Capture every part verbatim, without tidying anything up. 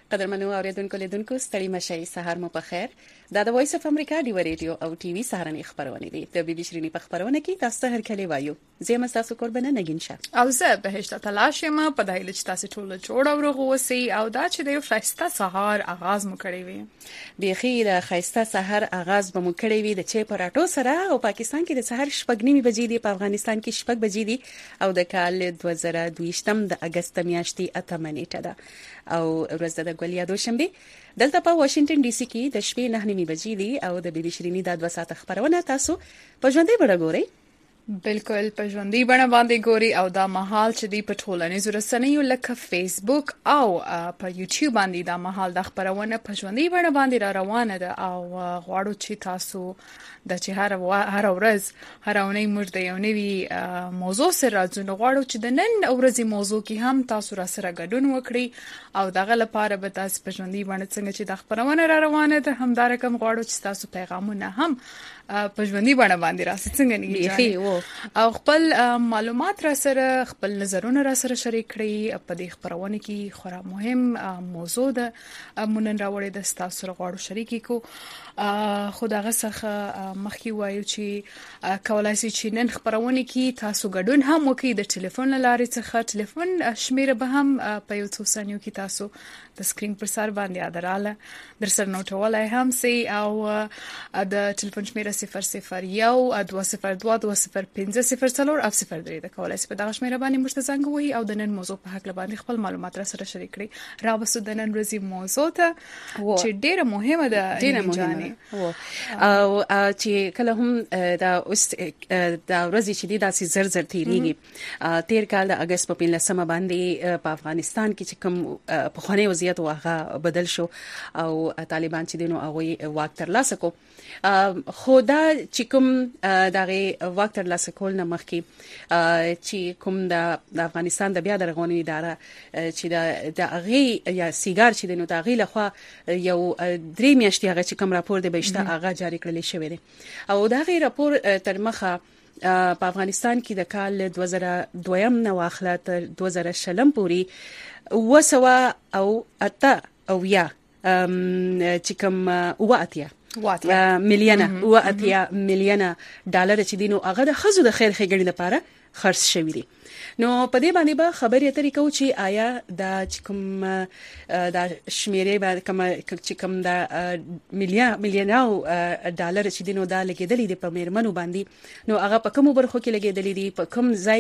قدرمنو اوریدونکو لیدونکو ستړي مشئ سهار مو په خیر. دا د وایس اف امریکا دی ریډیو او ټي وي سهارنی خبرونه دي. د بي بي شيرینی په خبرونه کې تاسو هر کله وایو زه تاسو قربانه نگین شه او زه بهشت تلاشم په دایله چې تاسو ټول جوړ او رغوسی او دا چې د یو خسته سهار آغاز مو کړی وي. بيخي د خسته سهار آغاز به مو کړی وي د چې پراټو سره او پاکستان کې د سحر شپږ نیمه بجې دي، په افغانستان کې شپږ بجې دي او د کال دوه زره دوه ویشتم د اگست میاشتې اتمه نیټه ده او ورځ د ګولیا دوشنبه. دلته په واشنگټن ډي سي کې د شپې نه نیمه بجې دي او د بي بي شيرینی د دوه ساعت خبرونه تاسو په ژوندۍ بڼه ګورئ. بالکل په ژوندۍ بڼه باندې ګوري او دا مهال چې دی په ټولنیزو رسنیو لکه فیسبوک او په یوټیوب باندې دا مهال د خبرونه په ژوندۍ بڼه باندې را روانه ده او غواړو چې تاسو د چې هر هر ورځ هر اونۍ موږ د یو نوي موضوع سره راځو. غواړو چې د نن ورځې موضوع کې هم تاسو را سره ګډون وکړئ او دغه لپاره به تاسو په ژوندۍ باندې څنګه چې د خبرونه را روانه ده هم دا رقم غواړو چې تاسو پیغامونه هم په ژوندۍ باندې باندې راسي څنګه نه او خپل معلومات را سره خپل نظرونه را سره شریک کړئ. په دې خبرونه کې خورا مهم موضوع ده مونږ راوړې د تاسو سره غواړو شریک کو. خدای څخه مخکې وایو چې کولای شئ چې نن خبرونه کې تاسو ګډون هم وکړئ د ټلیفون لارې څخه. ټلیفون شمیره به هم په یو څو ثانیو کې تاسو د سکرین پر سر باندې ادراله در سره نوټولای هم سي او د ټلیفون شمیره صفر صفر یو دوه صفر دوه دوه صفر پنځه صفر څلور او صفر درې د کولای شئ په دغه شمیره باندې موږ ته زنګ ووهئ او د نن موضوع په حق باندې خپل معلومات را سره شریک کړئ. را وسو د نن ورځې موضوع ته چې ډیره مهمه ده ډیره مهمه او چې کله هم دا اوس دا ورځې چې د داسې زر زر تیریږي. تیر کال د اگست په پنځمه باندې په افغانستان کې چې کوم په خانه وضعیت واغه بدل شو او طالبان چې دینو هغه واک ترلاسه کو. خو دا چې کوم دغه واک ترلاسه کول نه مخکې چې کوم د افغانستان د بیا درغونې اداره چې د هغه یا سیګار چې دینو د هغه لخوا یو درې میاشتې هغه چې کوم راپور دی بهشته هغه جاری کړل شوی دی او دا غي راپور تر مخه په افغانستان کې د کال دوه زره دوه نه واخله تر دوه زره شلم پورې وسوا او اته او یا چې کوم واتیا واتیا مليونه واتیا مليونه ډالر چې دینو هغه د خزو د خیر ښېګڼې لپاره خرڅ شوی دی. نو په دې باندې به خبرې اترې کوو چې آیا دا چې کوم د شمیرې باندې کوم چې کوم د مليا مليونو ډالر چې دینو دا لګیدلې دي په میرمنو باندې نو هغه په کومو برخو کې لګیدلې دي، په کوم ځای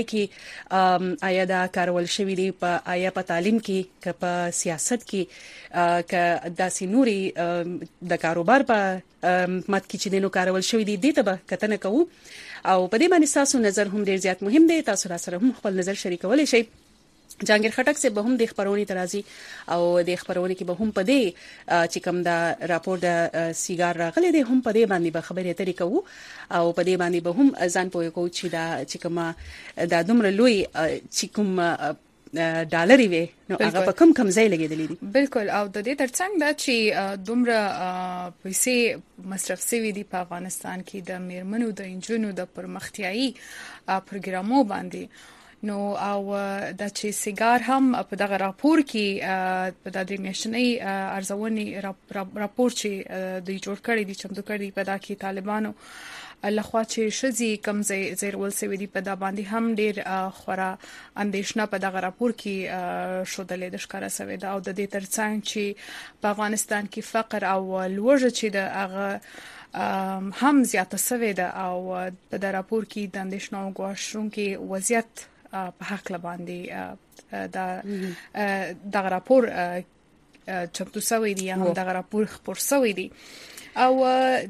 کې آیا دا کارول شوی دی، په آیا په تعلیم کې که په سیاست کې که داسې نوري د کاروبار په مت کې چې دینو کارول شوی دی دې ته به کتنه کوو او په دې باندې تاسو نظر هم ډیر زیات مهم دی. تاسو را سره هم خپل نظر شریکولای شئ. جهانگیر خټک سے به هم د خبرونې ترازی او د خبرونې کې به هم په دې چې کوم دا راپور د سیګار راغلی دی هم په دې باندې به خبرې اترې کوو او په دې باندې به هم ځان پوهه کوو چې دا چې کوم دا دومره لوی چې کوم ډالر وي نو هغه په کم کم ځای لګیدلې دي. بالکل او د دې ترڅنګ دا چې دومره پیسې مصرف شوي دي په افغانستان کې د میرمنو د انجونو د پرمختیايي پروګرامو باندې نو او د چې سیګار هم په دغه راپور کې په د درې میاشتنۍ ارزونې راپور چې د جوړ کړی دي چمتو کړی په دا کې طالبانو لخوا چې شذي کم زیر ول سوي دي په دا باندې هم ډیر خورا اندیشنه په دغه راپور کې شودلې د ښکارا سوي دا او د دې ترڅنګ چې په افغانستان کې فقر او لوږه چې د هغه هم زیاته سوي ده او په دا راپور کې د اندیشنو غواړونکو وضعیت په حق باندې دا دغه راپور چمتو سوي دي هم دغه راپور خبر سوي دي او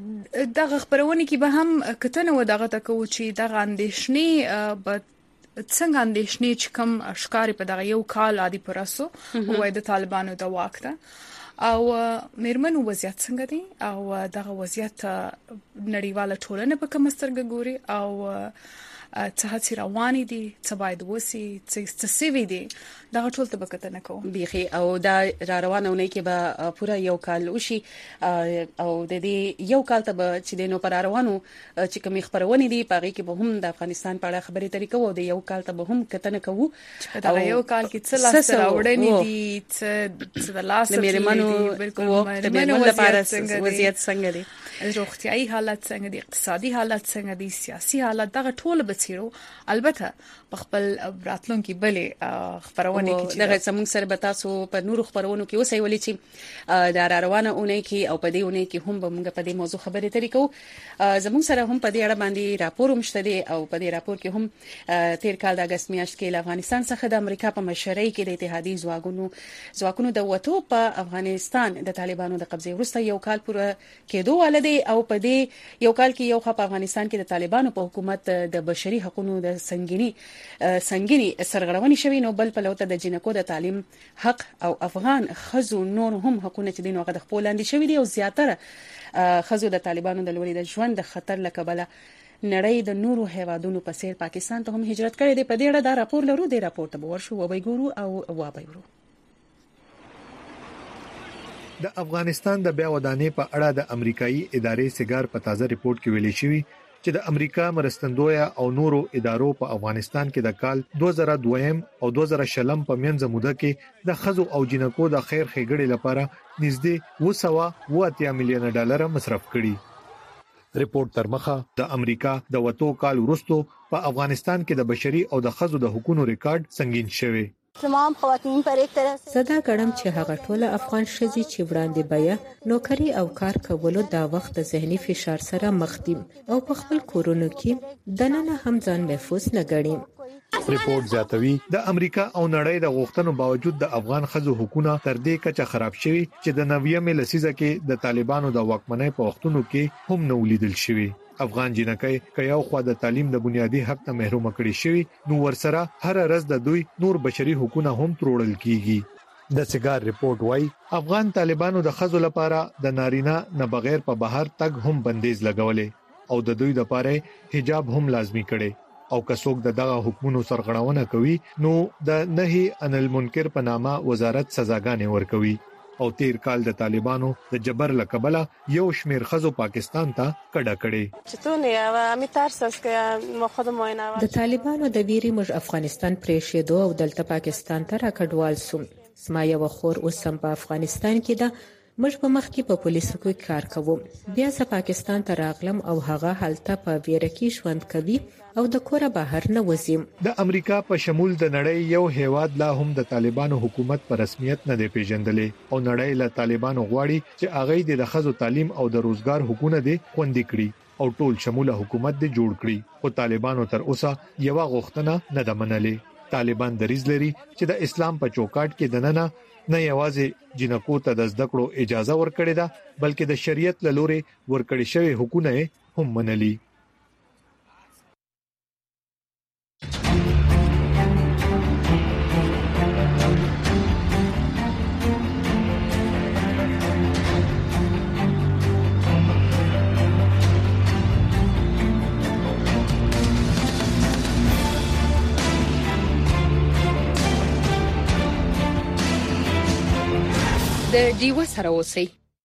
دغه خبرونه کې به هم کتنه و دغه تکو چې دغه اندیشنې به څنګه اندیشنې چې کوم اشکاری په دغه یو کال عادي پرسو وای د طالبانو د واک ته او میرمنو وضعیت څنګه دی او دغه وضعیت نړیواله ټولنه په کوم سترګه ګوري او څه هڅې روانې دي څه باید وسی څه سوي دي دا ټول ته بکته نه کوم بيخي او دا را روانونه کې به پورا یو کال وشي او د دې یو کال ته به چې د نو پر روانو چې کوم خبرونه دي پاره کې به هم د افغانستان په اړه خبرې ترې کوو د یو کال ته به هم کته نه کوو دا یو کال کې څه لاس راوړنې دي څه د لاس د میرمنو بالکل د میرمنو لپاره وضعیت څنګه دی روغتیايي حالت څنګه دي اقتصادي حالت څنګه دي سیاسي حالت دغه ټول بچیرو البته په خپل راتلونکي بلې خبرونه کې چې دغه زموږ سره به تاسو په نورو خبرونو کې اوسئ ولې چې د روانه اونۍ کې او په دې اونۍ کې هم به موږ په دې موضوع خبرې ترې کوو زموږ سره هم په دې اړه باندې راپور مشته دي او په دې راپور کې هم تیر کال د اگست میاشت کې افغانستان څخه د امریکا په مشرۍ کې د اتحادیې ځواکونو ځواکونو د وټو په افغانستان د طالبانو د قبضې وروسته یو کال پوره کېدو ولدي او په دې یو کال کې یو خپ افغانستان کې د طالبانو په حکومت د بشري حقوقو د سنگینی سنگینی سرغړونې شوې نو بل په لوته د جنکو د تعلیم حق او افغان خزو نور هم حقوقونه چې دین وغه د خپل لاندې شوې دي او زیاتره خزو د طالبانو د لوري د ژوند د خطر لکبله نړۍ د نورو هیوادونو په څیر پاکستان ته هم هجرت کړې ده په دې اړه دا راپور لرو د راپور ته ورشو و به ګورو او و به ورو د افغانستان د بیا ودانې په اړه د امریکایي ادارې سیګار په تازه ریپورت کې ویلي شوی چې د امریکا مرستندویه او نورو ادارو په افغانستان کې د کال دوه زره دوه او دوه زره شلم په منځ موده کې د خزو او جنکو د خیر ښېګړې لپاره نږدې دوه سوه اوه اتیا میلیون ډالر مصرف کړي ریپورت تر مخه د امریکا د وټو کال وروسته په افغانستان کې د بشري او د خزو د حقوقو ریکارډ سنگین شوی تمام خواتین پر یک طرف صدا ګړم چې هغه ټوله افغان شذي چې وړاندې بیا نوکری او کار کولو دا وخت د ذهني فشار سره مخ دي او په خپل کورونو کې دننه هم ځان محفوظ نه ګڼي ریپورت زیاتوي د امریکا او نړۍ د غوښتنو باوجود د افغان خزو حقوقونه تر دې کچه خراب شوي چې د نویمه لسیزه کې د طالبانو د واکمنۍ په وختونو کې هم نو لیدل شوي افغان جنکۍ کيو خو د تعلیم د بنیادی حق ته محروم کړي شوی نو ورسره هر ورځ د دوی نور بشري حقوقونه هم تروړل کیږي د سیګار ریپورت وايي افغان طالبانو د خزو لپاره د نارینه نه بغیر په بهر تګ هم بندیز لګولې او د دوی لپاره حجاب هم لازمی کړي او که څوک د دغه حکومتونو سرغړونه کوي نو د نهي عن المنکر په نامه وزارت سزاګانې ورکوي او تیر کال د طالبانو د جبر لکبله یو شمیر خزو پاکستان ته کډه کړي چتونه یا می ترس است که ما خودم معاینه د طالبانو د ویری موږ افغانستان پرې شو او دلته پاکستان ته راکډوال سوم سما یو خور اوسم په افغانستان کې ده موږ په مخ کې په پولیسو کې کار کوو بیا ز پاکستان ته راغلم او هغه حالت په ویره کې ژوند کوي او د کوره بهر نه وزیم د امریکا په شمول د نړۍ یو هیواد لا هم د طالبانو حکومت په رسمیت نه دی پیژندلې او نړۍ له طالبانو غواړي چې هغه د خزو تعلیم او د روزګار حقوقونه دي خوندي کړي او ټول شموله حکومت دي جوړ کړي خو طالبانو تر اوسه یو غوښتنه نه ده منلې طالبان دریځ لري چې د اسلام په چوکاټ کې دننه نه یوازې جنکو ته د زده کړو اجازه ورکړې ده بلکې د شریعت له لوري ورکړې شوی حقوقونه هم منلي د ډیو سره اوسئ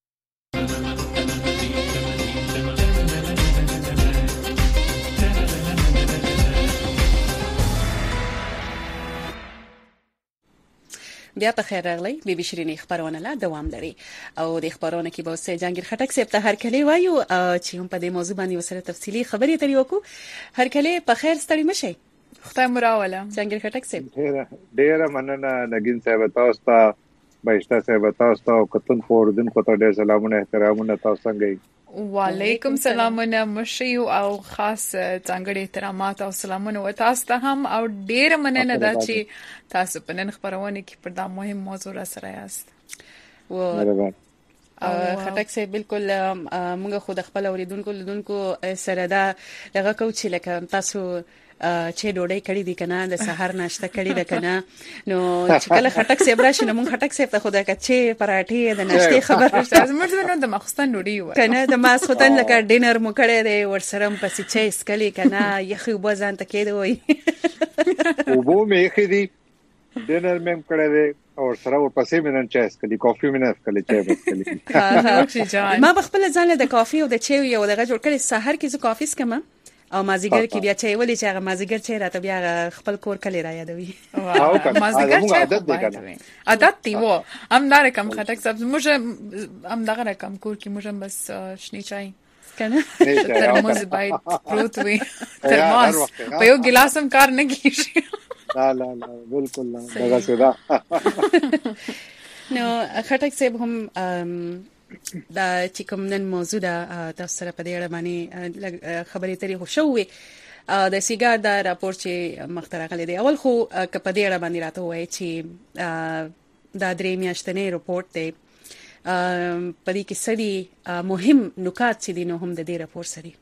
بیا په خیر راغلی بي بي شيرين خبرونه لا دوام لري او د خبرونه کې به سه جنگیر خټک سپ ته هر کله وایو چې هم په دې موضوع باندې وسره تفصيلي خبرې ترې وکړو هر کله په خیر ستړي مشي خدای مراوله جنگیر خټک سپ ډېر ډېر مننه نګین صاحب تاسو ته بایستا صاحب تاسو ته کتن فور دن کو ته ډېر سلامونه احترامونه تاسو څنګه وعلیکم سلامونه مشي او خاص څنګه احترامات او سلامونه و تاسو ته هم او ډېر مننه دا چې تاسو په نن خبرونه کې پر دا مهم موضوع را سره یاست و خټک سه بالکل موږ خود خپل اوریدونکو لیدونکو سره دا لږه کوچ لکه تاسو چې ډوډۍ کړې دي کنه د سحر ناشته کړې ده کنه نو چې کله خټک سه براشي نو موږ خټک سه ته خدا کچې پراټې د ناشته خبر زموږ نو د مخستان ډوډۍ و کنه د ماسختن لکه ډینر مو کړې دی ورسره پسې چې اسکلي کنه یخي وبزان ته کېد وای وبو مې خېدي ډینر مې کړې دی او سره ورپسې مې نن چای اسکلي کافي مې نه اسکلي چای اسکلي ما بخپل ځان له کافي او د چای یو دغه جوړ کړی سحر کې زه کافي سکم او مازیګر کې بیا چای ولې چې هغه مازیګر چای راته بیا خپل کور کلی را یادوي او مازیګر چای عادت دی عادت دی و هم دار کم خټک صاحب موږ هم دغه کم کور کې موږ بس شنی چای کنه ترموز باید پروت وي ترموز په یو ګلاس هم کار نه کیږي لا لا لا بالکل نه دغه سدا نو خټک صاحب هم دا چې کوم نن موضوع ده تاسو سره په دې اړه باندې خبرې ترې خو شوې د سیګار دا راپور چې مخترغلې دی اول خو که په دې اړه باندې راته وایي چې دا درې میاشتنې رپورت دی په دې کې سړي مهم نکات چې دي نو هم د دې راپور سره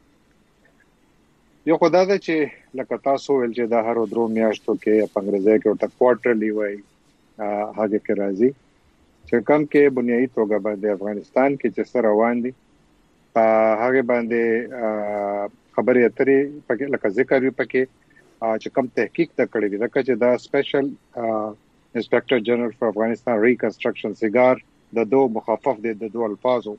یو خدای دا چې لکه تاسو ول چې دا هر درو میاشتو کې په انګریزي کې ورته کوارټرلی وایي هغه کې راځي چې کوم کې بنیادی توګه باندې افغانستان کې چې سره روان دي هغه باندې خبرې اترې پکې لکه ذکر وي پکې چې کوم تحقیق ته کړی دی لکه چې دا سپیشل انسپیکټر جنرال فار افغانستان ریکنسټرکشن سیګار د دوه مخفف دي د دوه الفاظو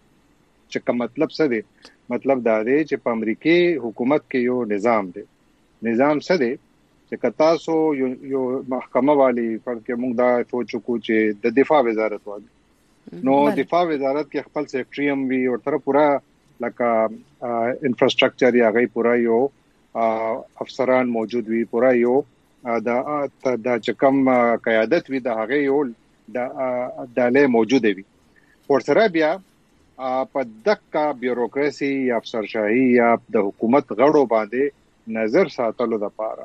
چې کوم مطلب څه دی مطلب دا دی چې په امریکای حکومت کې یو نظام دی نظام څه دی چې کتا سو یو یو محکمه والی فرق موږ دا سوچو کو چې د دفاع وزارت والی نو دفاع وزارت کې خپل سیکریټری هم وی او تر پورا لکه انفراستراکچر یا غي پورا یو افسران موجود وي پورا یو دا د چکم قیادت وی د هغه یو د داله موجود وي ورسره بیا په دغه بیوروکراسي یا افسرشاهي یا د حکومت غړو باندې نظر ساتلو د پاره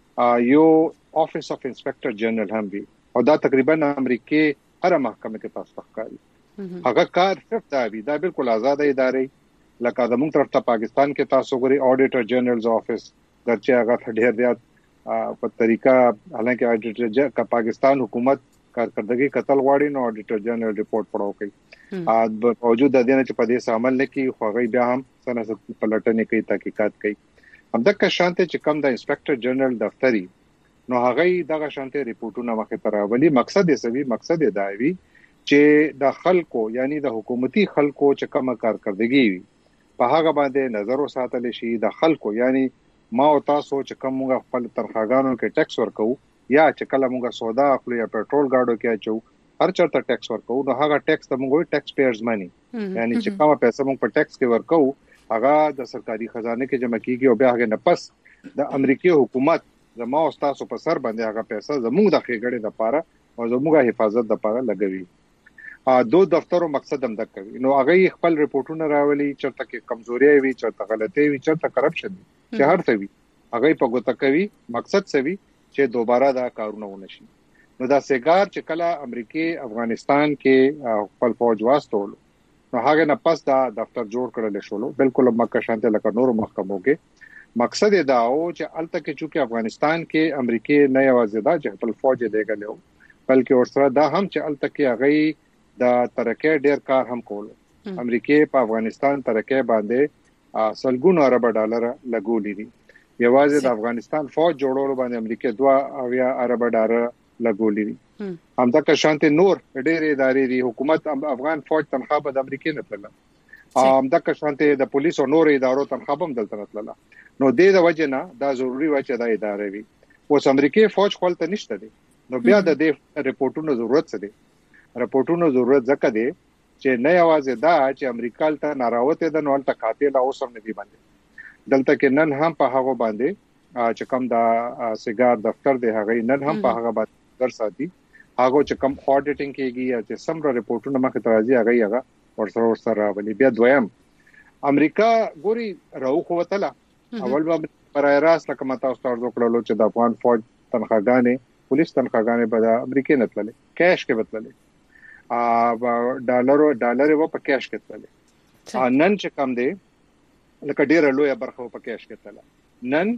یو افیس اف انسپیکټر جنرال هم وی او دا تقریبا امریکای هر محکمه کې تاسو ښکاري هغه کار صرف دا وی دا بالکل آزاد ادارې لکه د موږ طرف ته پاکستان کې تاسو غوري اډیټر جنرالز افیس درچې هغه ډېر زیات په طریقہ حالانکه اډیټر کا پاکستان حکومت کارکردګي قتل غواړي نو اډیټر جنرال ریپورت پړاو کوي ا موجود د دې نه چې په دې عمل نه کوي خو غي بیا هم سنه پلټنې کوي تحقیقات کوي همدغه شانته چې کوم د انسپیکټر جنرال دفتري نو هغه دغه شانته ریپورتونه مخه تراولي مقصد یې سوي مقصد یې دا وی چې د خلکو یعنی د حکومتي خلکو چې کوم کارکردګي وي په هغه باندې نظر وساتل شي د خلکو یعنی ما او تاسو چې کوم موږ خپل تنخواګانو کې ټیکس ورکو یا چې کله موږ سودا خپل یا پېټرول گاډو کې اچو هر چرته ټیکس ورکو نو هغه ټیکس ته موږ ټیکس پیئرز مانی یعنی چې کومه پیسې موږ په ټیکس کې ورکو هغه د سرکاري خزانه کې جمع کیږي او بیا هغه نه پس د امریکای حکومت زمو او تاسو په سر باندې هغه پیسې زموږ د خېګړې د پاره او زموږه حفاظت د پاره لګوي ا دو دفترو مقصد هم د کوي نو هغه خپل ریپورتونه راولي چرته کې کمزوري وي چرته غلطي وي چرته کرپشن وي چې هر څه وي هغه په ګوته کوي مقصد څه وي چې دوباره دا کارونه ونشي نو دا سیګار چې کله امریکای افغانستان کې خپل فوج واستول نو هغه نه پس دا دفتر جوړ کړل شو بالکل مکه شانته لکه نور محکمو کې مقصد دا او چې الته کې چې افغانستان کې امریکای نه یوازې دا چې خپل فوج دی غلو بلکې ورسره دا هم چې الته کې هغه د ترکیه ډیر کار هم کول امریکای په افغانستان ترکیه باندې سلګونو ارب ډالر لګولې دي یوازې د افغانستان فوج جوړولو باندې امریکای دوه اویا ارب ډالر لګولې دي همدا که شانته نور ډېرې ادارې دي حکومت افغان فوج تنخواه به د امریکای نه تلله همدا که شانته د پولیس او نور ادارو تنخواه هم دلته نه تلله نو د دې وجه نه دا ضروری و چې دا ادارې وي اوس امریکای فوج خپل ته نشته دي نو بیا د دې ریپورتونو ضرورت څه دي ریپورتونو ضرورت ځکه دی چې نه یوازې دا چې امریکا ته ناراوته د نوړ ته قاتل اوسم نه دی باندې دلته کې نن هم په هغه باندې چې کوم دا سیګار دفتر دی هغه نن هم په هغه باندې در ساتي هغه چې کوم اډیټینګ کیږي یا چې سمره ریپورتونه مخه ترازی هغه هغه ورسره ورسره راولي بیا دویم امریکا ګوري راوخ وتله اول به پرای راست لکه متا استاد وکړلو چې د افغان فوج تنخواګانې پولیس تنخواګانې به د امریکای نه تللې کیش کې بدللې ډالر ډالر و په کیش کې تلل نن چې کم دی لکه ډیره لوی برخه په کیش کې تلل نن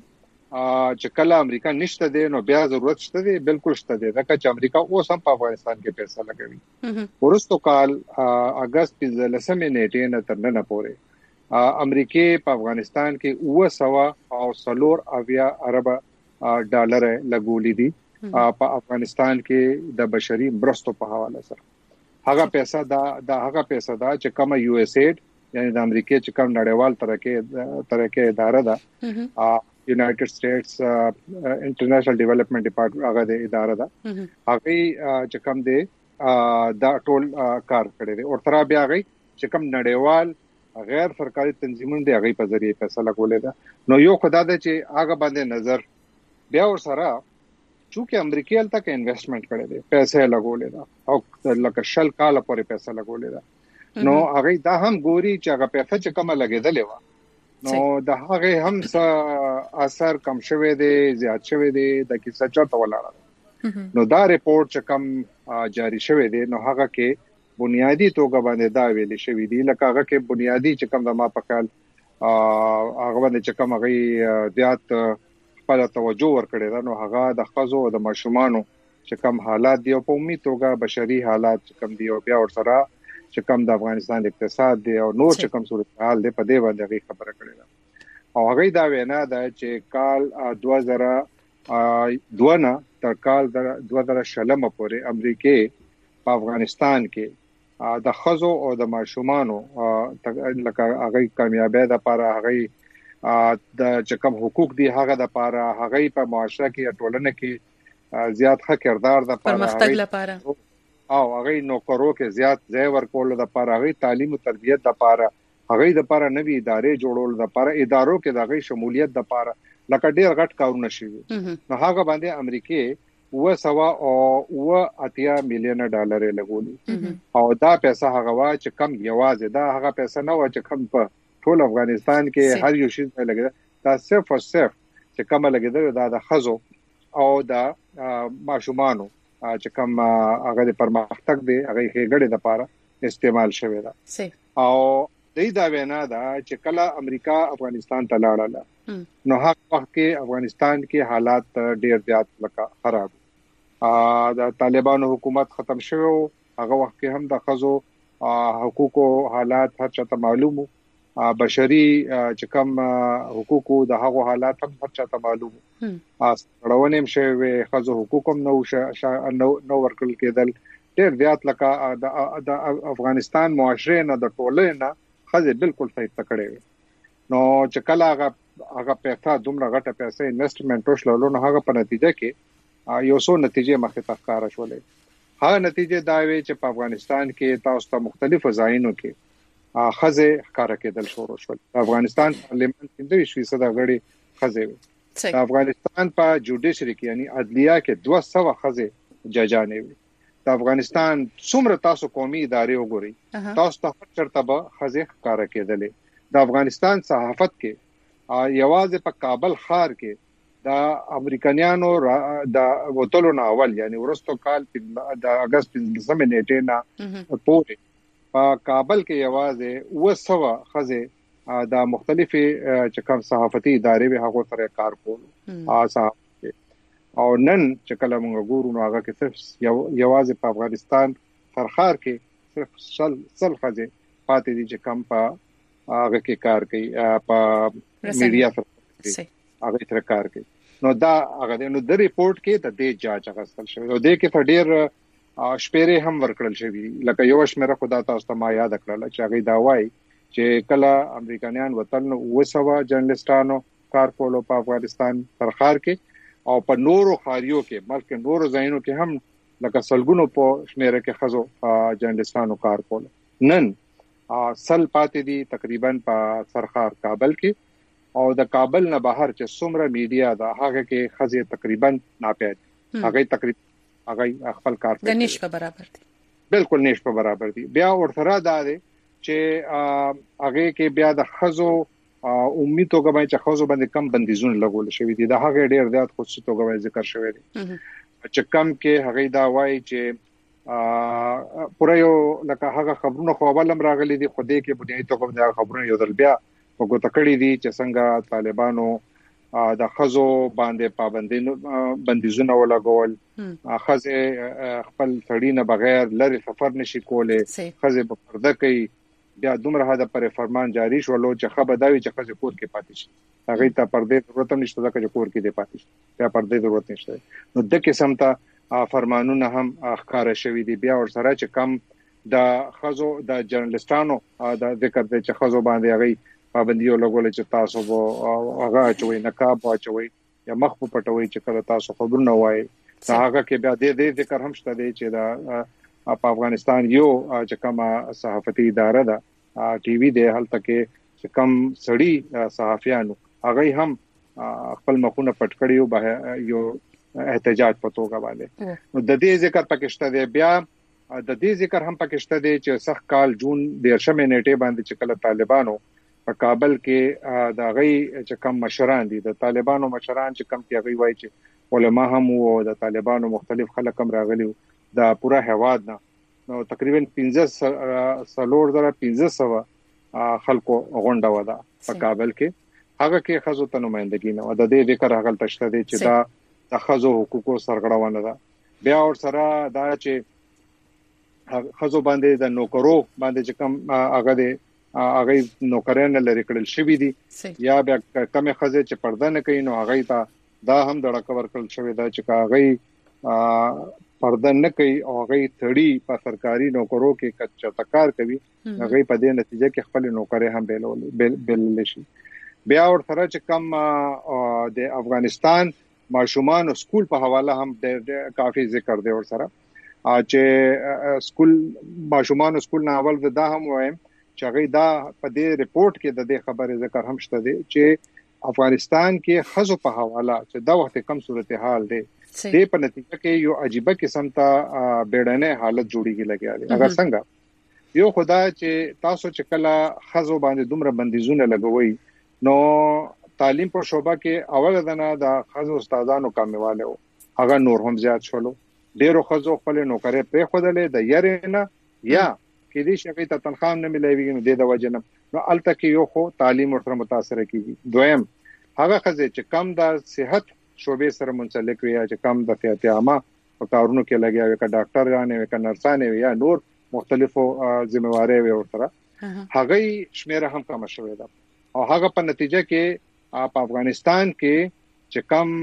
چې کله امریکا نشته دی نو بیا ضرورت شته دی بالکل شته دی ځکه چې امریکا اوس هم په افغانستان کې پیسې لګوي ورستو کال اگست پنځلسمې نیټې نه تر نن پورې امریکای په افغانستان کې اوه سوه او څلور اویا ارب ډالر لګولې دي په افغانستان کې د بشري مرستو په حواله سره هغه پیسې دا د هغه پیسې دا چې کوم یو ایس ایډ یعنی د امریکای چې کوم نړیوال ترکه ترکه اداره ده یونایټډ سټیټس انټرنیشنل ډیولپمنٹ ډپارټمنټ هغه د اداره ده هغه چې کوم دی دا ټول کار کړی دی او تر بیا هغه چې کوم نړیوال غیر سرکاري تنظیمونه دی هغه په ذریعہ پیسې لګولې ده نو یو خدای د چې هغه باندې نظر بیا ور سره چې امریکای ال تک انویسټمنٹ کړي دي پیسې لګولې ده او لکه شل کال پورې پیسې لګولې ده نو هغه دا هم ګوري چې هغه پیسې چې کومه لګیدلې و نو د هغه هم څه اثر کم شوه دي زیات شوه دي د کیسه چاته ولاړه نو دا ریپورت چې کوم جاری شوه دي نو هغه کې بنیادی توګه باندې دا ویل شوی دي لکه هغه کې بنیادی چې کوم د ما په کال هغه باندې چې کوم هغه زیات خپل توجه ورکړي دا نو هغه د خزو او د ماشومانو چې کوم حالات دی او په عمومي توګه بشري حالات چې کوم دی او بیا ور سره چې کوم د افغانستان اقتصاد دی او نور چې کوم صورتحال دی په دې باندې خبره کړې ده او هغه دا وینا ده چې کال دوه زره دوه نه تر کال دوه زره شلم پورې امریکای په افغانستان کې د خزو او د ماشومانو لکه هغه کامیابی د لپاره هغه د چکم حقوق دی هغه د لپاره هغه په معاشره کې ټولنه کې زیات ښه کردار د لپاره پرمختګ لپاره او هغه نوکرو کې زیات ځای ورکول د لپاره هغه تعلیم او تربیت د لپاره هغه د لپاره نوې ادارې جوړول د لپاره ادارو کې د هغه شمولیت د لپاره لکه ډیر غټ کارونه شوي نو هغه باندې امریکای و سوا او و اتیا میلیون ډالر لګولي او دا پیسې هغه وا چې کم یوازې دا هغه پیسې نه و چې کم په ټول افغانستان کې هر یو شی لګیدا دا صرف او صرف چې کومه لګیدا دا د خزو او د ماشومانو چې کوم هغه د پرمختګ دی هغه هغړې د لپاره استعمال شوی دا او دې دا وینا دا چې کله امریکا افغانستان ته لاړه نو هغه وخت کې افغانستان کې حالات ډیر زیات لکه خراب د طالبانو حکومت ختم شوی هغه وخت کې هم د خزو حقوقو حالات هر چاته معلومو بشري چې کوم حقوقو د هغو حالات هم هر چاته معلومو اړونه هم شوی خزو حقوق هم نو نو ورکل کېدل ډیر زیات لکه د افغانستان معاشره نه د ټولنې نه خزه بالکل صحیح تکړه نو چې کله هغه هغه پیسې دومره غټه پیسې انویسټمنټ وشلو نو هغه په نتیجه کې یو څو نتیجې مخې ته ښکارا شولې هغه نتیجې دا وی چې په افغانستان کې تاسو ته مختلفو ځایونو کې خزه ښکارا کېدل شروع شول افغانستان پارلیمنت کې د ویشي صدا غړي خزه د افغانستان په جوډیشري کې یعنی عدلیه کې دوه سوه خزه ججانې وي د افغانستان څومره تاسو قومي ادارې وګورئ تاسو ته هر چرته به خزه ښکارا کېدلې د افغانستان صحافت کې یوازې په کابل ښار کې د امریکایانو د وټولو نه اول یعنی ورستو کال د اگست پنځمه نیټه نه پورې په کابل کې یوازې وسوه خزه د مختلفي چې کوم صحافتي ادارې به هغه سره کار کول آسان او نن چې کله موږ ګورو نو هغه کې صرف یوازې په افغانستان فرخار کې صرف سل سل خزه پاتې دي چې کم په هغه کې کار کوي په میډیا سره هغه تر کار کوي نو دا هغه نو د ریپورت کې د دې جاج غوښتل شوی او د کې ډېر شپېره هم ورکړل شوی لکه یو شمیره خدا تاسو ته ما یاد کړل چې هغه دا وایي چې کله امریکایان وطن وسوه جرنالستانو کار کولو په افغانستان فرخار کې او په نورو خاریو کې بلکې نورو ځایونو کې هم لکه سلګونو په شمیره کې خزو جرنالستانو کار کول نن سل پاتې دي تقریبا په فرخار کابل کې او د کابل نه بهر چې څومره میډیا دا هغه کې خزه تقریبا ناپید هغه تقریبا هغه خپل کار د نش په برابر دي بالکل نش په برابر دي بیا ورته دا دي چې هغه کې بیا د خزو امید توګه باندې چې خزو باندې کم بندیزونه لګول شوی دي دا هغه ډیر زیات خصوصي توګه ذکر شوی دی چې کم کې هغه دا وایي چې پوره یو لکه هغه خبرونه خو اول هم راغلي دي، خو دې کې بنیادی توګه دا خبرونه یو ځل بیا وګورئ کړي دي چې څنګه طالبانو د خزو باندې پابندي بندیزونه ولګول، خزه خپل سړی نه بغیر لری سفر نشي کولای، خزه په پرده کوي، بیا دومره هدا پر فرمان جاری شولو چې خبر داوي چې خزه کور کې پاتې شي، هغه ته پرده ضرورت نشته ځکه چې کور کې دی پاتې شي، بیا پرده ضرورت نشته. نو د قسم ته فرمانونه هم ښکار شوی دي. بیا ور سره چې کم د خزو د جرنالستانو د ذکر د چې خزو باندې هغه پابندي لګول چې تاسو وو هغه چوي نقاب واچوي یا مخ په پټوي چې کله تاسو خبرونه وایي، دا هغه کې بیا د دې ذکر هم شته دی چې دا په افغانستان یو چې کومه صحافتي اداره ده ټي وي دی، هلته کې چې کم سړی صحافیانو هغه هم خپل مخونه پټ کړیو یو احتجاج په توګه باندې. نو د دې ذکر پکشته دی. بیا د دې ذکر هم پکشته دی چې سخت کال جون د شمه نیټه باندې چې کله طالبانو په کابل کې د غي چې کم مشران دي، د طالبانو مشران چې کم کې غي وایي چې علما هم او د طالبانو مختلف خلک هم راغلي د پورا هواد نه، نو تقریبا پنځه سلور زره پنځه سو خلکو غونډه ودا په کابل کې، هغه کې خزو ته نمائندګي نه و. د دې ذکر هغه تشته دي چې دا د خزو حقوقو سرغړونه ده. بیا ور سره دا چې خزو باندې د نوکرو باندې چې کم هغه دي هغه نوکرانه لري کړل شوی دي، یا بیا کمه خزه چې پرده نه کوي نو هغه ته دا هم د ډکور کړل شوی دا چې هغه پرده نه کوي او هغه تړي په سرکاري نوکرو کې کچا تکار کوي، هغه په دې نتیجه کې خپل نوکرې هم بیلول بیل شي. بیا ور سره چې کم د افغانستان ماشومان او سکول په حواله هم د کافي ذکر دی ور سره چې سکول ماشومان او سکول نه اول دا هم وایم چې هغه دا په دې ریپورت کې د دې خبره ذکر هم شته دی چې افغانستان کې خزو په حواله چې دا وخت کم صورتحال دی، دې په نتیجه کې یو عجیبه قسم ته بیړنه حالت جوړیږي لګیاله. اگر څنګه یو خدا چې تاسو چې کله خزو باندې دومره بندیزونه لګوي، نو تعلیم په شوبه کې اول دنه د خزو استادانو کامیواله هغه نور هم زیات شولو، ډیرو خزو خپل نوکرې پرې خودلې د یاري نه یا کې دې شي ته تنخواه نه ملایوي، نو د وجنه نو الته کې یو خو تعلیم ورته متاثر کیږي. دویم هغه خزه چې کم د صحت شوبې سره منسلک وي یا چې کم د صحت عامه په کارونو کې لګیا وي، ک ډاکټر غانې وي، ک نرسانې وي، یا نور مختلفو ذمہواری وي ورته، هغه شمیره هم کم شوې ده. او هغه په نتیجه کې په افغانستان کې چې کم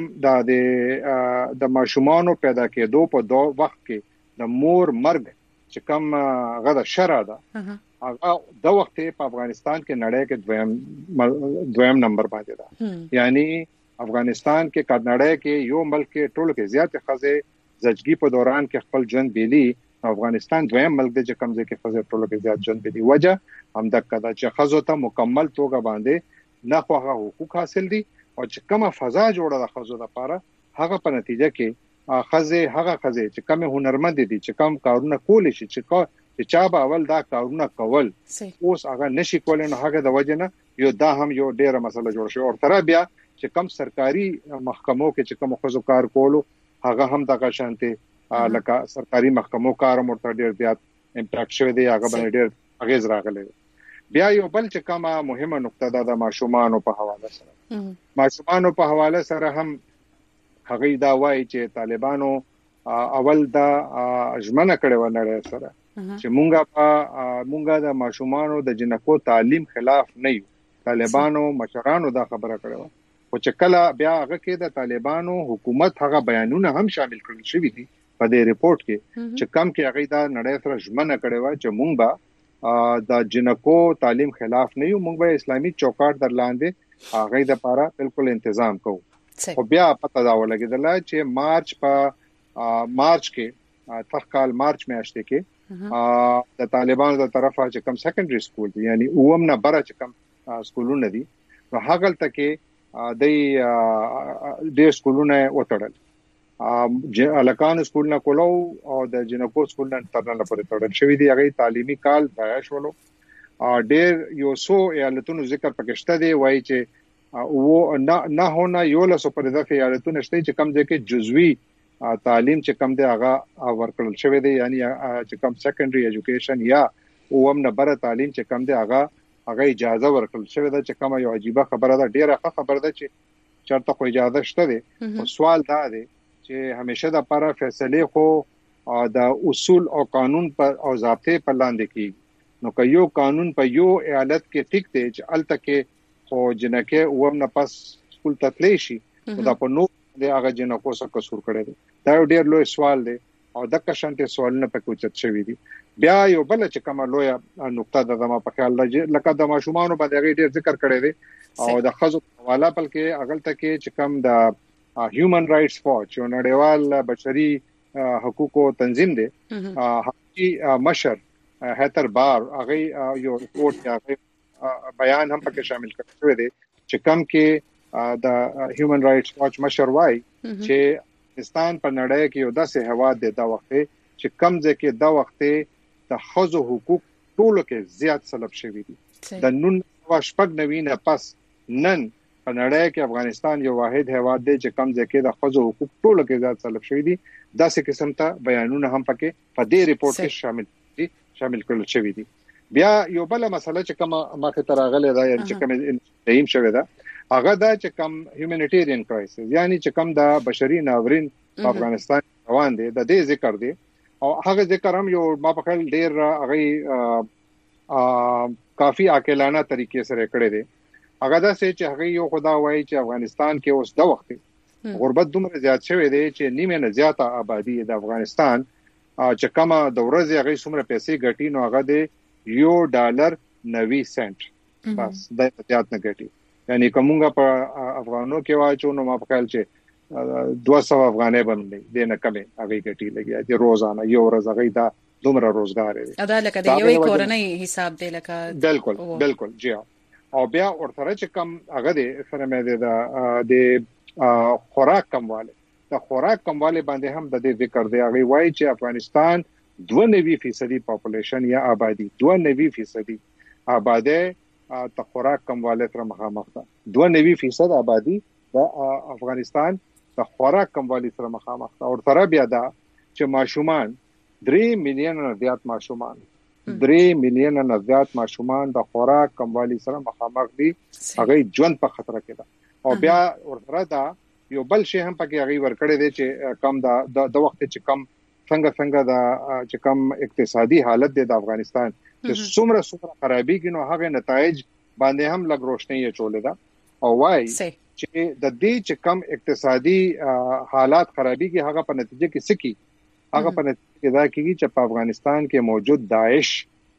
د د ماشومانو پیدا کېدو په دوه وخت کې د مور مرګ چې کم غدا شرع ده، هغه د وخت په افغانستان کې نړۍ کې دویم دویم نمبر باندې ده. یعنی افغانستان کې کډنړۍ کې یو ملک کې ټولو کې زیات خزه زچګي په دوران کې خپل ژوند بیلی، افغانستان دویم ملک دی چې کمزې کې خزه ټولو کې زیات ژوند بیلی. وجه هم د کدا چې خزو ته مکمل توګه باندې نه خو هغه حقوق حاصل دي او چې کومه فضا جوړه ده خزو لپاره، هغه په نتیجه کې خزه هغه خزه چې کوم هنرمند دي چې کوم کارونه کول شي چې چې چا به اول دا کارونه کول اوس هغه نشي کولای، نو هغه د وجنه یو دا هم یو ډیره مسله جوړ شو. او تر بیا چې کوم سرکاري محکمو کې چې کوم خزو کار کولو هغه هم دغه شانته لکه سرکاري محکمو کار مرته ډیر زیات امپیکټ شوی دی، هغه باندې ډیر اغیز راغلی. بیا یو بل چې کومه مهمه نقطه ده د ماشومان په حواله سره، ماشومان په حواله سره هم هغه دا وایي چې طالبانو اول دا ژمنه کړې و نړۍ سره چې مونږه په مونږه د ماشومانو د جنکو تعلیم خلاف نه یو. طالبانو مشرانو دا خبره کړې و، او چې کله بیا هغه کې د طالبانو حکومت هغه بیانونه هم شامل کړل شوی دي په دې ریپورت کې چې کم کې هغه دا نړۍ سره ژمنه کړې و چې مونږ به د جنکو تعلیم خلاف نه یو، مونږ به اسلامي چوکاټ در لاندې هغه د لپاره بالکل تنظیم کوو. خو بیا پته دا ولګیدل چې مارچ په مارچ کې تخکال مارچ میاشتې کې د طالبانو د طرفه چې کم سیکنډري سکول دي، یعنی اوم نه بره چې کم سکولونه دي، نو هغه تل کې د دې سکولونه وټړل، الکان سکول نه کولو او د جنکو سکول نه ترنل پورې تړل شوی دی. هغه تعلیمي کال ضایع شولو. ډېر یو سو ایالتونو ذکر پکشته دی، وایي چې او نه نه هونه یو له سپر اضافه ایالتونه شته چې کم ځکه جزوی تعلیم چې کم دی هغه ورکړل شوی دی یعنی چې کم سیکنډري ایجوکیشن یا اوم نمبر تعلیم چې کم دی هغه هغه اجازه ورکړل شوی دی چې کومه یو عجیبه خبره ده ډیره ښه خبره ده چې چرته خو اجازه شته دی او سوال دا دی چې همیشه د لپاره فیصله خو د اصول او قانون پر او ضابطه پر لاندې کیږي نو که یو قانون په یو ایالت کې ټیک دی چې الته کې خو جنکه اوم نه پس سکول تتلی شي دا په نو د هغه جنکو څخه قصور کړی دی دا یو ډیر لوی سوال دی او د کشنته سوالونه په کوچت شوی دي بیا یو بل چې کومه لوی نقطه ده ما په خیال لکه د ماشومان باندې ډیر ذکر کړی دی او د خزو حواله بلکې اغل ته کې چې کوم د هیومن رائټس واچ یو نړیوال بشري حقوقو تنظیم دی هغه مشر هتر بار هغه یو ریپورت یا بیان هم پکې شامل کړی شوی دی چې کوم کې د هیومن رائټس واچ مشر وای چې پاکستان په نړۍ کې یو داسې هوا دی دا وخت چې کم ځکه دا وخت د خزو حقوق ټولو کې زیات سلب شوی دي د نن شپږ نوینه پس نن په نړۍ کې افغانستان یو واحد هیواد دی چې کم ځکه د خزو حقوق ټولو کې زیات سلب شوی دي داسې قسم ته بیانونه هم پکې په دې ریپورت کې شامل دي شامل کړل شوی دي بیا یو بل مسله چې کومه ماخه ترغله دا یعنی چې کوم دیم شوی دا هغه دا چې کوم هیومانیټیرین کرایسس یعنی چې کوم د بشري ناورین په افغانستان روان دي د دې ذکر دی او هغه ذکر هم یو ما په خیال ډیر هغه کافي عاقلانه طریقې سره کړی دی هغه دا چې هغه یو خدا وایي چې افغانستان کې اوس د وخت غربت دومره زیات شوی دی چې نیمه نه زیاته آبادی د افغانستان چې کومه د ورځې هغه څومره پیسې ګټي نو هغه دی یو ډالر نوي سنت بس د زیات نه ګټي یعنی کومه په افغانو کې واچو نو ما په خیال چې دو سو افغانې باندې د نه کمه هغه ګټي لګي چې روزانه یو ورځ هغه دا دومره روزګار دی ادا لکه د یوې کورنۍ حساب دی لکه بالکل بالکل جی او بیا ورته چې کم هغه د سره مې د د خوراک کمواله د خوراک کمواله باندې هم د دې ذکر دی هغه وایي چې افغانستان دوه نوي فیصدي پاپولیشن یا آبادی دوه نوي فیصدي آبادی د خوراک کمواله سره مخامخ ده دوه نوي فیصد آبادی د افغانستان د خوراک کمواله سره مخامخ ده او تر بیا دا چې ماشومان درې میلیون نه زیات ماشومان درې میلیون نه زیات ماشومان د خوراک کمواله سره مخامخ دي هغه ژوند په خطر کې ده او بیا ورته دا یو بل شی هم پکې هغه ورکړی دی چې کم د د وخت چې کم څنګه څنګه د چې کم اقتصادي حالت دی د افغانستان چې څومره څومره خرابي کې نو هغه نتایج باندې هم لګ روشنی چولې ده او وای چې د دې چې کم اقتصادي حالات خرابي کې هغه په نتیجه کې سکی هغه په نتیجه کې دا کیږي چې په افغانستان کې موجود داعش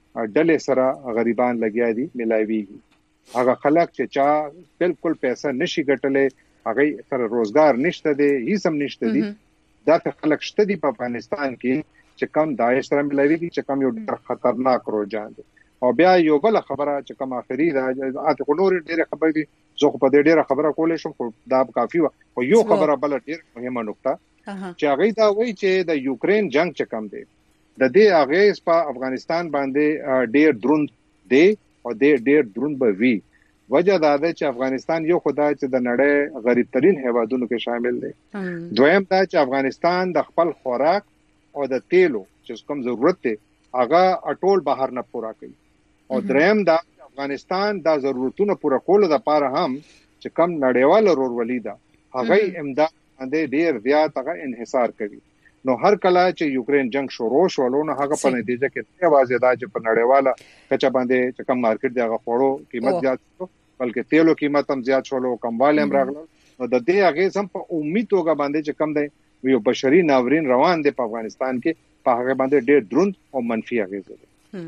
ډلې سره غریبان لګیا دي ملاويږي هغه خلک چې چا بالکل پیسې نشي ګټلې هغه سره روزګار نشته دي هیڅ هم نشته دي دا خلک شته دي په افغانستان کې چې کم داعش سره ملاويږي چې کم یو ډېر خطرناک روجان دي او بیا یو بل خبره چې کوم اخري دا اته نور ډېر خبرې دي زه په دې ډېر خبره کولې شم خو دا کافي و او یو خبره بل ډېر مهمه نقطه چې هغه دا وایي چې د یوکرين جنگ چې کم دی د دې هغه په افغانستان باندې ډېر دروند دی او ډېر ډېر دروند به وي وجه دا ده چې افغانستان یو خدای چې د نړۍ غریب ترين هیوادونو کې شامل دی دویم دا چې افغانستان د خپل خوراک او د تیلو چې کوم ضرورت دی هغه اټول بهر نه پورا کوي او دریم دا افغانستان د ضرورتونو پوره کولو لپاره هم چې کم نړیوال ورولې ده هغه امداد باندې ډیر زیات هغه انحصار کوي نو هر کله چې یوکرين جنگ شروع شول نو هغه په نتیجه کې یوازې دا چې په نړیواله کچا باندې چې کم مارکیټ دی هغه خورو قیمت زیات شو بلکې تیلو قیمت هم زیات شول او کمواله هم راغله نو د دې هغه سم په امید توګه باندې چې کم دی یو بشري ناورین روان دی په افغانستان کې په هغه باندې ډیر دروند او منفي اغیز دی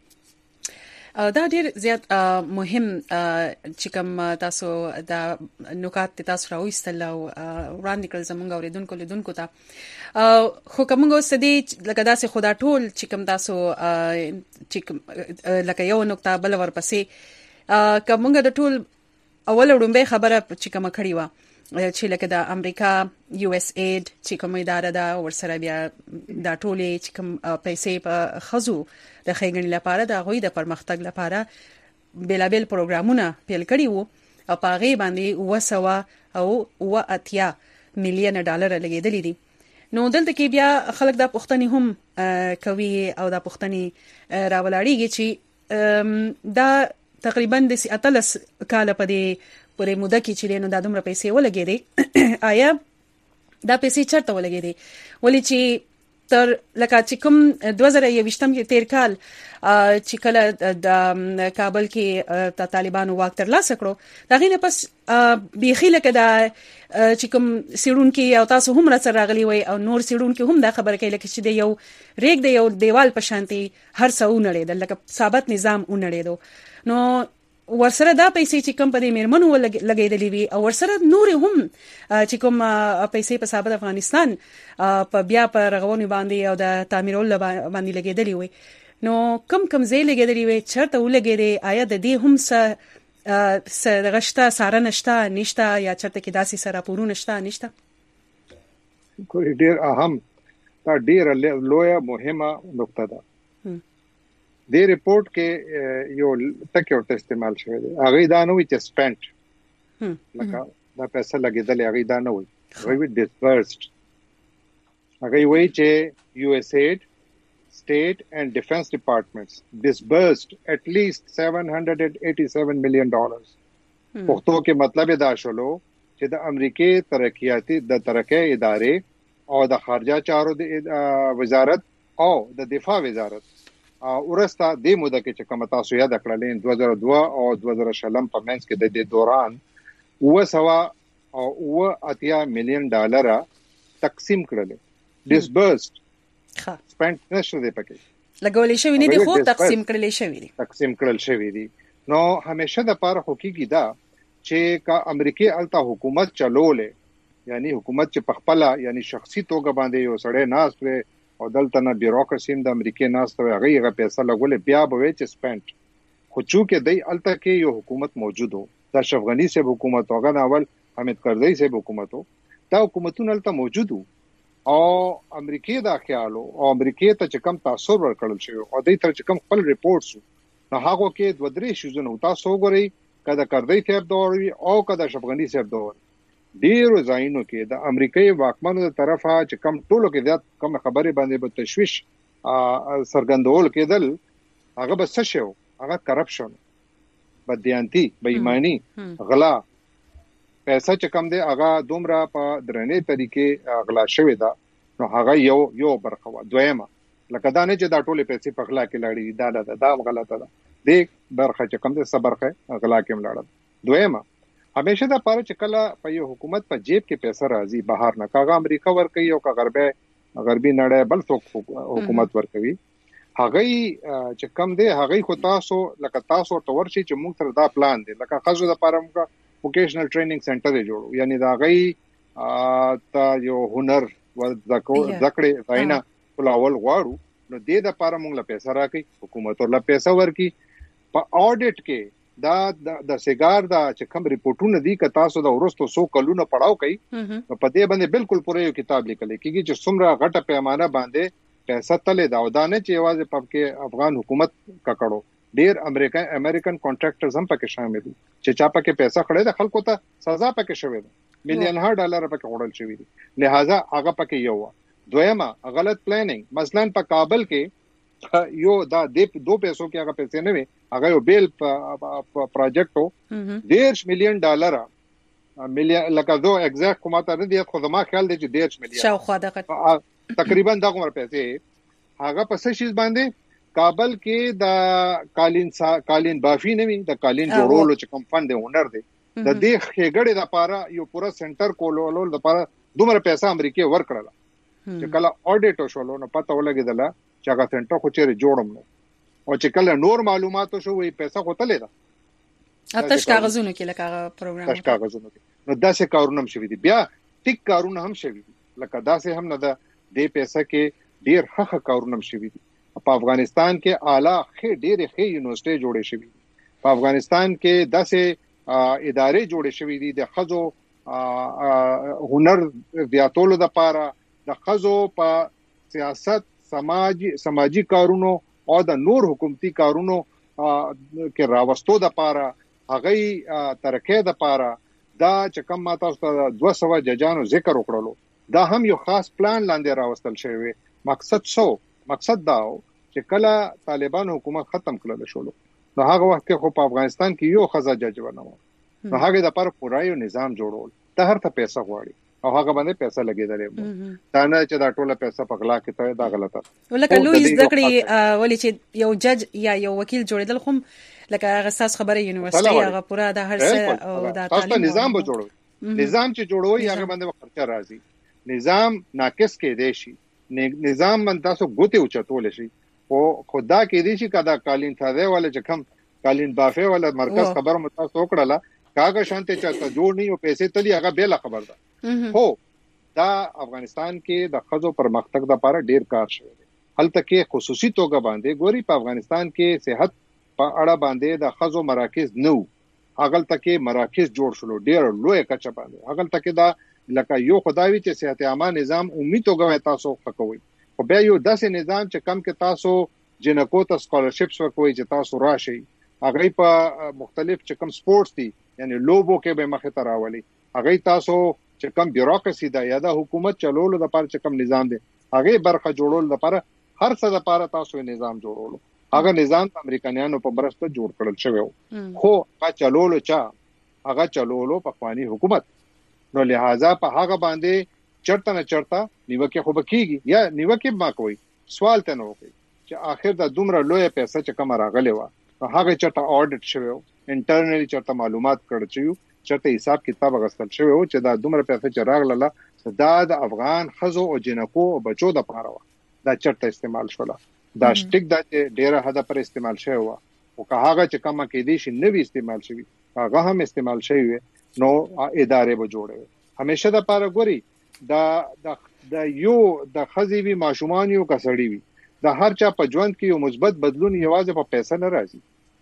دا ډیر زیات مهم چې کوم تاسو د نکات تاسو راوستل او وړاندې کړل زموږ اوریدونکو لیدونکو ته خو کومه ستدي لکه داسې خدا ټول چې کوم تاسو چې لکه یو نقطه بل ورپسې کومه د ټول اول وړاندې خبره چې کوم کړی و چې لکه د امریکا یو اس اید چې کوم اداره ده ورسره بیا د ټولې چې کوم پیسې په خزو د خېګنې لپاره د غوي د پرمختګ لپاره بیلابل پروګرامونه پیل کړي وو او په غي باندې وسوا او و اتیا میلیون ډالر لګیدل دي نو دلته کې بیا خلک دا پوښتنې هم کوي او دا پوښتنې راولاړيږي چې دا تقریبا د اتلس کال په دې پورې موده کې چې نو د دومره پیسې ولګېدې آیا دا پیسې چرته ولګېدې ولې چې تر لکه چې کوم دوه زره یوویشتم کې تیر کال چې کله د کابل کې د طالبانو واک ترلاسه کړو دا غینه پس بيخي لکه دا چې کوم سیرون کې او تاسو هم را سره راغلي وي او نور سیرون کې هم دا خبره کوي لکه چې د یو ریګ د یو دیوال په شانتي هر څه ونړېدل لکه ثابت نظام ونړېدو نو ورسره دا پیسې چې کوم په دې میرمنو لګېدلې وي او ورسره نور هم چې کوم پیسې په ثابت افغانستان په بیا په رغونې باندې او د تعمیرولو باندې لګېدلې وي نو کم کم ځای لګېدلې وي چرته ولګېدې آیا د دې هم څه څه غشته ساره نشته نشته یا چرته کې داسې سره پورونه نشته نشته کوي ډیر اهم دا ډیر لویه مهمه نقطه ده د ریپورت کې یو ټکی ورته استعمال شوی دی هغه دا نه وي چې سپینټ لکه دا پیسې لګیدل هغه دا نه وي هغه وي ډیسبرسډ هغه وي چې یو ایس اید state and defense departments disbursed at least seven hundred eighty-seven million dollars پښتو کې مطلب دا شولو چې د امریکای ترقیاتي د ترقی ادارې او د خارجه چارو د وزارت او د دفاع وزارت ورسته د موده کې چې کوم تاسو یاد کړل دوه زره دوه او دوه زره شلم په منځ کې د دې دوران وسوا او و اتیا میلیون ډالر تقسیم کړل disbursed ښه سپینټ نشو دی پکې لګولې شوی نه دی خو تقسیم کړل شوی دی تقسیم کړل شوی دی نو همیشه د پاره حقيقي دا چې کا امریکای الته حکومت چلولې یعنی حکومت چې پخپلا یعنی شخصي توګه باندې یو سړی ناس وي او دلته نه بیوروکراسي د امریکای ناس ته هغه هغه پیسې لګولې بیا به چې سپینټ خو چې د الته کې یو حکومت موجود وو د اشرف غنی صاحب حکومت هغه اول حامد کرزی صاحب حکومت وو دا حکومتونه الته موجود وو او امریکای دا خیالو او امریکای ته چې کم تاثیر ورکړل شو او د تر چې کم خپل ریپورتس نو هغه کې دوه درې شوزونه تاسو وګورئ کله کردی صاحب دور او کله اشرف غنی صاحب دور ډیرو ځایونو کې د امریکای واکمنو تر طرفه چې کم ټولو کې زیات کم خبره باندې به تشویش سرګندول کېدل هغه به څه شو هغه کرپشن بدیانتی بېایمانی غلا پیسې چې کم دی هغه دومره په درنې طریقې غلا شوی دا نو هغه یو یو برخه و دویمه لکه دا نه چې دا ټولې پیسې په غلا کې لاړې دا دا دا غلطه ده دې برخه چې کم دی صبرخه غلا کې ملاړه دویمه همیشه دا پاره چې کله په یو حکومت په جیب کې پیسې راځي بهر نه کاغه امریکا ور کوي او کا غربه غربي نړۍ بل څوک حکومت ور کوي هغه چې کم دی هغه خو تاسو لکه تاسو تورشي چې موږ تر دا پلان دی لکه خزو د پاره موږ ووکیشنل ټریننګ سنټر جوړو یعنی دا غي تا یو هنر و ذکر زاینا فلاول غواړو نو دې د پاره موږ له پیسې راکې حکومت ورله پیسې ورکي په اډیټ کې دا د سیګار دا چې کوم ریپورتونه دي ک تاسو د ورستو سو کلونه پڑھاو کوي په دې باندې بالکل پوره یو کتاب لیکل کیږي چې څومره غټه پیمانه باندې پیسې تلې دا ودانه چې یوازې په افغان حکومت کا کړو ډیر امریکا امریکن کانټراکټرز هم پکې شامل دي چې چا پکې پیسې خړې د خلکو ته سزا پکې شوې ده میلیون هر ډالر پکې وړل شوی دي لہذا هغه پکې یو دویمه غلط پلانینګ مثلا په کابل کې یو دا د دو پیسو کې هغه پیسې نه وي هغه یو بیل پروجیکټو ډیر میلیون ډالر میلیون لکه زه ایگزیکټ کومه ته نه دی خو ما خیال دی چې ډیر میلیون شاوخوا دغه تقریبا دا کومه پیسې هغه په څه شي باندې کابل کې د کالین کالین بافي نه وي د کالین جوړولو چې کوم فند هنر دی د دې خېګړې د پاره یو پورا سنټر کولول د پاره دومره پیسې امریکای ورکړل چې کله اډیټ وشولو نو پته ولګیدله چې هغه سنټر خو چیرې جوړم نو او چې کله نور معلوماتو شو وي پیسې خو تلې ده اتش کاغذونو کې لکه پروګرام اتش کاغذونو کې نو داسې کارونه هم شوي دي بیا ټیک کارونه هم شوي دي لکه داسې هم نه ده د پیسې کې ډیر ښه کارونه هم شوي دي په افغانستان کې اعلی خې ډېرې خې یونیورسيټي جوړې شوې دي په افغانستان کې داسې ادارې جوړې شوې دي د خزو هنر زیاتولو لپاره د خزو په سیاست سماجی سماجی کارونو او د نور حکومتي کارونو کې راوستو د لپاره هغه ترکه د لپاره دا چې کوم ماته دوه سوه ججانو ذکر وکړلو دا هم یو خاص پلان لاندې راوستل شوی. مقصد څه؟ مقصد دا چې کله طالبان حکومت ختم کړل شول نو هغه وخت کې خو په افغانستان کې یو خزا جج ونه و. نو هغه د لپاره پوره یو نظام جوړول. ته هر ته پیسې غواړي او هغه باندې پیسې لګیدلې. دا نه چې دا ټوله پیسې په غلا کې ته دا غلطه. ولکه لوی ذکرې ولې چې یو جج یا یو وکیل جوړیدل خو لکه هغه اساس خبره یونیورسيټي هغه پورا د هر څه او د تعلیم نظام به جوړوي. نظام چې جوړوي هغه باندې خرچه راځي. نظام ناقص کې دی شي. نظام باندې تاسو ګوتې اوچتول شي او خدا کې دی چې کدا قالین تھاده ولا چې کم قالین بافه ولا مرکز خبر متاسو وکړه کاغه شانته چاته جوړ نه او پیسې تلی هغه به لا خبر ده. هو دا افغانستان کې د خزو پرمختګ لپاره ډیر کار شوی دی. هلته کې خصوصي توګه باندې ګوري په افغانستان کې صحت په اړه باندې د خزو مراکز نو هغه تکي مراکز جوړ شلو ډیر لوی کچه باندې هغه تکي دا لکه یو خدای چې صحت عامه نظام امید توګه تاسو حقوي خو بیا یو داسې نظام چې کم کې تاسو جنکو ته سکالرشپس ورکوي چې تاسو راشي هغه په مختلف چې کم سپورتس دي یعنی لوبو کې به مخه ته راولي هغه تاسو چې کم بیوروکراسي دا یا د حکومت چلولو د لپاره چې کم نظام دی هغه برخه جوړول د لپاره هر څه د لپاره تاسو نظام جوړولو هغه نظام امریکایانو په برسته جوړ کړل شوی خو هغه چلولو چا هغه چلولو په خواني حکومت نو لہذا په هغه باندې چرته نه چرته نیوکه خو بکیږي یا نیوکه ما کوي سوال ته نه وکي چې اخر د دومره لوی پیسې چې کوم راغلي و هغه چرته اډیټ شوی انټرنلی چرته معلومات کړی شو چرته حساب کتاب غوښتل شوی او چې دا دومره پیسې چې راغله دا د افغان خزو او جنکو او بچو د پاره و دا چرته استعمال شولا دا شټیک دا چې ډیره حد پر استعمال شوی و او که هغه چې کومه کې دي چې نوی استعمال شوی هغه هم استعمال شوی نو ادارې به جوړوي همیشه د پاره ګوري دا د د یو د خزيوي ماشومان یو کسړی وي د هر چا په ژوند کې یو مثبت بدلون یوازې په پیسې نه راځي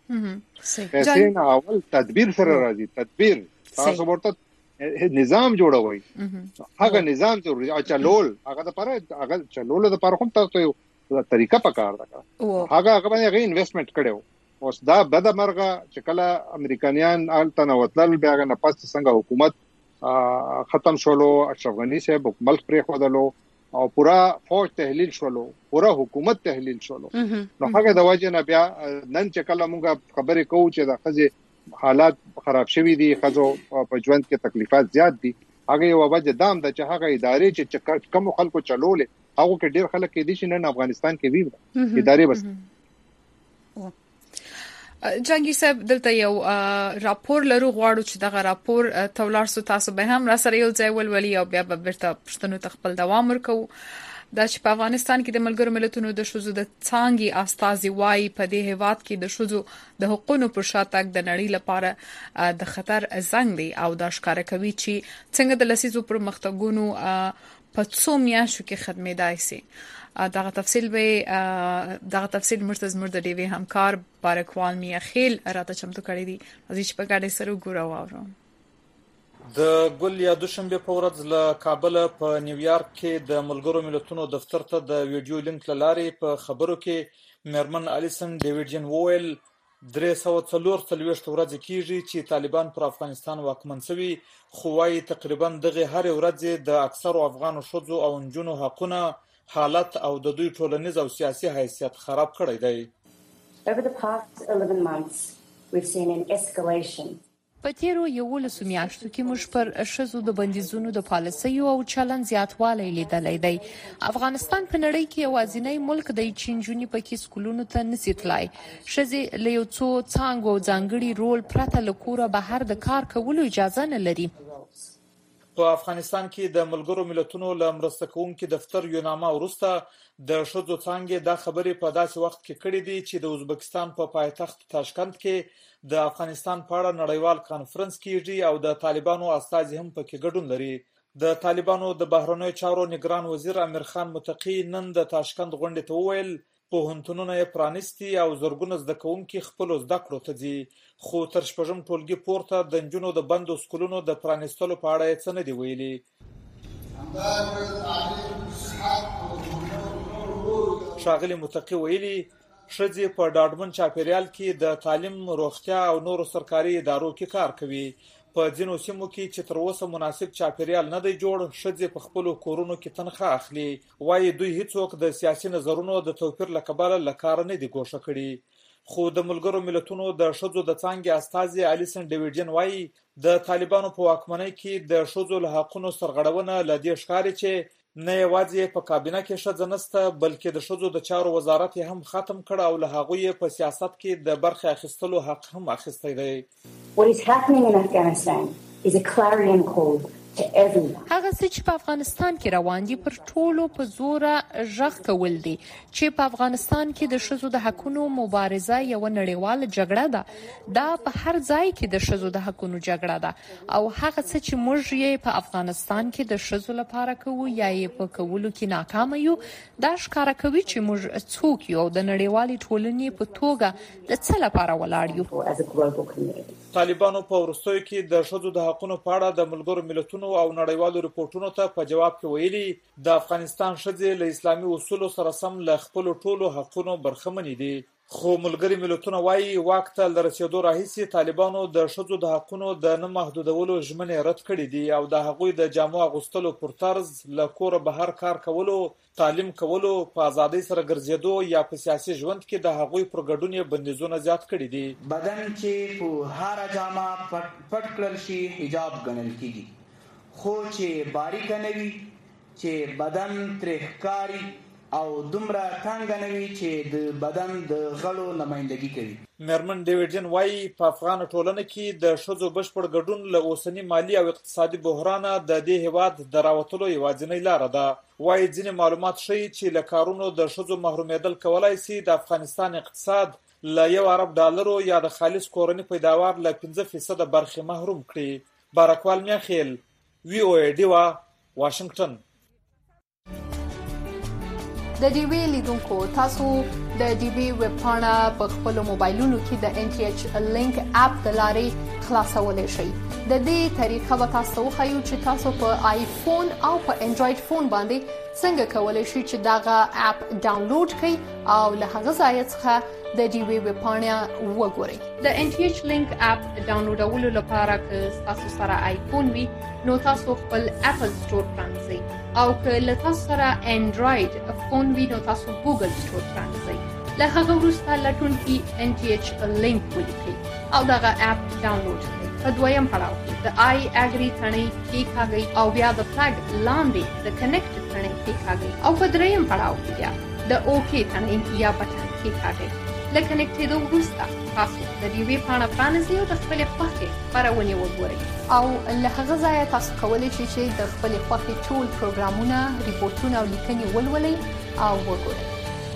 پیسې نه اول تدبیر سره راځي تدبیر تاسو ورته نظام جوړوي هغه نظام ضروري او چلول هغه د پاره هغه چلول د پاره کوم تاسو یو طریقه پکار ده هغه هغه باندې غي انویسټمنټ کړو اوس دا بد مرغه چې کله امریکایان آلته نو وتل بیا نه پس څنګه حکومت ختم شولو اشرف غنی صاحب ملک پرې خودلو او پورا فوج تحلیل شولو پورا حکومت تحلیل شولو نو هغه د وجه نه بیا نن چې کله موږ خبرې کوو چې د خزه حالات خراب شوي دي خزو په ژوند کې تکلیفات زیات دي هغه یو وجه دام د چې هغه ادارې چې کم خلکو چلولې هغه کې ډیر خلک کې دي چې نن افغانستان کې وی ادارې بس جنگي صاحب دلته یو راپور لرو غواړو چې دغه راپور تولار سو تاسو به هم را سره یو ځای ولولي او بیا به برته پښتنو تخپل دوام ورکو دا چې په افغانستان کې د ملګرو ملتونو د شوزو د څانګي استازي وای په دې هیواد کې د شوزو د حقوقو پر شاتګ د نړۍ لپاره د خطر زنګ دی او دا ښکار کوي چې څنګه د لسیزو پر مختګونو په څو میاشتو کې خدمتدای سي دغه تفصیل به دغه تفصیل مرتضی مرد دی وی همکار بارکوال میا خیل راته چمتو کړی دی ازي چې په ګاډي سره ګورو واورم د ګل یا دوشنبه په ورځ له کابل په نیویارک کې د ملګرو ملتونو دفتر ته د ویډیو لینک لارې په خبرو کې میرمن الیسن ډیویډ جن وویل درې سوه څلور څلوېښت ورځې کېږي چې طالبان پر افغانستان واکمن شوي خو وايي تقریبا دغه هر ورځ د اکثرو افغانو ښځو او نجونو حقونه حالت او د دوی ټولنیز او سیاسي حیثیت خراب کړی دی. Over the past eleven months we've seen an escalation. په تیرو یولسو میاشتو کې موږ پر ښځو د بندیزونو د پالیسیو او چلن زیاتوالی لیدلی دی. افغانستان په نړۍ کې یوازینی ملک دی چې نجونې پکې سکولونو ته نشي تلای. ښځې له یو څو څانګو او ځانګړي رول پرته له کوره بهر د کار کولو اجازه نه لري. په افغانستان کې د ملګرو ملتونو له مرسته کوونکي دفتر یوناما وروسته د ښځو څانګې دا خبرې په داسې وخت کې کړې دي چې د ازبکستان په پایتخت تاشکند کې د افغانستان په اړه نړیوال کانفرنس کېږي او د طالبانو استازي هم پکې ګډون لري. د طالبانو د بهرنیو چارو نگران وزیر امیر خان متقی نن د تاشکند غونډې ته وویل پوهنتونونه یې پرانیستي او زرګونه زده کوونکي خپلو زده کړو ته ځي خو تر شپږم ټولګي پورته د نجونو د بندو سکولونو د پرانیستلو په اړه یې څه نه دي ویلي. ښاغلي متقی ویلي ښځې په ډاډمن چاپیریال کې د تعلیم، روغتیا او نورو سرکاري ادارو کې کار کوي. په ځینو سیمو کې چې تر اوسه مناسب چاپیریال نه دی جوړ، ښځې په خپلو کورونو کې تنخواه اخلي. وایي دوی هیڅوک د سیاسي نظرونو د توپیر له کبله له کاره نه دي ګوښه کړي. خو د ملګرو ملتونو د ښځو د څانګې استازي الیسن ډیویډجن وایي د طالبانو په واکمنۍ کې د ښځو له حقونو سرغړونه له دې ښکاري چې نه یوازې په کابینه کې ښځه نشته، بلکې د ښځو د چارو وزارت یې هم ختم کړ او له هغوی په سیاست کې د برخې اخیستلو حق هم اخیستی دی. What is happening in Afghanistan is a clarion call to everyone. هغه څه چې په افغانستان کې روان دي پر ټولو په زوره غږ کول دي چې په افغانستان کې د ښځو د حقونو مبارزه یو نړیواله جګړه ده. دا په هر ځای کې د ښځو د حقونو جګړه ده او هغه څه چې موږ یې په افغانستان کې د ښځو لپاره کوو یا یې په کولو کې ناکام یو، دا ښکاره کوي چې موږ څوک یو د نړیوالې ټولنې په توګه د څه لپاره ولاړ یو. طالبانو په وروستیو کې د ښځو د حقونو په اړه د ملګرو ملتونو او نړیوالو رپورټونو ته په جواب کې ویلي د افغانستان ښځې له اسلامي اصولو سره سم له خپلو ټولو حقونو برخمنې دي. خو ملګري ملتونه وایي واک ته له رسېدو راهیسې طالبانو د ښځو د حقونو د نه محدودولو ژمنې رد کړې دي او د هغوی د جامو اغوستلو پر طرز له کوره بهر کار کولو، تعلیم کولو، په ازادۍ سره ګرځېدو یا په سیاسي ژوند کې د هغوی پر ګډون یې بندیزونه زیات کړي دي. بدن چې په هر جامه پټ پټ کړل شي حجاب ګڼل کیږي، خو چې باریک نه وي، چې بدن ترې ښکاري او دومره څنګه نه وي چې د بدن د غړو نمائندګي کوي. میرمن ډیویډجن وایي په افغان ټولنه کې د ښځو بشپړ ګډون له اوسني مالي او اقتصادي بحرانه د دې هیواد د راوتلو یوازینۍ لاره ده. وایي ځینې معلومات ښیي چې له کارونو د ښځو محرومیدل کولای شي د افغانستان اقتصاد له یو ارب ډالرو یا د خالص کورني پیداوار له پنځه فیصده برخې محروم کړي. بارکوال میاخیل، وی او ای ډیوا، واشنگټن. د ډي وی لیدونکو تاسو د ډي وی ویب پاڼه په خپل موبایلونو کې د ان ټي ایچ لینک اپ د لارې خلاصولای شئ. د دې طریقه به تاسو خو چې تاسو په آیفون او په انډراید فون باندې څنګه کولای شئ چې داغه اپ ډاونلوډ کړئ او له هغه ځای څخه د ډي وی ویب پاڼه وګورئ. د ان ټي ایچ لینک اپ ډاونلوډولو لپاره که تاسو سره آیفون وي نو تاسو خپل اپل سٹور پرانځئ او که له تاسو سره انډراید فون وي نو تاسو ګوګل سٹور پرانځئ. له هغه وروسته لټون کې ان ټي ایچ لینک ولیکئ او دغه اپ ډاونلوډ کړئ. په دویم پړاو کې د آی اګری تڼۍ کېکاږئ او بیا د فلګ لاندې د کنیکټ تڼۍ کېکاږئ او په دریم پړاو کې بیا د اوکې تڼۍ یا بټن کېکاږئ. له کنیکټېدو وروسته تاسو د ډي وی پاڼه پرانیزئ او د خپلې خوښې خپرونې وګورئ او له هغه ځایه تاسو کولی شئ چې د خپلې خوښې ټول پروګرامونه، ریپورټونه او لیکنې ولولئ او وګورئ.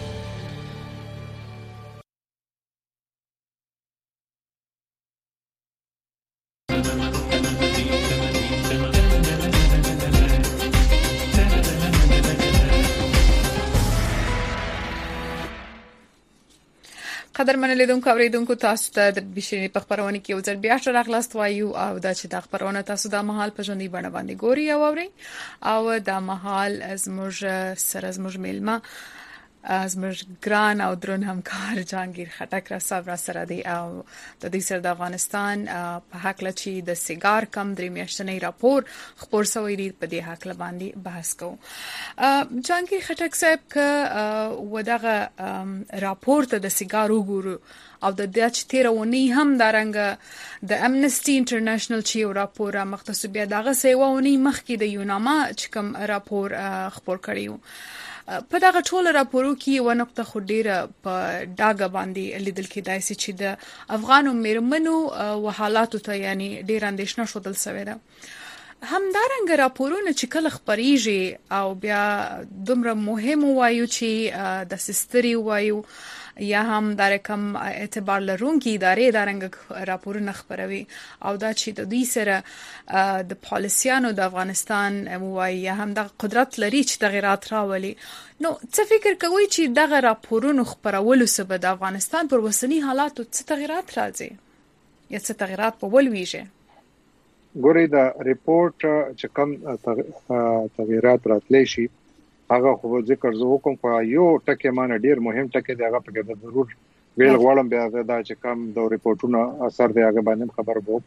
قدر منلیدونکو اوریدونکو تاسو ته د بشری په خبرونه کې یو ځل بیا راغلاست وایو او دا چې د خبرونه تاسو د مهال په ژوندۍ بڼه باندې ګوري او اوري او د مهال زموږ سره زموږ میلمه زموږ ګران او درون همکار جهانگیر خټک را صاحب را سره دی او د دې سره د افغانستان په حق لچی د سیګار کم درې میاشتنی راپور خبر شوی دی په دې حق باندې بحث کوو. جهانگیر خټک صاحب ک ودغه راپور ته د سیګار وګورو او د دې چې تیرونی هم دارنګ د امنسټي انټرنیشنل چې راپور مختص بیا دغه سیوونی مخکې د یوناما چې کوم راپور خبر کړیو. په دغه ټول راپورو کې و نقطه خو ډیره په ډاګه باندې لیدل کېدای شي چې د افغانو میرمنو او حالاتو ته یعنی ډیر اندېښنه شودل سوی ده. همدارنګه راپورونه چې کله خبريږي او بیا دومره مهم وایو چې د سستري وایو یا هم د رقم اعتبار لرونکي ادارې دارنګ راپورونه خبروي او دا چې د دې سره د پالیسیانو د افغانستان وایي یا هم د قدرت لري چې تغیرات راولي. نو څه فکر کوي چې دغه راپورونو خبرولو سبب د افغانستان پر وسنی حالاتو څه تغیرات راځي یا څه تغیرات په ولويږي؟ ګوري دا ریپورت چې کوم تغیرات راتلی شي هغه خو ذکر زه کوم په یو ټکی باندې ډیر مهم ټکی دی هغه په ضرور ویل غواړم بیا دا چې کوم د ریپورتونو اثر دی هغه باندې خبر وکم.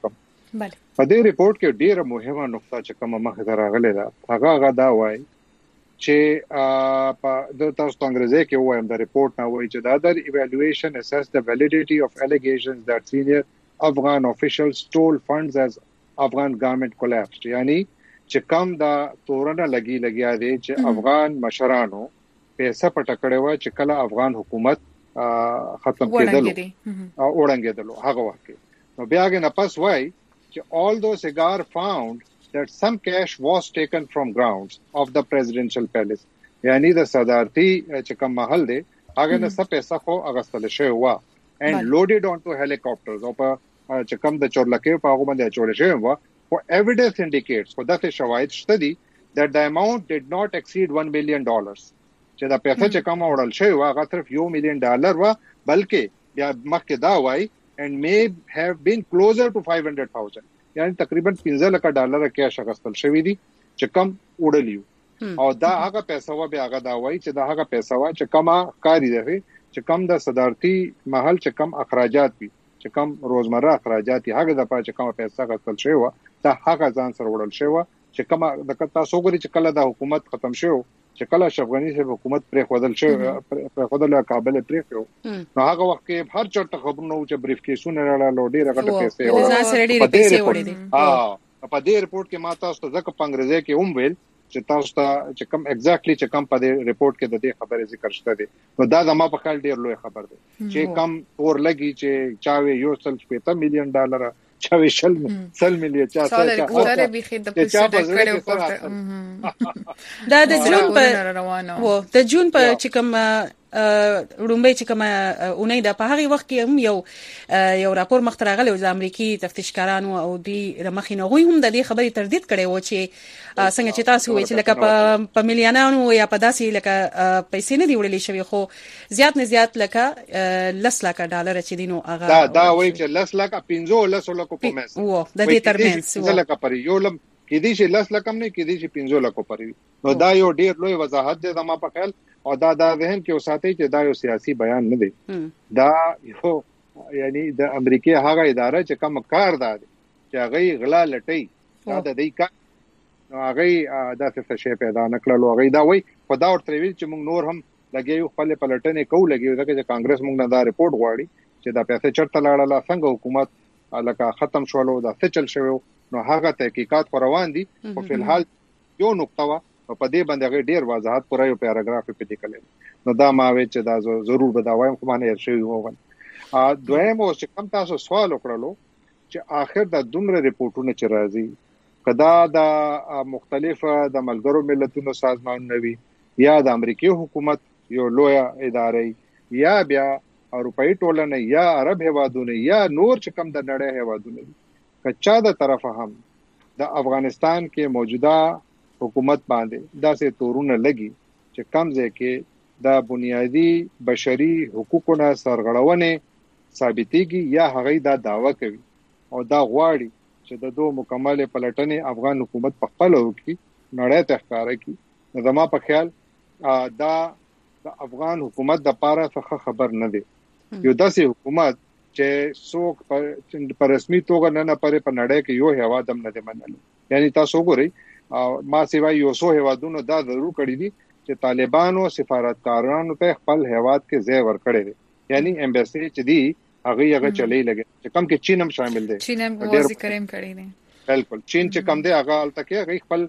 بله په دې ریپورت کې ډیره مهمه نقطه چې کومه مخه راغله ده هغه غدا وای چې په د تاسو انګریزي کې وایم د ریپورت نه وای چې دا در evaluation assess the validity of allegations that senior Afghan officials stole funds as Afghan government collapsed یعنی چې کوم دا تورنه لګي لګیا دي چې افغان مشرانو پیسې پټ کړي و چې کله افغان حکومت ختم کېدل او اورنګېدل هغه وخت نو بیا غن پس وای چې all those cigar found that some cash was taken from grounds of the presidential palace یعنی د صدارتي چې کوم محل دی هغه نه څه پیسې خو اغستل شوی و and loaded onto helicopters او په چې کوم د چورلکې په هغه باندې چول شوی و for evidence indicates for that شواهد شته that the amount did not exceed one million dollars چې دا پیسې چې کوم اورل شوی و هغه صرف one million ډالر و بلکې بیا مخکې دا وای and may have been closer to five hundred thousand یعنی تقریبا fifteen لک ډالر کې شغستل شوی دي چې کم وړلیو او دا هغه پیسې و بیا هغه دا وای چې دا هغه پیسې و چې کما کاری دی چې کم د صدارتي محل چې کم اخراجات وي چې کم روزمره اخراجات هغه د پاتې کم پیسې غستل شوی و دا هغه ځان سره وړل شوی و چې کما د تاسو غوړي چې کله د حکومت ختم شو چې کله افغاني سره حکومت پرې خودل شو پرې خودل کابل پرې شو نو هغه وخت کې هر چرته خبرونه چې بریف کیسونه راړل ډېر غټه پیسې و ځان سره ډېر پیسې وړي دي ها په دې ریپورت کې ما تاسو ته ځکه په انګریزي کې هم ویل چې تاسو ته چې کوم ایگزیکټلی چې کوم په دې ریپورت کې د دې خبرې ذکر شته دي نو دا د ما په خیال ډېر لوی خبر دی چې کم اور لګي چې چاوي یو سل شپږ میلیون ډالر چاوي شل سل میلیون چا څه سره به خدای په څه کړو دا د جون په و د جون په چې کوم رومبه چې کومه اونۍ د په هغه وخت کې هم یو یو راپور مخ راغلی د امریکای تفتیشکارانو او د مخینه غوي هم د دې خبرې تردید کړي و چې څنګه چې تاسو وایي چې لکه په میلیونانو یا په داسې لکه پیسې نه دی وړلې شوی خو زیات نه زیات لکه لس لک ډالر چې دینو هغه دا دا وایي چې لس لک پنځه لک په مس و د دې ترمنځ و لکه پر یو لم کې دي چې لس لکم نه کې دي چې پنځه لک پرې نو دا یو ډیر لوی وضاحت دی زما په خیال او دا دا ذهن کې وساتئ چې دا یو سیاسي بیان نه دی دا یو یعنی د امریکای هغه اداره چې کوم کار ده چې هغه غلا لټي دا د دې کار هغه دا څه شی پیدا نکړلو هغه دا وای خدا ورته ویل چې موږ نور هم لګیو خپل پلټنې کوو لګیو ځکه چې کانګرس موږ نه دا ریپورت غواړي چې دا پیسې چرته لاړه څنګه حکومت لکه ختم شولو دا څه چل شوی نو هغه تحقیقات روان دي او په الحال یو نقطه وا په دې باندې ډیر وضاحت پورا یو پیراګراف په دې کړل نو دا ما وی چې دا ضرور به دا وایم خو باندې شوی وو ا دویم او چې کوم تاسو سوال وکړلو چې اخر د دومره ریپورتونو چې راځي کدا د مختلفه د ملګرو ملتونو سازمانونو وی یا د امریکای حکومت یو لوی ادارې یا بیا اروپאי ټولنه یا عرب هوادونه یا نور چې کوم د نړۍ هوادونه کچا د طرفه هم د افغانستان کې موجوده حکومت باندې داسې تورونه لګي چې کم ځای کې د بنیادی بشري حقوقونو سرغړونه ثابتېږي یا هغه دا داوا کوي او دا غواړي چې د دوه مکمل پلټنې افغان حکومت په خپل وکړي نړۍ ته ښکارا کړي زما په خیال دا د افغان حکومت د پاره څخه خبر نه دی یو داسې حکومت چې څوک په رسمي توګه نه نه پرې په نړۍ کې یو هوا دم نه دی منل یعنی تاسو ګورئ ما سیوا یو څو هوادونو دا ضرور کړی دي چې طالبانو سفارتکارانو ته خپل هواد کې ځای ورکړي دي یعنی ایمبیسی چې دی هغه هغه چلی لګي چې کم کې چین هم شامل دي چین هم ذکر هم کړی دي بالکل چین چې کم دی هغه الته کې هغه خپل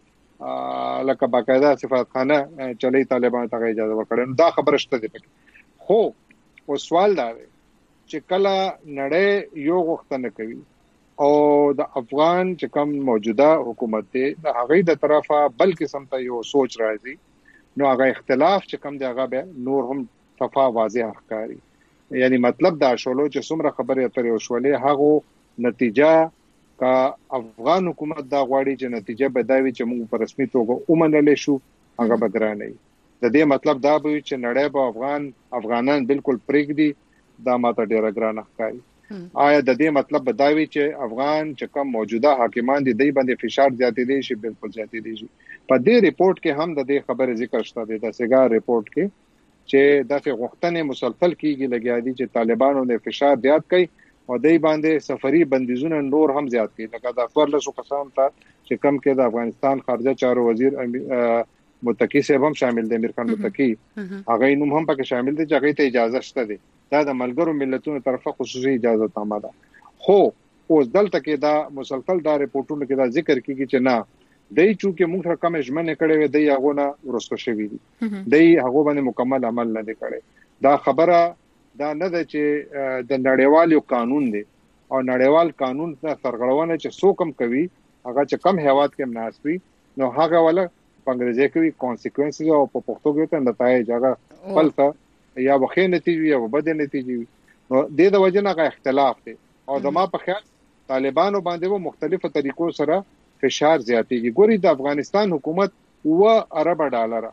لکه باقاعده سفارتخانه چلی طالبانو ته اجازه ورکړي دا خبره شته دي خو او سوال دا دی چې کله نړۍ یو غوښتنه کوي او د افغان چې کوم موجوده حکومت دی د هغه د طرفه بلکې سمته یو سوچ راځي نو هغه اختلاف چې کوم دی هغه به نور هم صفا واضح ښکاري یعنی مطلب دا شولو چې څومره خبرې اترې وشولې هغه نتیجه کا افغان حکومت دا غواړي چې نتیجه بداوي چې موږ په رسمي توګه ومنل شو هغه بګرانه د دې مطلب دا به چې نړۍ به افغان افغانان بالکل پرېږدي دا ماته ډیره ګرانه ښکاري آیا د دې مطلب بداوي چې افغان چې کوم موجوده حاکمان دي دوی باندې فشار زیاتې دي شي بالکل زیاتې دي شي په دې ریپورت کې هم د دې خبره ذکر شته د سګار ریپورت کې چې دغه غوښتنې مسلسل کیږي لګیا دي چې طالبانو د فشار زیات کوي او دای باندې سفري بندیزونه نور هم زیات کړي. لکه د څوارلسو کسانو ته چې کم کې د افغانستان خارجه چارو وزیر متقی صاحب هم شامل دي، امیر خان متقی هغه نوم هم پکې شامل دي چې هغه ته اجازه شته دي. دا د ملګرو ملتونو طرفه خصوصي اجازه تامه ده. خو اوس دلته کې دا مسلسل دا ریپورتونه کې دا ذکر کیږي چې نه دای چې موږ سره کوم ژمنه کړې وې دی هغه نه ورسته شوی دي، دی هغه باندې مکمل عمل نه دی کړی. دا خبره دا نه ده چې د نړیوال یو قانون دی او نړیوال قانون ته سرغړونه چې څوک هم کوي هغه چې کم هیواد کې مناسبي نو هغه ولا پنګرځي کوي کانسیکوئنسز او په پښتو کې ته نتایج هغه خپل یا وخت نتیجه یا بد نتیجه نو د دې وجه نه اختلاف دی. او د ما په خیال طالبانو باندې وو مختلفو طریقو سره فشار زیاتېږي. ګوري د افغانستان حکومت و ارب ډالر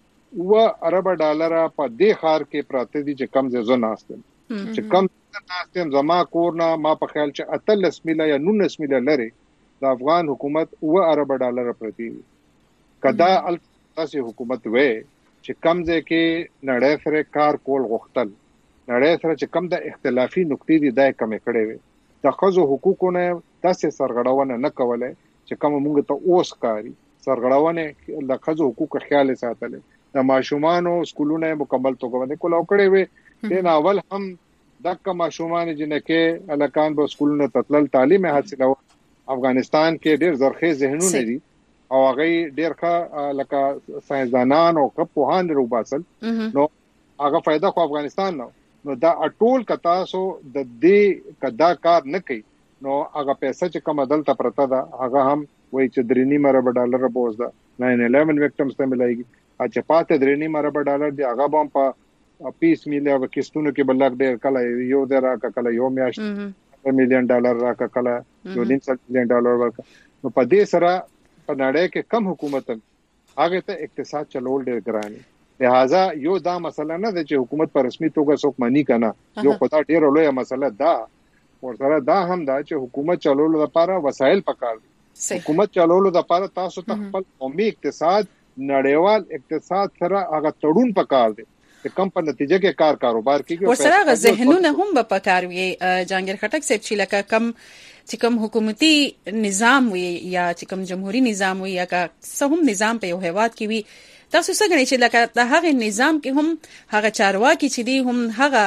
و ارب ډالر په دې خار کې پراته دي چې کم ځای ناستم چې کم ناستم زما کورنا ما په خیال چې اتلس میله یا نونس میله لري د افغان حکومت و ارب ډالر پرتی کدا التاسي حکومت وې چې کم ځای کې نړۍ سره کار کول غوښتل، نړۍ سره چې کم د اختلافي نقطې دي دای کم کړي وي د خزو حقوقونه داسې سرغړونه نه کوله چې کوم موږ ته اوس کاری سرغړونه د خزو حقوق خیال ساتل د ماشومان او سکولونه مکمل توګه باندې کول او کړي وي. دین اول هم دغه ماشومان جنکه الکان په سکولونو تتلل تعلیم حاصلو افغانستان کې ډېر زرخه ذهنونه دي او هغه ډېر ښه لکه ساينسدانان او کپوهان روباسل نو هغه فائدہ خو افغانستان نو نو دا ټول کتا سو د دې کدا کار نه کوي نو هغه پیسې چې کوم عدالت پرته ده هغه هم وایي چې درې نیم ارب ډالر بوز ده ناین الیون وکټمز ته ملایږي چې پاتې درې نیم ارب ډالر دی هغه هم په پیس میلیه وکستونو کې بلګ ډیر کله یو درا کله یو میاشت میلیون ډالر را کله یو نیم سل میلیون ډالر ورک نو په دې سره په نړۍ کې کم حکومت هغه ته اقتصاد چلول ډیر ګران لہذا یو دا مسله نه ده چې حکومت پر رسمي توګه څوک مانی کنه یو خدای ډیر لوی مسله ده ورسره دا هم دا چې حکومت چلولو لپاره وسایل پکار دي. حکومت چلولو لپاره تاسو ته خپل قومي اقتصاد نړیوال اقتصاد سره هغه تړون پکار دي چې کم په نتیجه کې کار کاروبار کیږي ورسره غ ذهنونه هم به پکار وي. جهانگیر خټک صاحب چې لکه کم چې کوم حکومتي نظام وي یا چې کوم جمهوریت نظام وي یا که سهم نظام په یو هیواد کې وي تاسو څنګه غواړئ چې لکه د هغه نظام کې هم هغه چارواکي چې دي هم هغه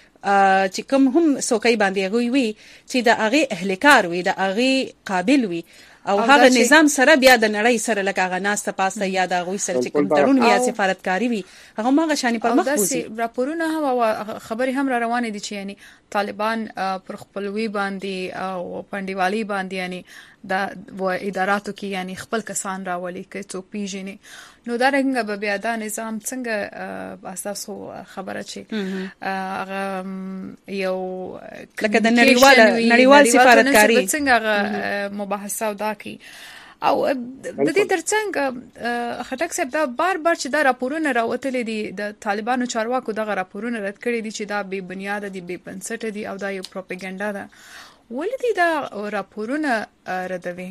چې کوم هم څوکۍ باندې غوي وي چې د هغه اهلکار وي د هغه قابل وي او هغه نظام سره بیا د نړۍ سره لکه هغه ناسته پاسته یا د غوي سره چې کوم تړون یا سفارتکاری وي هغه ماغه شانی پر مخ وځي. راپورونه هم خبري هم را روانې دي چې یعنی طالبان پر خپلوي باندې او پندیوالي باندې یعنی د و اداراتو کې یعنی خپل کسان راولي کې څوک پیژني نو دا رنګ به بیا دا نظام څنګه اساسو خبره چې هغه یو لکه د نړیوال نړیوال سفارتکاری څنګه مباحثه ودا کی او د دې ترڅنګ خټک صاحب دا بار بار چې دا راپورونه راوتلې دي د طالبانو چارواکو دغه راپورونه رد کړي دي چې دا بې بنیاد دي بې بنسټ دي او دا یو پروپاګاندا ده. ولې دا راپورونه ردوي؟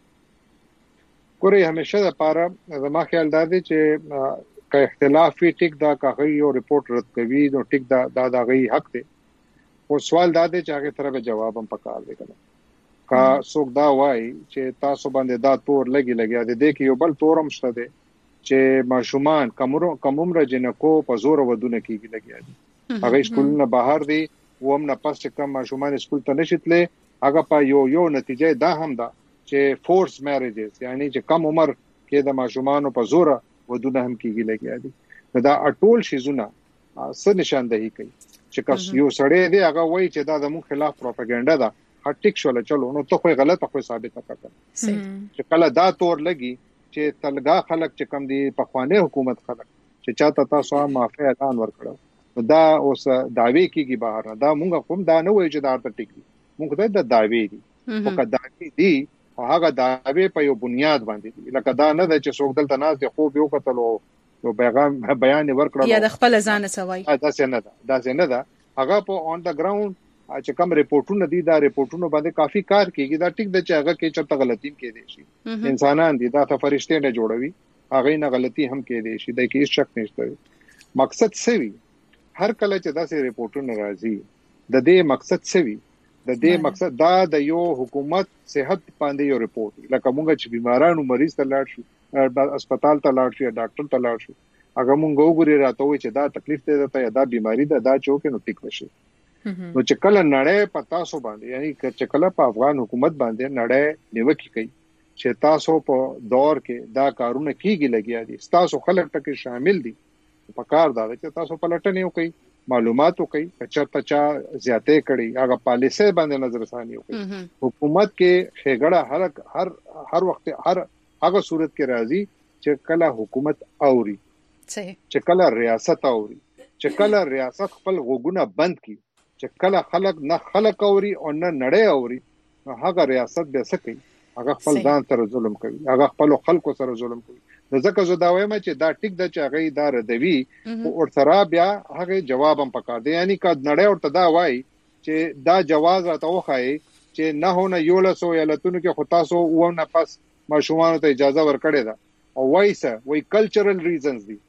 ګوري همیشه د پاره زما خیال دا دی چې که اختلاف وي ټیک دا که یو ریپورت رد کوي نو ټیک دا دا د غي حق دی. او سوال دا دی چې هغه طرف جواب هم پکار دی کنه کا څوک دا وای چې تاسو باندې دا تور لګي لګیا دی د کې یو بل تورم شته دی چې ماشومان کومو کومره جنکو په زور ودونه کیږي لګیا دي هغه سکولونه بهر دي و هم نه پس چې کوم ماشومان سکول ته نشیتلې هغه په یو یو نتیجه دا هم ده چې فورس میریجز یعنی چې کم عمر کې د ماشومان په زور ودونه هم کیږي لګیا دي دا اټول شیزونه څه نشاندهي کوي چې کس یو سړی دی هغه وایي چې دا د مون خلاف پروپاګاندا ده هټیک شول چلو نو ته خو غلطه خو ثابت کړه چې کله دا تور لګي چې تلګا خلک چې کم دي په خوانه حکومت خلک چې چاته تاسو معافی اعلان ورکړو دا اوس داوی کیږي بهر دا مونږ کوم دا نه وایي چې دا ټیک دي مونږ د داوی دي او که داوی دي هغه داوی په یو بنیاد باندې دي لکه دا نه چې څوک دلته ناز دي خو یو قتل او پیغام بیان ورکړو یا د خپل ځان سوای دا څنګه ده دا څنګه ده هغه په اون د ګراوند چې کوم ریپورتونه دي دا ریپورتونه باندې کافي کار کوي دا ټیک د چې هغه کې چرته غلطي کې دي شي انسانان دي دا ته فرشته نه جوړوي هغه نه غلطي هم کې دي شي د کې هیڅ شک نشته مقصد څه وي هر کله چې داسې ریپورتونه راځي د دې مقصد څه وي د دې مقصد دا د یو حکومت صحت باندې یو ریپورت لکه مونږ چې بیمارانو مریض ته لاړ شو هسپتال ته لاړ شو یا ډاکټر ته لاړ شو هغه مونږ وګوري راته وي چې دا تکلیف دی ته یا دا بیماری ده دا چوک نو ټیک نشي نو چې کله نړۍ پتا سو باندې یعنی چې کله په افغان حکومت باندې نړۍ نیوکه کوي چې تاسو په دور کې دا کارونه کیږي لګیا دي تاسو خلک ټکي شامل دي په کار دا چې تاسو پلټنه وکړي معلومات وکړي چې چا چا زیاتې کړي هغه پالیسي باندې نظر ثاني وکړي حکومت کې خېګړه هر هر هر وخت هر هغه صورت کې راځي چې کله حکومت اوري صحیح چې کله ریاست اوري چې کله ریاست خپل غوګونه بند کړي چې کله خلک نه خلک اوري او نه نړۍ اوري نو هغه ریاست به څه کوي هغه خپل ځان سره ظلم کوي هغه خپل خلکو سره ظلم کوي نو ځکه زه دا وایم چې دا ټیک د چې هغه اداره دوی او سره بیا هغه جواب هم پکار دی یعنی که نړۍ ورته دا وایي چې دا جواز راته وخایي چې نه هونه یو لسو یا لتون کې خو تاسو و نه پس ماشومان ته اجازه ورکړي دا او وایسه وای کلچرل ریزنز دي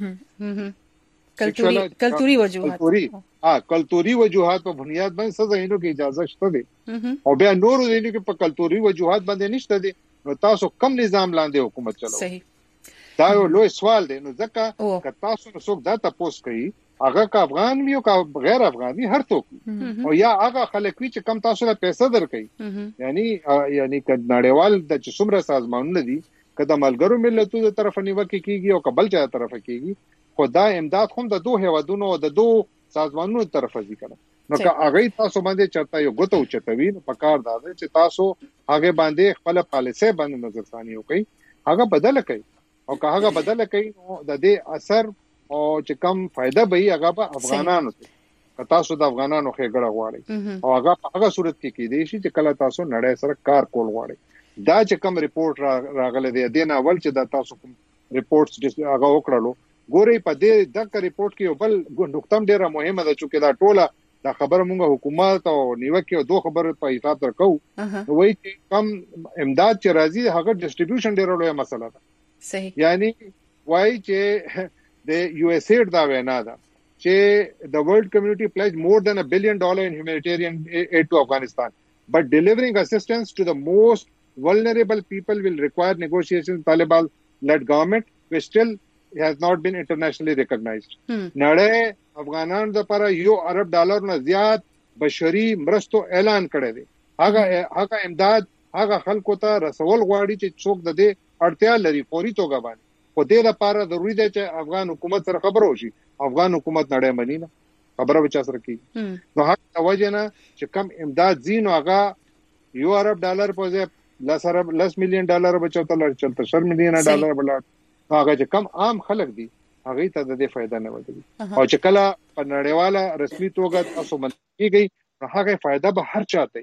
کلتوري کلتوري وجوهات ها کلتوري وجوهات په بنیاد باندې څه زینو کې اجازه شته دي او بیا نور زینو کې په کلتوري وجوهات باندې نشته دي نو تاسو کم نظام لاندې حکومت چلاو صحیح دا یو لوی سوال دی نو ځکه که تاسو نو څوک دا تاسو کوي هغه کا افغان وي او کا غیر افغاني هر څوک او یا هغه خلک وي چې کم تاسو له پیسې درکې یعنی یعنی ک نړیوال د څومره سازمانونه دي کله ملګرو ملتونو د طرف نیوکه کیږي او قبل چا طرف کیږي خدای امداد هم د دوه هوادونو او د دوه سازمانونو طرف ځي کنه نو که هغه تاسو باندې چرته یو غوتو چتوي نو پکار دا چې تاسو هغه باندې خپل پالیسي باندې نظر ثاني وکړي هغه بدل کړي او که هغه بدل کړي نو د دې اثر او چې کم فائدہ به هغه په افغانانو ته که تاسو د افغانانو خېګړه غواړي او هغه په هغه صورت کې کېدې شي چې کله تاسو نړۍ سره کار کول غواړي دا چې کم ریپورت راغله دی د نه اول چې دا تاسو کوم ریپورتس هغه وکړلو ګوري په دې دغه ریپورت کې بل نقطه ډیره مهمه ده چې دا ټوله دا خبره مونږه حکومت او نیوکه او دوه خبره په حساب درکو وایي چې کم امداد چې راځي هغه ډیسټریبیوشن ډیره لویه مسله ده صحیح یعنی وایي چې د یو اس اید دا وینا ده چې the world community pledged more than a billion dollar in humanitarian aid to Afghanistan but delivering assistance to the most vulnerable people will require negotiations Taliban led government which still has not been internationally recognized. نړۍ افغانانو لپاره یو ارب ډالر نه زیات بشري مرستو اعلان کړی دی. هغه هغه امداد هغه خلکو ته رسول غواړي چې څوک د دې اړتیا لري فوري توګه باندې. خو دې لپاره ضروری دی چې افغان حکومت سره خبرو شي. افغان حکومت نړۍ مني نه خبره به چا سره کوي. نو هغه توجه نه چې کم امداد زینو هغه یو ارب ډالر په ځای لس ارب لس میلیون ډالر بچوته لړ چلته شر میلیون ډالر بلات هغه چې کم عام خلک دي هغه ته د دې فائدہ نه ودی او چې کله په نړیواله رسمي توګه تاسو منځيږي هغه فائدہ به هر چاته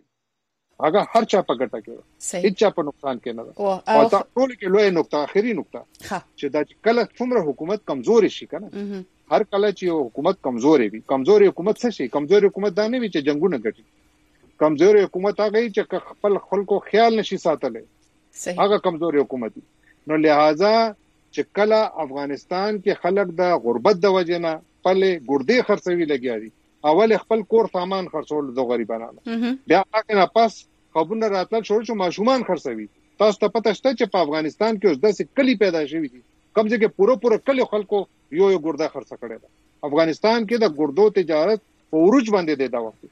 هغه هر چا په ګټه کوي هیڅ چا په نقصان کې نه ده او دا ټول کې لوی نقطه اخري نقطه چې دا کله څومره حکومت کمزوري شي کنه هر کله چې حکومت کمزوري وي کمزوري حکومت څه شي کمزوري حکومت دا نه وي چې جنگونه ګټي کمزوري حکومت هغه چې خپل خلکو خیال نشي ساتلې هغه کمزوري حکومت نو لہذا چې کله افغانستان کې خلک د غربت د وجنه پله ګردې خرڅوي لګیا دي اول خپل کور سامان خرڅول د غریبانو بیا هغه نه پس خبرونه راتل شروع شو ماشومان خرڅوي تاسو ته پته شته چې په افغانستان کې اوس داسې کلی پیدا شوی دي کم ځکه پوره پوره کلی خلکو یو یو ګرده خرڅ کړي ده افغانستان کې د ګردو تجارت په ورج باندې دی دا وخت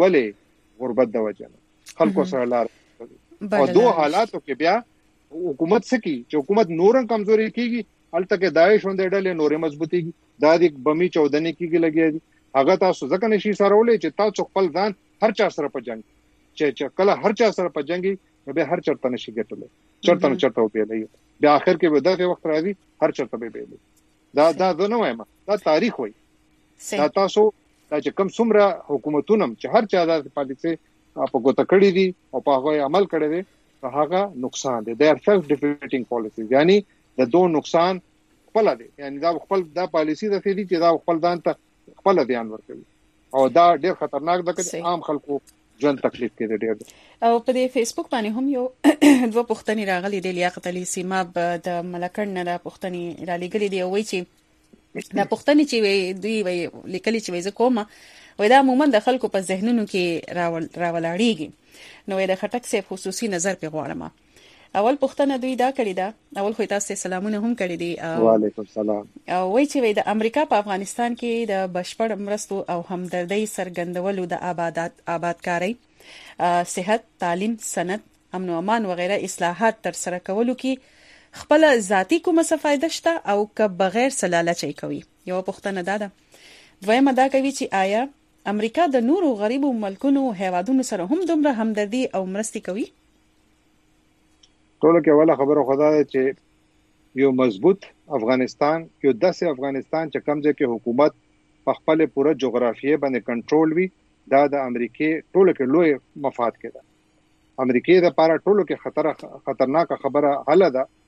ولې غربت د وجنه خلکو سره لار او دوه حالاتو کې بیا حکومت سکی چې حکومت نورن کمزوري کیږي الته کې داعش وندې ډلې نورې مضبوطيږي دا د بمی چودنې کیږي لګي دي هغه تاسو ځکه نشي سرولې چې تاسو خپل ځان هر چا سره په جنگ چې چې کله هر چا سره په جنگي به هر چرته نشي ګټلې چرته نه چرته وپیلې بیا اخر کې به دغه وخت راځي هر چرته به ویلې دا دا نه وایم دا تاریخ وای دا تاسو دا چې کوم څومره حکومتونه چې هر چا د پالیسي په ګوته کړی دي او په هغه عمل کړی دی هغه نقصان دي they are self defeating policies یعنی د دوه نقصان خپل دي یعنی دا خپل دا پالیسی د دې چې دا خپل ځان ته خپل ځان ورکوي او دا ډېر خطرناک ده چې عام خلکو ژوند تکلیف کې ډېر او په دې فیسبوک باندې هم یو دوه پوښتنې راغلي دي لیاقت علي سیماب د ملکړ نه د پوښتنې را لګلې دي وایي چې دا پوښتنې چې دوی وایي لیکلي چې وایي کومه وای دا عموما د خلکو په ذهنونو کې راول راولاړيږي. نو د خټک سه خصوصي نظر په غواړم. اول پښتنه دوی دا کړی دا اول خو تاسو سلامونه هم کړی دي. وعلیکم السلام. او وای چې وای د امریکا په افغانستان کې د بشپړ مرستو او همدردۍ سرګندولو د آبادات آبادکاری، صحت، تعلیم، صنعت، امن او امان وغیرہ اصلاحات تر سره کولو کې خپل ذاتی کومه څه فائدہ شته او که بغیر سلالچي کوي. یو پښتنه دا ده. دویمه دا کوي چې آیا امریکا د نورو غریبو ملکونو هیوادونو سره هم دومره همدردي او مرستي کوي؟ ټول کې ولا خبره خدا ده چې یو مضبوط افغانستان، یو داسې افغانستان چې کمزې کې حکومت په خپل پوره جغرافیه باندې کنټرول وي، دا د امریکای ټول کې لوی مفاد کې ده. امریکای د لپاره ټول کې خطر خطرناک خبره حل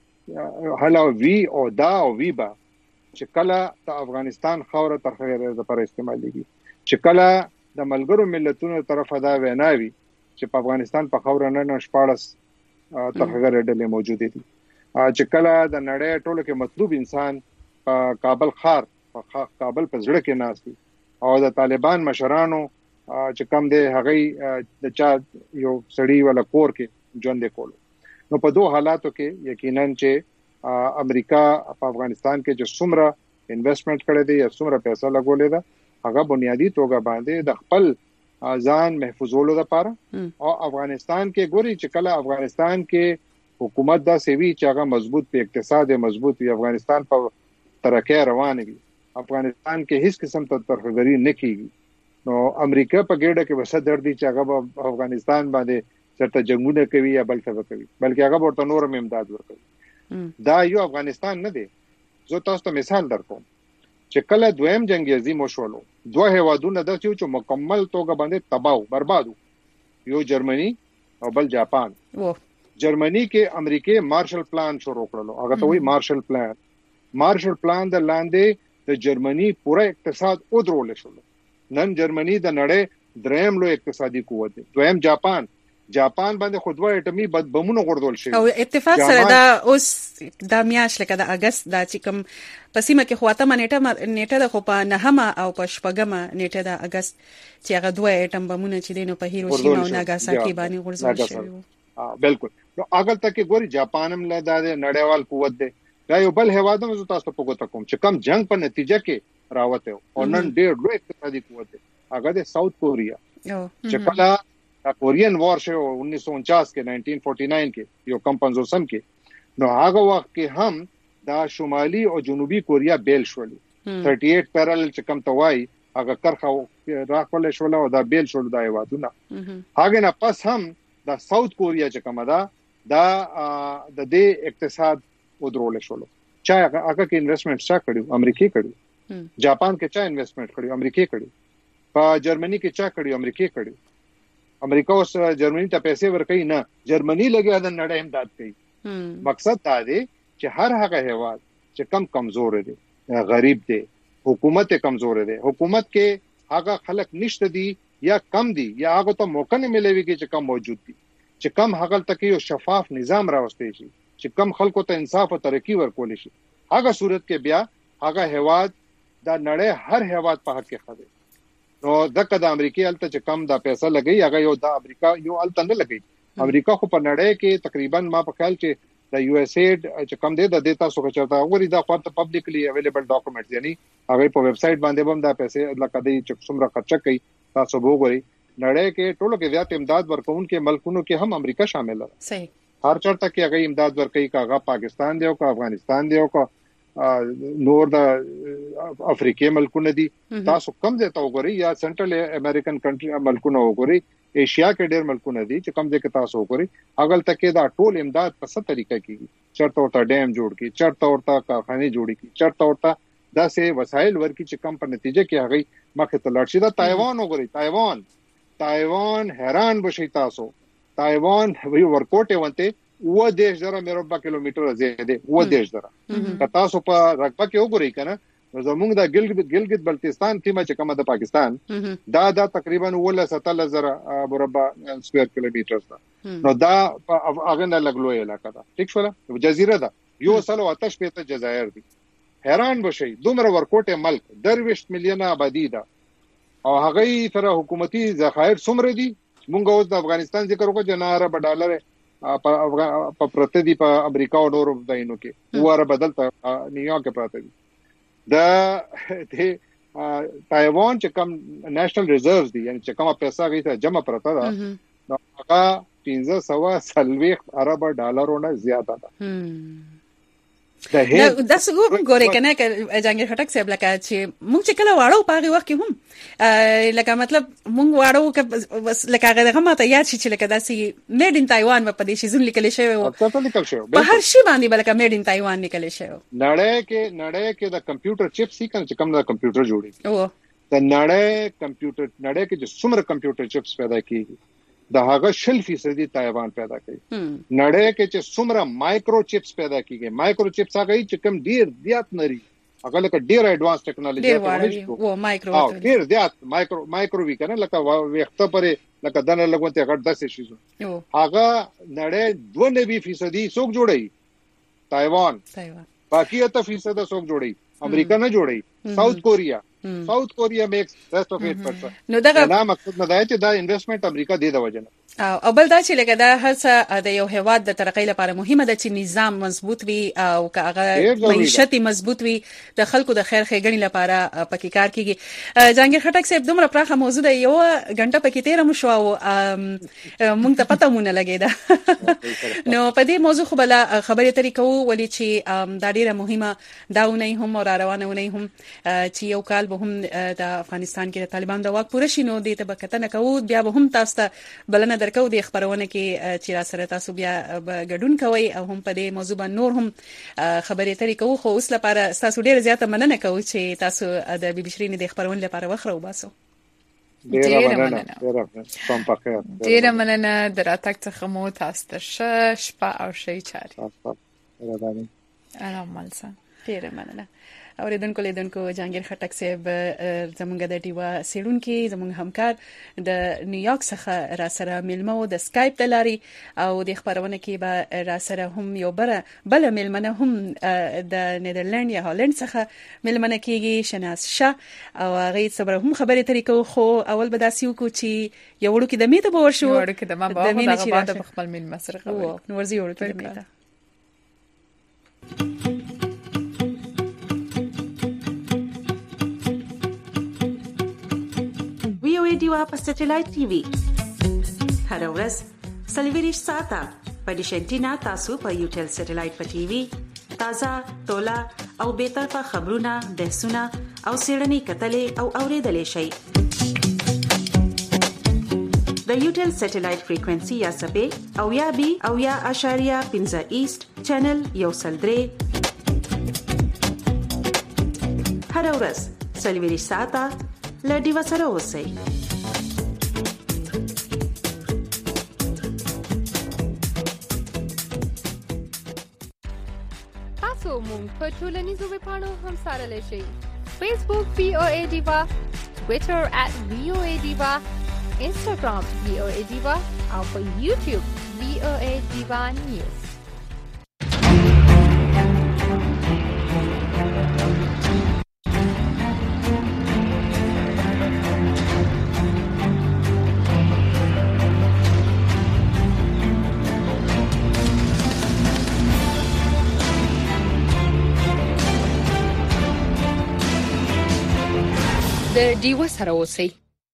ده حل وی او دا او وی با چې کله د افغانستان خوره تر خیر د لپاره استعمالېږي، چې کله د ملګرو ملتونو طرفه دا ویناوي چې په افغانستان په خوره نه نشپاړس ترخګر ډلې موجوده دي، چې کله د نړۍ ټولو کې مطلوب انسان په کابل خار په کابل په زړه کې ناست دي او د طالبان مشرانو چې کم دي هغه د چا یو سړی ولا کور کې ژوند کول. نو په دوه حالاتو کې یقینا چې امریکا په افغانستان کې چې څومره انویسټمنٹ کړی دی یا څومره پیسې لګولې ده هغه بنیادی توګه باندې د خپل ځان محفوظولو لپاره او افغانستان کې ګوري چې کله افغانستان کې حکومت دا سوي چې هغه مضبوط په اقتصاد مضبوط وي، افغانستان په ترقی روان وي، افغانستان کې هیڅ قسم ته ترخګری نه کیږي. نو امریکا په ګډه کې وسه درد دي چې هغه افغانستان باندې چرته جنگونه کوي یا بل څه کوي، بلکې هغه ورته نور امداد ورکوي. دا یو افغانستان نه دی. زه تاسو ته مثال درکوم چې کله دویم جنگ عظیم وشولو، دوه هیوادونه د چې مکمل توګه باندې تباہ بربادو، یو جرمنی او بل جاپان. جرمنی کې امریکای مارشل پلان شروع کړلو، هغه ته وایي مارشل پلان. مارشل پلان د لاندې د جرمنی پوره اقتصاد او درول شو. نن جرمنی د نړۍ دریم لوی اقتصادي قوت دی. دویم جاپان جاپان باندې خودوه اټومي بد بمونه غردول شي او اتفاق سره دا اوس د میاش لکه د اگست د چې کوم پسیمه کې خواته منېټه نیټه د خو په نهمه او په شپږمه نیټه د اگست چې هغه دوه اټم بمونه چې دینو په هیروشیما او ناګاساکي باندې غورځول شوی. ها بالکل. نو اګل تک ګوري جاپان هم له د نړیوال قوت دی. دا یو بل هوادم زو تاسو په ګوت کوم چې کم جنگ په نتیجه کې راوته او نن ډېر لوی اقتصادي قوت دی. هغه د ساوث کوریا چې کله کورین وار شو انیس سو انچاس کې نائنٹین فورٹی نائن کې یو کم پنځوسم کې، نو هغه وخت کې هم دا شمالي او جنوبي کوریا بیل شول. تھرٹی ایٹ پیرل چې کم توای هغه کرخه راخول شول او دا بیل شول دا یوادونه. هغه نه پس هم دا ساوث کوریا چې کومه دا دا د دې اقتصاد ودرول شول. چا هغه کې انویسټمنٹ چا کړو؟ امریکای کړو. جاپان کې چا انویسټمنٹ کړو؟ امریکای کړو. په جرمنی کې چا کړو؟ امریکای کړو. امریکا اوس جرمنی ته پیسې ورکړي نه، جرمنی لګیا د نړۍ امداد کوي. مقصد دا دی چې هر هغه هیواد چې کم کمزور دی، غریب دی، حکومت کمزور دی، حکومت کې هغه خلک نشته دي یا کم دي یا هغه ته موقع نه ملويږي چې کم موجود دي، چې کم هغه تک یو شفاف نظام راوستي شي، چې کم خلکو ته انصاف او ترقی ورکول شي، هغه صورت کې بیا هغه هیواد د نړۍ هر هیواد په حق کې خدي. نو دغه د امریکای الته چې کم دا پیسې لګي هغه یو د امریکا یو الته نه لګي. امریکا خو په نړۍ کې تقریبا ما په خیال چې د یو اس ایډ چې کم دی د ډیټا سو چرته غوړي دا خو ته پبلکلی اویلیبل ډاکومنټس یعنی هغه په ویب سټ باندې هم دا پیسې لکه دی چې څومره خرچه کوي تاسو وګورئ. نړۍ کې ټولو کې زیات امداد ورکون کې ملکونو کې هم امریکا شامل ده. صحیح. هر چرته کې هغه امداد ورکوي، کاغه پاکستان دی او کا افغانستان دی او کا نور د افریقای ملکونه دي. تاسو کم ځای ته وګورئ یا سنټرل امریکن کنټری ملکونه وګورئ، ایشیا کې ډېر ملکونه دي چې کم ځای کې تاسو وګورئ هغه تکي دا ټول امداد په څه طریقه کیږي. چرته ورته ډیم جوړ کی، چرته ورته کارخانه جوړ کی، چرته ورته داسې وسایل ورکی چې کم په نتیجه کې هغه مخه ته لاړ شي. دا تایوان وګورئ، تایوان تایوان حیران بشئ تاسو. تایوان وی ورکوټه ونته و دیش زره مربع کیلومتر زیاده و دیش زره. که تاسو په رقبه کې وګورئ کنه زموږ د ګلګت ګلګت بلتستان تیمه چې کومه د پاکستان دا دا تقریبا ولا ستل زره مربع سکوير کیلومتر ده. نو دا هغه نه لګلوې علاقه ده، ټیک شو. جزیره ده، یو سلو آتش پته جزایر دي. حیران بشئ دومره ورکوټه ملک درویشت میلیونه آبادی ده او هغه تر حکومتي ذخایر څومره دي مونږ اوس د افغانستان ذکر وکړو چې نه ارب ډالر په پرته دي په امریکا او نورو ځایونو کې واره بدل ته نیویارک پراته دي د تایوان چې کوم نېشنل ریزرڤز دي یعنی چې کومه پیسې غیته جمع پراته ده نو هغه پنځه سوه څلوېښت ارب ډالرونه زیاته ده دا د څنګه ګورې کنه چې جنگیر خټک صاحب لکه چې مونږ چې کله واړو پاغي وخت کې هم لکه مطلب مونږ واړو بس لکه هغه ماته یاد شي چې لکه داسې میډ ان تایوان په دې شي زون لیکل شوی او څه لیکل شوی په هر شي باندې بلکې میډ ان تایوان لیکل شوی نړۍ کې نړۍ کې د کمپیوټر چپس هی کنه چې کوم د کمپیوټر جوړي او د نړۍ کمپیوټر نړۍ کې چې څومره کمپیوټر چپس پیدا کیږي د هغه شل فیصدي تایوان پیدا کوي نړۍ کې چې څومره مایکرو چپس پیدا کیږي مایکرو چپس هغه چې کوم ډیر زیات نری هغه لکه ډیر ایڈوانس ټیکنالوژي او مایکرو ډیر زیات مایکرو مایکرو وی کنه لکه وخته پرې لکه دنه لګونته غټ داسې شي هغه نړۍ دوه نوي فیصدي څوک جوړي تایوان تایوان باقي اته فیصد څوک جوړي امریکا نه جوړي ساوث کوریا ساوث کوریا میکس rest of eight percent نو دا مقصد نه دی چې دا انویسټمنٹ امریکا دی د وجنه او بل دا چې لکه دا هڅه د یو هیواد د ترقۍ لپاره مهمه ده چې نظام مضبوط وي او هغه معیشت مضبوط وي د خلکو د خیر ښېګڼې لپاره پکې کار کیږي جنگیر خټک صاحب دومره پراخه موضوع ده یو غنټه پکې تیر مو شو او مونږ ته پته مونږ لګیدا نو په دې موضوع خو بل خبرې ترې کوو ولې چې دا ډیره مهمه داونه هم او روانه ونه هم چې یو کال هم د افغانستان کې د طالبان د واک پوره شینو دي ته بکتنه کوو بیا به هم تاسو ته بلنه درکو د خبرونه کې چې را سره تاسو بیا ګډون کوي او هم په دې موضوع باندې نور هم خبرې ترې کوو خو اوس لپاره تاسو ډیره زیاته مننه کوو چې تاسو د بي بي شيرین د خبرونه لپاره وخره وباسو ډیره مننه ډیره مننه دراتک څخه مو تاسو ته شپه او شي چاري آرام مالسه ډیره مننه اوریدونکو لیدونکو جهانگیر خټک صاحب زمونږ د ډیوا سیډونکو زمونږ همکار د نیویارک څخه را سره ملمو د سکایپ د لاري او د خبرونه کې به را سره هم یو بره بل ملمنه هم د نیدرلند یا هالند څخه ملمنه کیږي شناس شاه او هغه صبر هم خبرې ترې کو خو اول به داسې وکړو چې یو وړو کې د میته به ورشو وړو کې د ما به هغه بعد په خپل مل مسر خبرې نو ورزي وړو کې د میته وی او ای ډیوا په سټلایټ ټي وي هر ورځ سلیویریش ساته په ډیشنټینا تاسو په یوټل سټلایټ په ټي وي تازه ټولا او به طرفه خبرونه بحثونه او سیړنی کتلې او اوریدلې شي د یوټل سټلایټ فریکوئنسي یا سپې او یا بي او یا اشاریه پنځه ایست چینل یو سلدري هر ورځ سلیویریش ساته لډي وسره اوسئ تاسو مونږ په ټولنیزو ویبپاڼو هم سره لشي فیسبوک وی او ای ډیوا ټوئیټر ات وی او ای ډیوا انستګرام وی او ای ډیوا او په یوټیوب وی او ای ډیوا نیوز د ډیوا سره اوسئ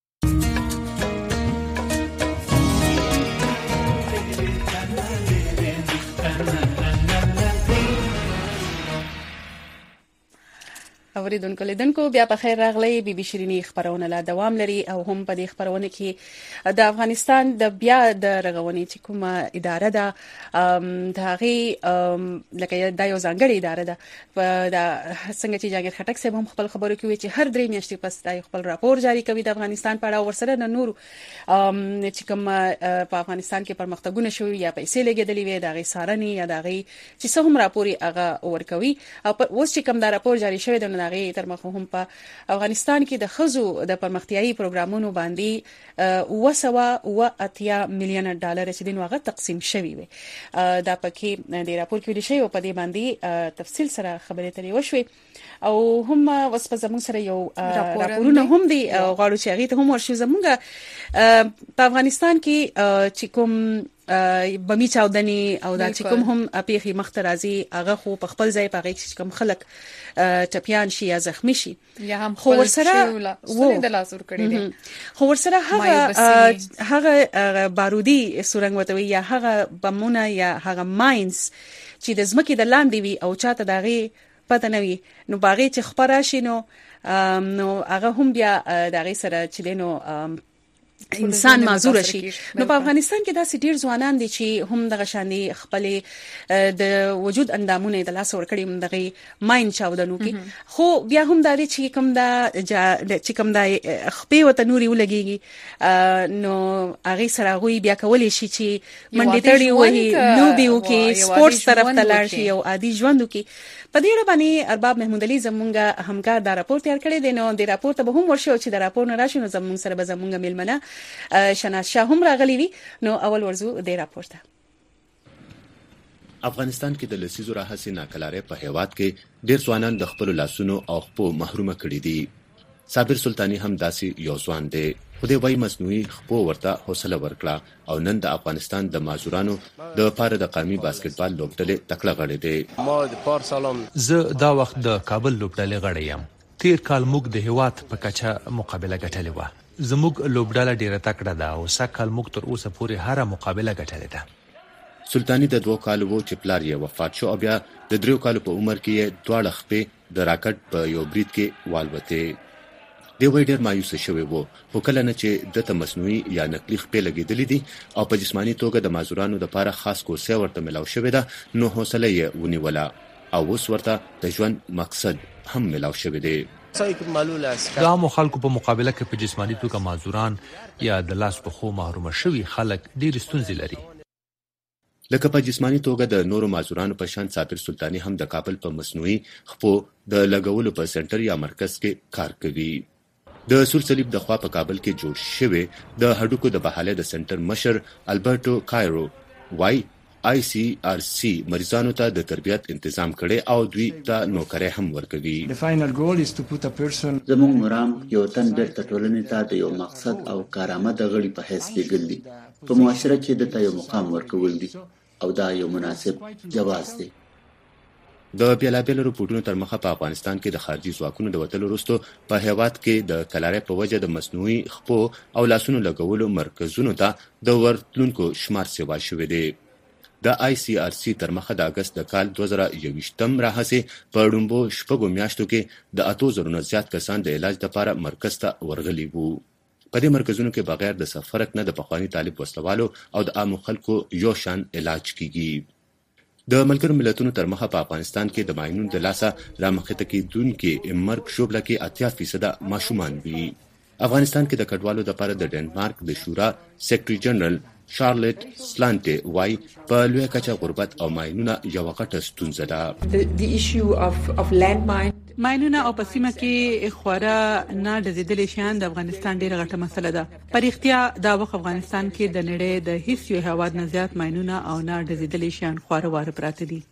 اوریدونکو لیدونکو بیا په خیر راغلی بي بي شيريني خبرونه لا دوام لري او هم په دې خبرونه کې د افغانستان د بیا د رغونې چې کومه اداره ده د هغه لکه د یو ځانګړي اداره ده د څنګه چې جهانگیر خټک صاحب هم خپل خبرو کې وی چې هر درې میاشتې پس د خپل راپور جاری کوي د افغانستان په اړه ورسره د نور چې کوم په افغانستان کې پرمختګونه شوي یا پیسې لګیدلې وي د غي سارني یا د غي چې څه هم راپوري هغه ورکوي او اوس چې کوم دا راپور جاری شوی د داغي تر مخه هم په افغانستان کې د خزو د پرمختیايي پروګرامونو باندې وسوا و اتیا میلیون ډالر چې دغه تقسیم شوی وي. دا پکې د راپور کې لشي او په دې باندې تفصیل سره خبرې ترې وشوي او هم وسپه زموږ سره یو راپورونه هم دي غواړو چې هغه ته هم ورشو. زموږ په افغانستان کې چې کوم بمی چاودنی او دا چې کوم هم پیخي مخترازي هغه خو په خپل ځای پغې چې کوم خلک ټپيان شي یا زخمی شي یا هم خو ورسره سره د لاسور کړی دي خو ورسره هغه هغه بارودي سورنګ وتوي یا هغه بمونه یا هغه ماینز چې د زمکې د لاندې وي او چاته داغي پته نه وي نو باغې چې خبره شي نو نو هغه هم بیا داغي سره چې دینو انسان معذور شي. نو په افغانستان کې داسې ډیر ځوانان دي چې هم دغه شاندي خپل د وجود اندامونه د لاس ور کړی دغه ماین چاودنو کې خو بیا هم داري چې کوم دا چې کوم دا خپې وته نوري ولګيږي نو هغه سره غوي بیا کولای شي چې منډې تړي وهي لوبي وکي سپورتس طرف ته لاړ شي او عادي ژوند وکي. په دې اړه باندې ارباب محمود علي زمونږ همکار دا راپور تیار کړی دی. نو د راپور ته به هم ورشو چې د راپور نه راشي نو زمونږ سره به زمونږ میلمنه شناز شاه هم راغلی وي. نو اول ورزو د راپور ته. افغانستان کې د لسیزو راهسې ناکلارې په هیواد کې ډېر ځوانان د خپل لاسونو او خپو محرومه کړي دي. صابر سلطانی هم داسې یو ځوان دی. خدای وای مصنوعي خپو ورته حوصله ورکړه او نن د افغانستان د مازورانو د پاره د قومي باسکټبال لوبډلې تکړه غړي دي. ما د پار سلام زه دا وخت د کابل لوبډلې غړی یم. تیر کال موږ د هیواد په کچه مقابله ګټلې و. زموږ لوبډله ډیره تکړه ده او سکهال موږ تر اوسه پورې هر مقابله ګټلې ده. سلطانی د دوه کالو وو چې پلار یې وفات شو او بیا د دریو کالو په عمر کې یې دواړه خپې د راکټ په یو برید کې والوتې. دی وای ډیر مایوس شوی وو خو کله نه چې د مصنوعي یا نقلي خپې لګېدلې دي او په جسمانی توګه د مازورانو لپاره خاص کوسه ورته ملاو شوی ده نو حوصله یې ونیوله او اوس ورته د ژوند مقصد هم ملاو شوی دی. دا مو خلکو په مقابله کې په جسمانی توګه مازوران یا د لاس په خو محروم شوی خلک ډیر ستونزې لري. لکه په جسمانی توګه د نورو مازورانو په شان صابر سلطانی هم د کابل په مصنوعي خپو د لګولو په سنټر یا مرکز کې کار کوي. د سور صلیب د خوا په کابل کې جوړ شوی د هډوکو د بحاله د سنټر مشر البرټو کایرو وای آی سی آر سی مریضانو ته د تربیت تنظیم کړي او دوی ته نوکري هم ورکوي. زموږ مرام یو تن بیرته ټولنې ته د یو مقصد او کارآمد غړي په حیث لیږل دي. په معاشره کې د یو مقام ورکول دي او دا یو مناسب جواز دی. د بیلابیلو رپورټونو تر مخه په افغانستان کې د خارجي ځواکونو د وټلو وروسته په هیواد کې د کلارې په وجه د مصنوعي خپو او لاسونو لګولو مرکزونو ته د ورتلونکو شمار سیوا شوی دی. د آی سی آر سی تر مخه د اگست د کال دوه زره یوویشتم راهسې په ډومبو شپږو میاشتو کې د اتو زرو نه زیات کسان د علاج لپاره مرکز ته ورغلي وو. په دې مرکزونو کې بغیر د سفرک نه د پخوانی طالب وسلوالو او د عامو خلکو یو شان علاج کیږي. د ملګرو ملتونو تر مخه په افغانستان کې د ماینونو د لاسه رامخته کېدونکې مرګ شوبله کې اتیا فیصده ماشومان وي. افغانستان کې د کډوالو لپاره د ډنمارک د شورا سیکرټري جنرال شارلټ سلانټي وای په لوی کچه غربت او ماینونه یو غټه ستونزه ده. ماینونه او پسیمه کې خورا نه د زیدلې شان د افغانستان ډیره غټه مسله ده. پر اختیا دا وخت افغانستان کې د نړۍ د هیڅ یو هواد نه زیات ماینونه او نه د زیدلې شان خورا واره پراته دي.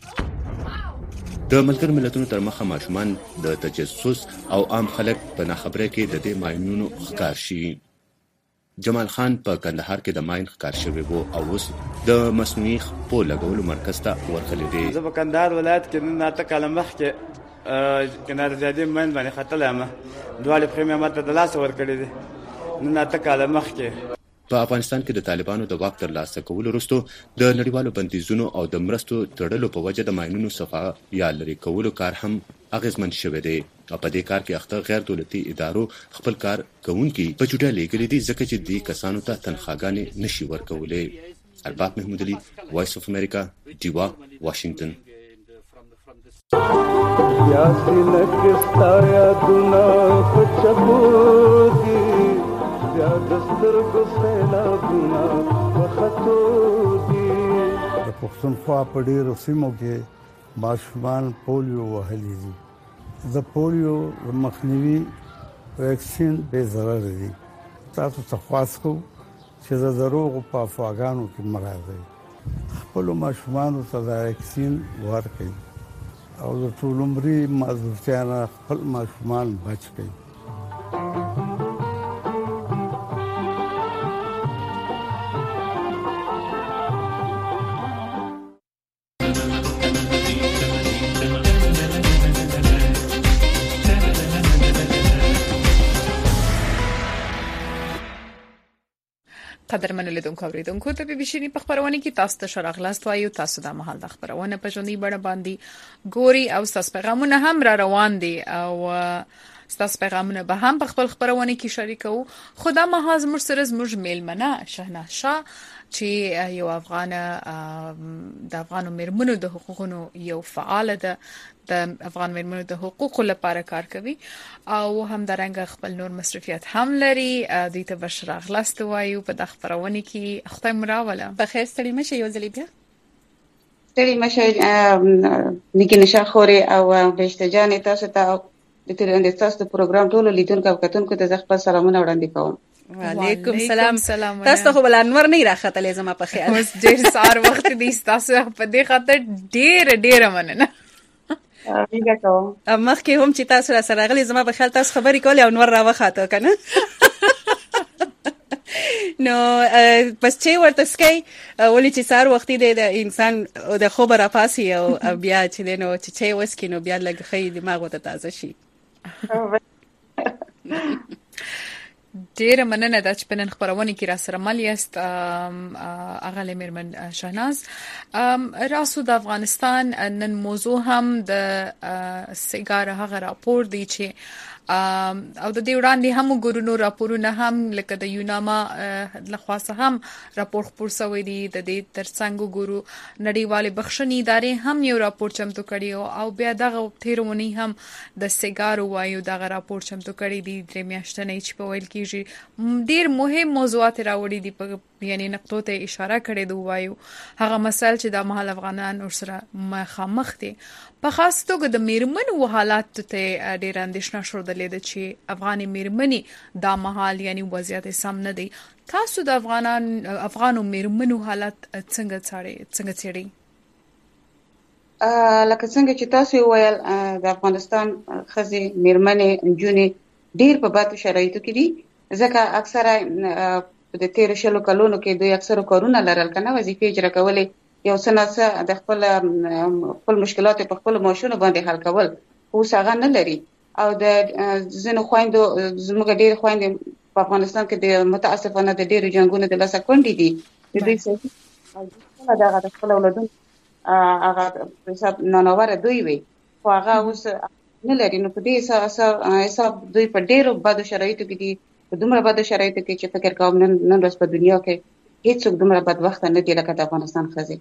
د ملګرو ملتونو تر مخه ماشومان د تجسس او عام خلک په ناخبره کې د دې ماینونو ښکار شي. جمال خان په کندهار کې د ماین ښکار شوی وو او اوس د مصنوعي خپو لګولو مرکز ته ورغلی دی. زه په کندهار ولایت کې نن اته کاله مخکې کنار زیادې من باندې خطلې ما دواړه پرېمه ماته د لاس ور کړې دي نن اته کاله مخکې. په افغانستان کې د طالبانو د واک ترلاسه کولو وروسته د نړیوالو بندیزونو او د مرستو تړلو په وجه د ماینونو صفه یا لري کولو کار هم اغیزمن شوی دی او په دې کار کې اخته غیر دولتي ادارو خپل کار کوونکي په چوټه لګلې دي ځکه چې دې کسانو ته تنخواګانې نشي ورکولې. ارباب محمود علي وایس اف امریکا دیوا واشنگټن. یاسي لکستا یا دنا پچبوږي بیا دستر ګسلا دنا وختو دي. د پښتونخوا په ډیرو سیمو کې ماشومان پولیو وهلي دي د پولیو مخنیوي ویکسین به ضرر دي. تاسو ته خواست کوم چې د دروغ په افواګانو کې مرادي خپل ماشومان ته د ویکسین ورکړي او د ټول عمرې مازوتیانه خپل ماشومان بچ کړي. قدرمن لیدونکو اوریدونکو ته به بشینی په خبرونه کې تاسو ته شراغلاست وایو. تاسو د محل د خبرونه په ژوندۍ بڼه باندې ګوري او تاسو پیغامونه هم را روان دي او تاسو پیغامونه به هم په خپل خبرونه کې شریکو. خدا مهاز مرسره زموږ میلمنه شهناز شاه چې یو افغان د افغانو میرمنو د حقوقو یو فعال ده، د افغان میرمنو د حقوقو لپاره کار کوي او هم درنګ خپل نور مصرفیات هم لري. د دې بشرا غلاست وایو په د خبرونه کې خدای مراوله. بخیر ستړي مشه یو ځلې بیا ستړي مشه نګی نشه خوري او بهشتجان تاسو ته د تلویزیون تاسو د پروګرام ټولو لیدونکو او کتونکو ته خپل سلامونه وړاندې کوم. وعلیکم سلام. تاسو خو بل انور نه راختلې زما په خیال اوس ډیر سار وخت دي تاسو په دې خاطر ډیر ډیر مننه. میګه کوم مخکې هم چې تاسو را سره غلي زما په خیال تاسو خبرې کولې او نور را وخاته کنه نو پس چې ورته سکي ولې چې سار وخت دی د انسان د خبره پاسي او بیا چې نو چې چې وسکي نو بیا لګ خې دماغ ته تازه شي. ډیره مننه د چپنن خبرونه کې را سره مل یاست اغه میرمن شهناز. راسو د افغانستان نن موضوع هم د سیګار هغه راپور دی چې او د دې وړاندې هم ګورونو راپورونه هم لکه د یوناما لخوا هم راپور خپور شوی دی. د دې ترڅنګ ګورو نړیوال بخښنې ادارې هم یو راپور چمتو کړی او بیا دغه تیرونی هم د سیګار وایو دغه راپور چمتو کړی دی. درې میاشتې چې په ویل کېږي ډیر مهم موضوعات راوړي دي په یعنی نقطو ته اشاره کړې دی وایو هغه مسل چې د محل افغانان ورسره مخامخ دي. په خاص توګه د میرمنو حالات ته ډیر اندېښنه شو درلوده چې افغاني میرمنې د محل یعنی وضعیت سم نه دی. تاسو د افغانان افغانو میرمنو حالت څنګه څاري څنګه څاري؟ لکه څنګه چې تاسو ویل د افغانستان خزي میرمنې جونې ډیر په باتو شرایطو کې دي ځکه اکثره د تیر شلو کلونو کې دوی اکثر کارونه لرل کنه وظیفې اجرا کولې یو سناسه د خپل خپل مشکلات په خپل ماشونو باندې حل کول خو څنګه نه لري او د زنه خويندو زموږ ډیر خويندې په افغانستان کې د متاسفانه د ډیرو جنگونو د لاسه کونډې دي د دوی څخه او دغه د خپل ولادت هغه په حساب نانوره دوی وي خو هغه اوس نه لري. نو په دې حساب دوی په ډیرو بدو شرایطو کې دي په دومره بدو شرایطو کې چې فکر کوم نن نن ورځ په دنیا کې هیڅ دومره بد وخت نه دی لکه د افغانستان خزي.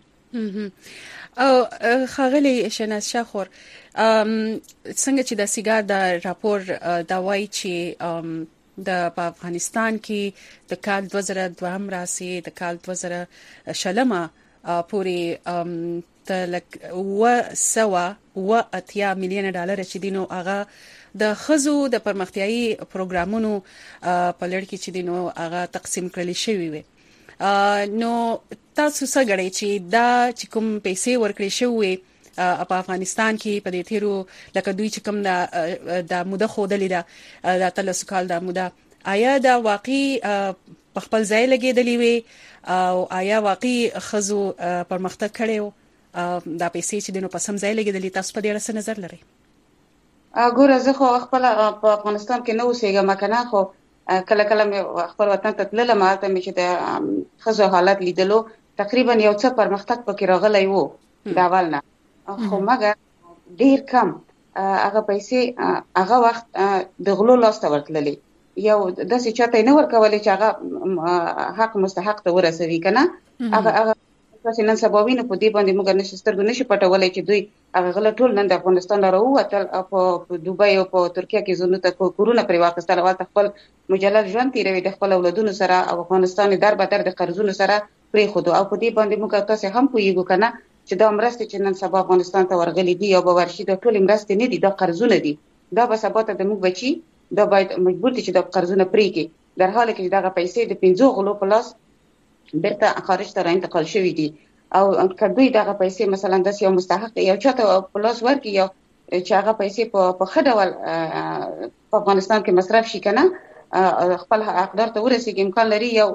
او خاغلی شهناز شاه خور څنګه چې د سیګار د راپور دا وایي چې د افغانستان کې د کال دوه زره دوه راسي د کال دوه زره شلمه پورې ته لک و سوا و اتیا میلیون ډالر چې دینو هغه د خزو د پرمختیايي پروګرامونو په لړ کې چې دینو هغه تقسیم کړل شوی وي. نو تاسو څه غړي چې دا چې کوم پیسې ورکړې شوې په افغانستان کې په دې تیرو لکه دوی چې کوم د د موده خودلې ده د تلسو کال د موده آیا دا واقعي په خپل ځای لګېدلې وي او آیا واقعي خزو پرمختګ کړي دا پیسې چې دینو په سم ځای لګېدلې تاسو په دې اړه څه نظر لرئ؟ ګوره زه خو خپل په افغانستان کې نه اوسېږم کنه خو کله کله مې خپل وطن ته تللم هلته مې چې د خزو حالت لیدلو تقریبا یو څه پرمختګ پکې راغلی وو دا ولنه خو مګر ډیر کم هغه پیسې هغه وخت د غلو لاس ته ورتللې یو داسې چاته نه ورکولې چې هغه حق مستحق ته ورسوي کنه هغه هغه چې نن سبا وینو په دې باندې موږ نشو سترګو نشي پټولای چې دوی هغه غل ټول نن د افغانستان راووتل په دوبای او په ترکیه کې زونه ته کورونه پرې واخیستل او خپل مجلل ژوند تیروي د خپل اولادونو سره او افغانستان در به در د قرضونو سره پرې خود او په دې باندې موږ تاسو هم پویګو کنه چې دا مرستې چې نن سبا افغانستان ته ورغلي دي او به ورشي د ټول مرستې نه دي، دا قرضونه دي. دا به سبا ته د موږ بچي دا باید مجبور دي چې د قرضونه پرې کړي، در حاله کې دغه پیسې د پنځو غلو په لاس بیرته خارج ته راانتقال شوي دي. او کدوې دغه پیسې مثلا د یو مستحق یو چاته په لاس ورکړي یا چې هغه پیسې په ښه ډول په افغانستان کې مصرف شي کنه، خپل حقدار ته ورسیږي، امکان لري یو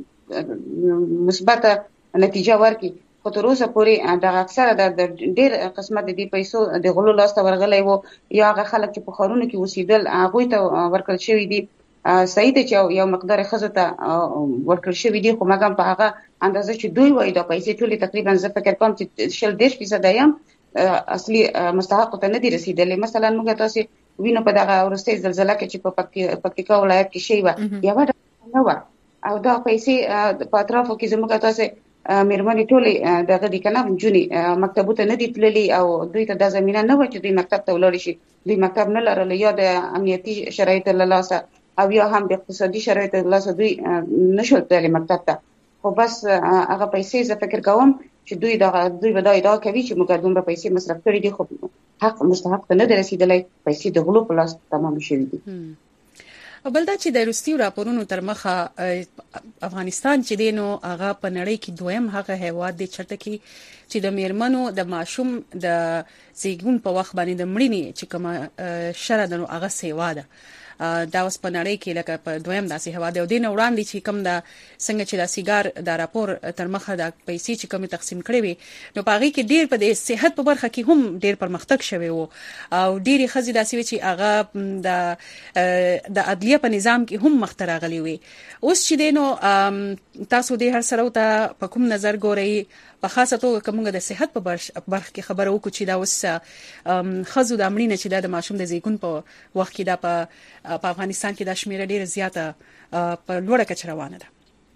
مثبت نتیجه ورکړي. خو تر اوسه پورې د اکثره د ډېر قسمت د دې پیسو د غلو لاس ته ورغلی وو، یا هغه خلک چې په ښارونو کې اوسېدل هغوی ته ورکړل شوي دي. صحیح ده چې یو مقدار ښځو ته ورکړل شوي دي، خو مګم په هغه اندازه چې دوی وایي دا پیسې ټولې تقریبا زه فکر کوم چې شل دېرش فیصده یم اصلي مستحقو ته نه دي رسېدلې. مثلا موږ تاسې وینو په دغه وروستۍ زلزله کې چې په پکتیکا ولایت کې شوې وه، یوه ډله نه وه او دا پیسې په اطرافو کې زموږ تاسې مېرمنې ټولې دغه دي که نه نجونې مکتبو ته نه دي تللي او دوی ته دا زمینه نه وه چې دوی مکتب ته ولاړې شي. دوی مکتب نه لرلو، یا د امنیتي شرایطو له لاسه او یا هم د اقتصادي شرایطو له لاسه دوی نشول تللی مکتب ته. خو بس هغه پیسې زه فکر کوم چې دوی دغه دوی به دا ادعا کوي چې موږ دومره پیسې مصرف کړي دي، خو حق مستحق ته نه دی رسېدلی، پیسې د غلو په لاس تمام شوي دي. او بل دا چې د روسي راپورونو تر مخه افغانستان چې دی نو هغه په نړۍ کې دویم هغه هیواد دی چرته کې چې د میرمنو د ماشوم د زیږون په وخت باندې د مړینې چې کومه شرع ده نو هغه سیوا ده. دا اوس په نړۍ کې لکه په دویم داسې هیواد دی او دې نه وړاندې چې کوم د څنګه چې د سیګار د راپور تر مخه د پیسې چې کومې تقسیم کړې وي نو په هغې کې ډېر په د صحت په برخه کې هم ډېر پرمختګ شوی و او ډېرې ښځې داسې وې چې هغه د د عدلیه په نظام کې هم مخته راغلي وي. اوس چې دی نو تاسو دې هر سره ته په کوم نظر ګورئ؟ په خاصه توګه که موږ د صحت په برخه کې خبره وکړو چې دا اوس ښځو د مړینې چې دا د ماشوم د زیږون په وخت کې دا په په افغانستان کې دا شمیره ډیره زیاته په لوړه کچه روانه ده.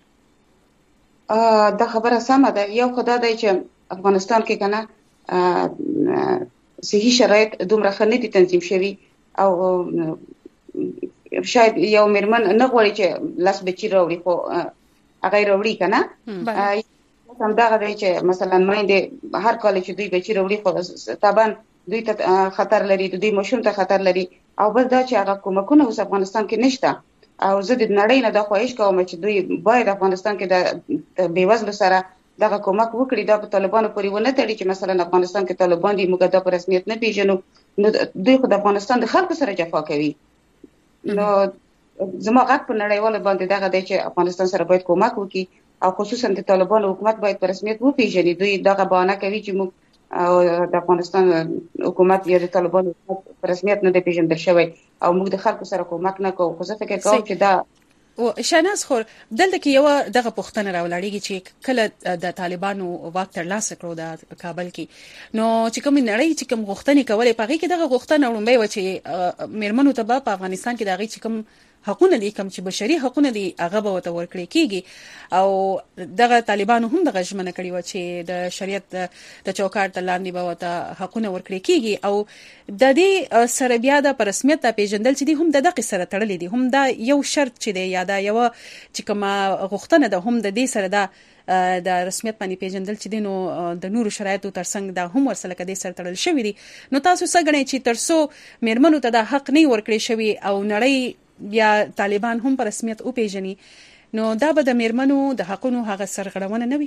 دا خبره سمه ده. یو خدای دی چې افغانستان کې کنه صحي شرایط دومره ښه نه دي تنظیم شوي او شاید یو میرمن نه غواړي چې لاس بچي راوړي خو هغه راوړي کنه. هم دا غوړي چې مثلا مېندې هر کال چې دوی بچي راوړي خو طبعا دوی ته خطر لري، دوی ماشوم ته خطر لري. او بل دا چې هغه کومکونه اوس افغانستان کې نشته او زه د نړۍ نه دا خواهش کوم چې دوی باید افغانستان کې د بیوزلو سره دغه کومک وکړي. دا په طالبانو پورې ونه تړي چې مثلا افغانستان کې طالبان دي موږ دا په رسمیت نه پیژنو، نو دوی خو د افغانستان د خلکو سره جفا کوي. نو زما غږ په نړیوال باندې دغه دی چې افغانستان سره باید کومک وکړي او خصوصا د طالبانو حکومت باید په رسمیت وپیژني. دوی دغه بهانه کوي چې موږ د افغانستان حکومت یا د طالبانو حکومت په رسمیت نه دی پیژندل شوی او موږ د خلکو سره کومک نه کوو. خو زه فکر کوم چې دا او شاناز خور دلته کې یو دغه پوښتنه راولاړېږي چې کله د طالبانو واک ترلاسه کړو د کابل کې نو چې کوم نړۍ چې کوم غوښتنې کولې په هغې کې دغه غوښتنه وړاندې و چې میرمنو ته به په افغانستان کې د هغې چې کوم حقونه دي کوم چې بشري حقونه دي هغه به ورته ورکړل کېږي. او دغه طالبانو هم دغه ژمنه کړې وه چې د شریعت د چوکاټ تر لاندې به ورته حقونه ورکړل کېږي او د دې سره بیا د په رسمیت د پیژندل چې دي هم د دغې سره تړلي دي. هم دا یو شرط چې دی یا دا یوه چې کومه غوښتنه ده هم د دې سره دا د رسمیت باندې پیژندل چې دی نو د نورو شرایطو ترڅنګ دا هم ورسره کدې سره تړل شوي دي. نو تاسو څه ګڼئ چې تر څو میرمنو ته دا حق نه ورکړی شوي او نړۍ بیا طالبان هم په رسمیت وپیژني نو دا به د میرمنو د حقونو هغه سرغړونه نه وي؟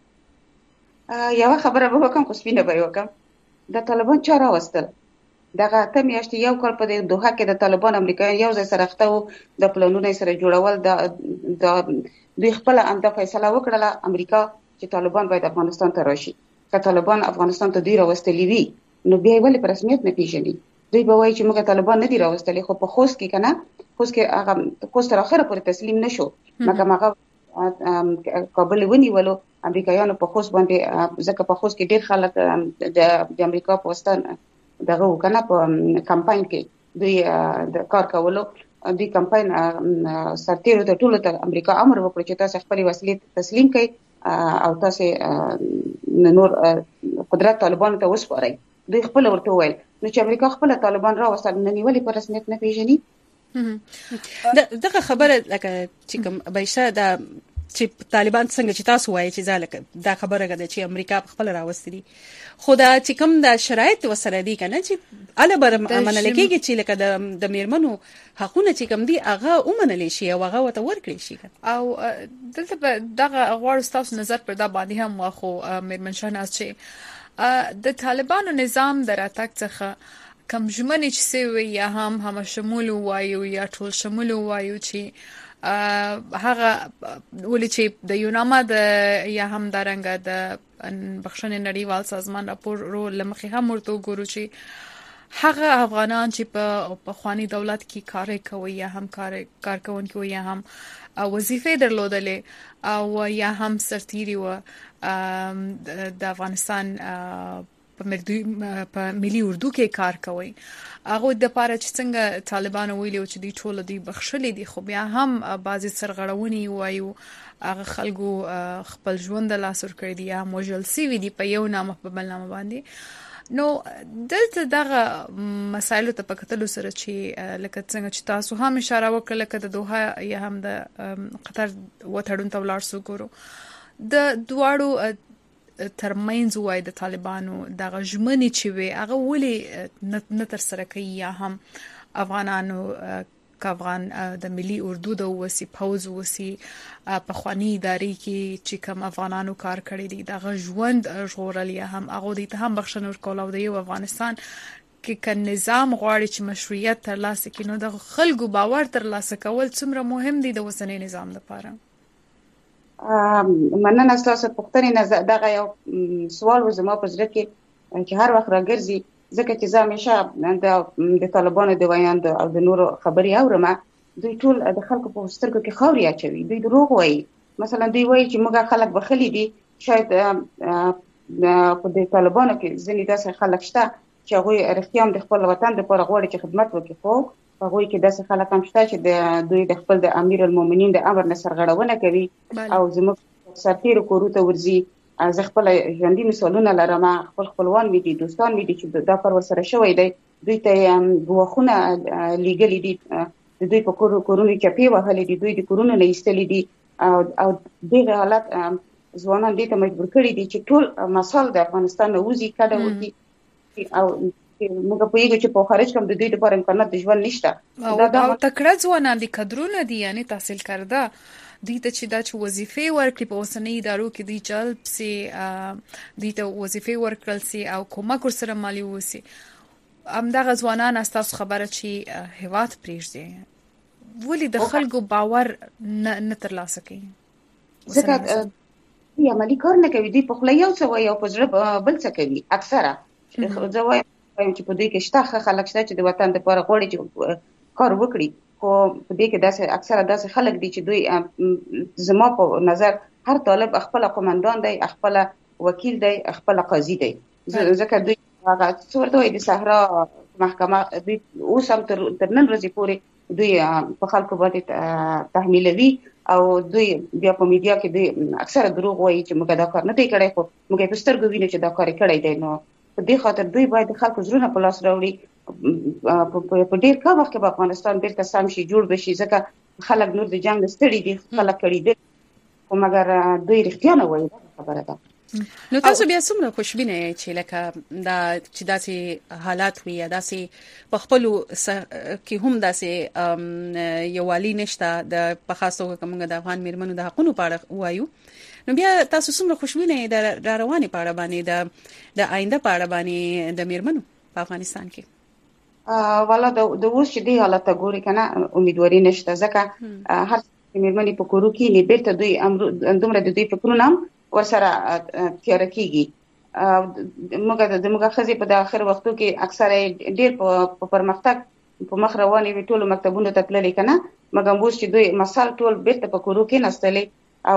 یوه خبره به وکړم خو سپینه به یې وکړم. د طالبان چا راوستل؟ دغه اته میاشتې یو کال په دوحه کې د طالبان امریکایان یو ځای سره اخته وو د پلانونو سره جوړول. د دوی خپله همدا فیصله وکړله امریکا چې طالبان باید افغانستان ته راشي. که طالبان افغانستان ته دوی راوستلي وي نو بیا یې ولې په رسمیت نه پیژني؟ دوی به وایي چې موږ طالبان نه دي راوستلي خو په خوست کې که نه خوست کې هغه خوست تر اخره پورې تسلیم نه شو مګر هغه کابل ونیولو امریکایانو په خوست باندې ځکه په خوست کې ډېر خلک د امریکا په واسطه دغه وکنه په کمپاین کې دوی د کار کولو. دوی کمپاین سرتیرو ته ټولو ته امریکا امر وکړ چې تاسو خپلې وسلې تسلیم کړئ او تاسو نور قدرت طالبانو ته وسپارئ. دوی خپل ورته وویل نو چې امریکا خپل طالبان راوستل نه نیولې په رسمیت نه پیژني. دغه خبره لکه چې کوم بایشه د چې طالبان څنګه چې تاسو وایي چې ځاله دا خبره ده چې امریکا خپل راوستي خدا چې کوم د شرایط وسره دي کنه چې اله بر منل کېږي چې لکه د د میرمنو حقونه چې کوم دي هغه ومنل شي او هغه وته ورکړي شي او دلته دغه غواړ تاسو نظر پر دا باندې هم واخو میرمن شاهناز چې د طالبانو نظام دراتک څخه کم ژمنې چې سوي یا هم هم شمول وایو یا ټول شمول وایو چې هغه ولې چې د یوناما د یا هم دارنګ د بخښنې نړیوال سازمان راپور رو لمخې هم ورته ګورو چې هغه افغانان چې په خواني دولت کې کار کوي یا هم کار کار کوي یا هم وظیفه درلودلې او یا هم سرتيري و د افغانستان په ملي اردو کې کار کوي هغه د پاره چې څنګه طالبان ویلي چې دی ټول دی بخښلې دي خو بیا هم بعضی سرغړونی وایو هغه خلکو خپل ژوند له لاسور کړی دی یا موجل سی وی دی په یو نامه په بل نامه باندې نو دلته دغه مسایلو ته پکتلو سره چې لکه څنګه چې تاسو هم اشاره وکړه لکه د دوحه یا هم د قطر وټړون تولار سو ګورو د دواړو ترمنځ وای د طالبانو د غژمنې چې وي هغه ولې نه تر سره کوي یا هم افغانانو کافغان د ملي اردو د وسی پوز وسی په خواني ادارې کې چې کوم افغانانو کار کړی دي د غژوند ژغورل یا هم هغه د هم بخښنه ورکول او د یو افغانستان کې ک نظام غواړي چې مشروعیت تر لاسه کړي نو د خلکو باور تر لاسه کول څومره مهم دي د وسنۍ نظام لپاره مننه تاسو پوښتنه نه دغه یو سوال و زما په ځل کې چې هر وخت راګرځي ځکه چې زه همیشه د د طالبانو د ویاند او د نورو خبري اورم دوی ټول د خلکو په سترګو کې خاوري اچوي دوی دروغ وایي مثلا دوی وایي چې موږ خلک بخلي دي شاید په د طالبانو کې ځینې داسې خلک شته چې هغه رښتیا هم د خپل وطن لپاره غواړي چې خدمت وکړي خو هغه کې داسې خلک هم شته چې د دوی د خپل د امیر المؤمنین د امر نه سرغړونه کوي او زموږ سرتیر کورو ته ورځي از خپل ژوندۍ مثالونه لرم خپل خپلوان مې دي دوستان مې دي چې دا کار ورسره شوی دی دوی ته غوښونه لیګل دي د دوی په کورو کورونو کې په وهلې دي دوی د کورونو نه ایستلې دي او دغه حالت ځوانان دې ته مجبور کړي دي چې ټول مسال د افغانستان نه وځي کډه وځي او موږ په یوه چې په خارج کوم د دوی لپاره امکانات د ژوند نشته دا د تکړه ځوانان دي کډرونه دي یعنی تحصیل کرده دوی ته چې دا چې وظیفه ورکړي په اوسنۍ ادارو کې دوی جلب سي دوی ته وظیفه ورکړل سي او کومک سره مالی وسی همدغه ځوانان استاسو خبره چې هوات پریږدي ولې د خلکو باور نه ترلاسه کوي ځکه یا مالی کار نه کوي دوی په خله یو څه وایي او په ځړ بل څه کوي اکثره ځوای چې په دې کې شته خلک شته چې د وطن لپاره غوړي چې کار وکړي خو په دې کې داسې اکثره داسې خلک دي چې دوی زما په نظر هر طالب خپل قومندان دی خپل وکیل دی خپل قاضي دی ځکه دوی هغه څورته وي د صحرا محکمه دوی اوس هم تر نن ورځې پورې دوی په خلکو باندې تحمیلوي او دوی بیا په میډیا کې دوی اکثره دروغ وایي چې موږ دا کار نه دی کړی خو موږ په سترګو وینو چې دا کار کړی دی نو په دې خاطر دوی باید خلکو زړونه په لاس راوړي په ډیر کم وخت کې په افغانستان بیرته سم شي جوړ بشي ځکه خلک نور د جنگ ستړي دي خلک کړي دي خو مګر دوی رښتیا نه وایي خبره ده نو تاسو بیا څومره خوشبینه یې چې لکه دا چې داسې حالات وي یا داسې په خپل کې هم داسې یووالي نشته د په خاص توګه کومه د افغان میرمنو د حقوقو په اړه وایو نو بیا تاسو څومره خوشبینه یې د رواني په اړه باندې د د آینده په اړه باندې د میرمنو په افغانستان کې والا د د اوس چې دی حالت ګوري کنه امیدواري نشته ځکه هر میرمنې په کورو کې نه بیرته دوی امر دومره د دوی فکرونه ورسره تیار کیږي موږ د موږ خزي په د اخر وختو کې اکثره ډیر په پرمختګ په مخ رواني وي ټول مکتبونو ته تللي کنه مګر اوس چې دوی مسال ټول بیرته په کورو کې نستلي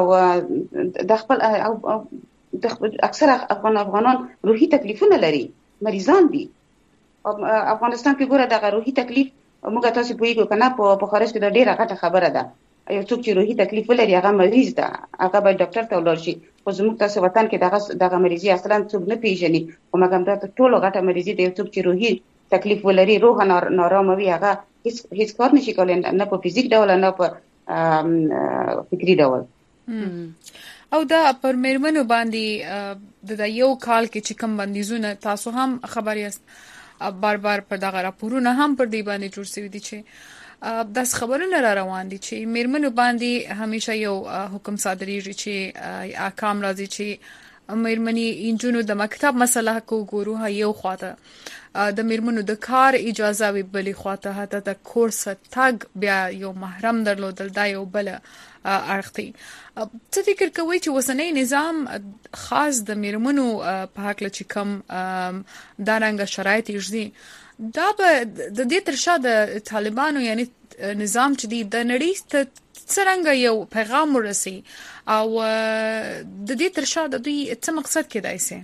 او د خپل او اکثره افغان افغانان روحي تکلیفونه لري مریضان دي افغانستان کې ګوره د روحي تکلیف موږ تاسو پوهیږو کنه په خارج کې د ډیره غټه خبره ده یو څوک چې روحي تکلیف لري هغه مریض ده هغه باید ډاکټر ته ولاړ شي خو زموږ تاسو وطن کې دغه دغه مریضي اصلا څوک نه پیژني او مګم دا ټول غټه مریضي دی څوک چې روحي تکلیف ولري روح نارامه وي هغه هیڅ هیڅ کار نشي کولای نه په فزیک ډول نه په فکری ډول او دا پر میرمنو باندې د یو کال کې چې کوم بندیزونه تاسو هم خبر یاست بار بار پر دغه راپورونه هم پر دی باندې جوړ شوی دي چې داس خبرونه را روان دي چې میرمنو باندې همیشه یو حکم صادریږي چې احکام راځي چې میرمنی انجونو د مکتب مسله کو ګورو یو خواته د میرمنو د کار اجازه وی بلې خواته هته د کورس تاګ بیا یو محرم درلودل دا یو بل اړختي څه فکر کوي چې وسنۍ نظام خاص د میرمنو په حق له چې کم دارنګ شرایط یږي دا به د دې ترشا د طالبانو یعنی نظام چې دی د نړۍ ته څنګه یو پیغام ورسي او د دې ترشا د دوی څه مقصد کېدای سي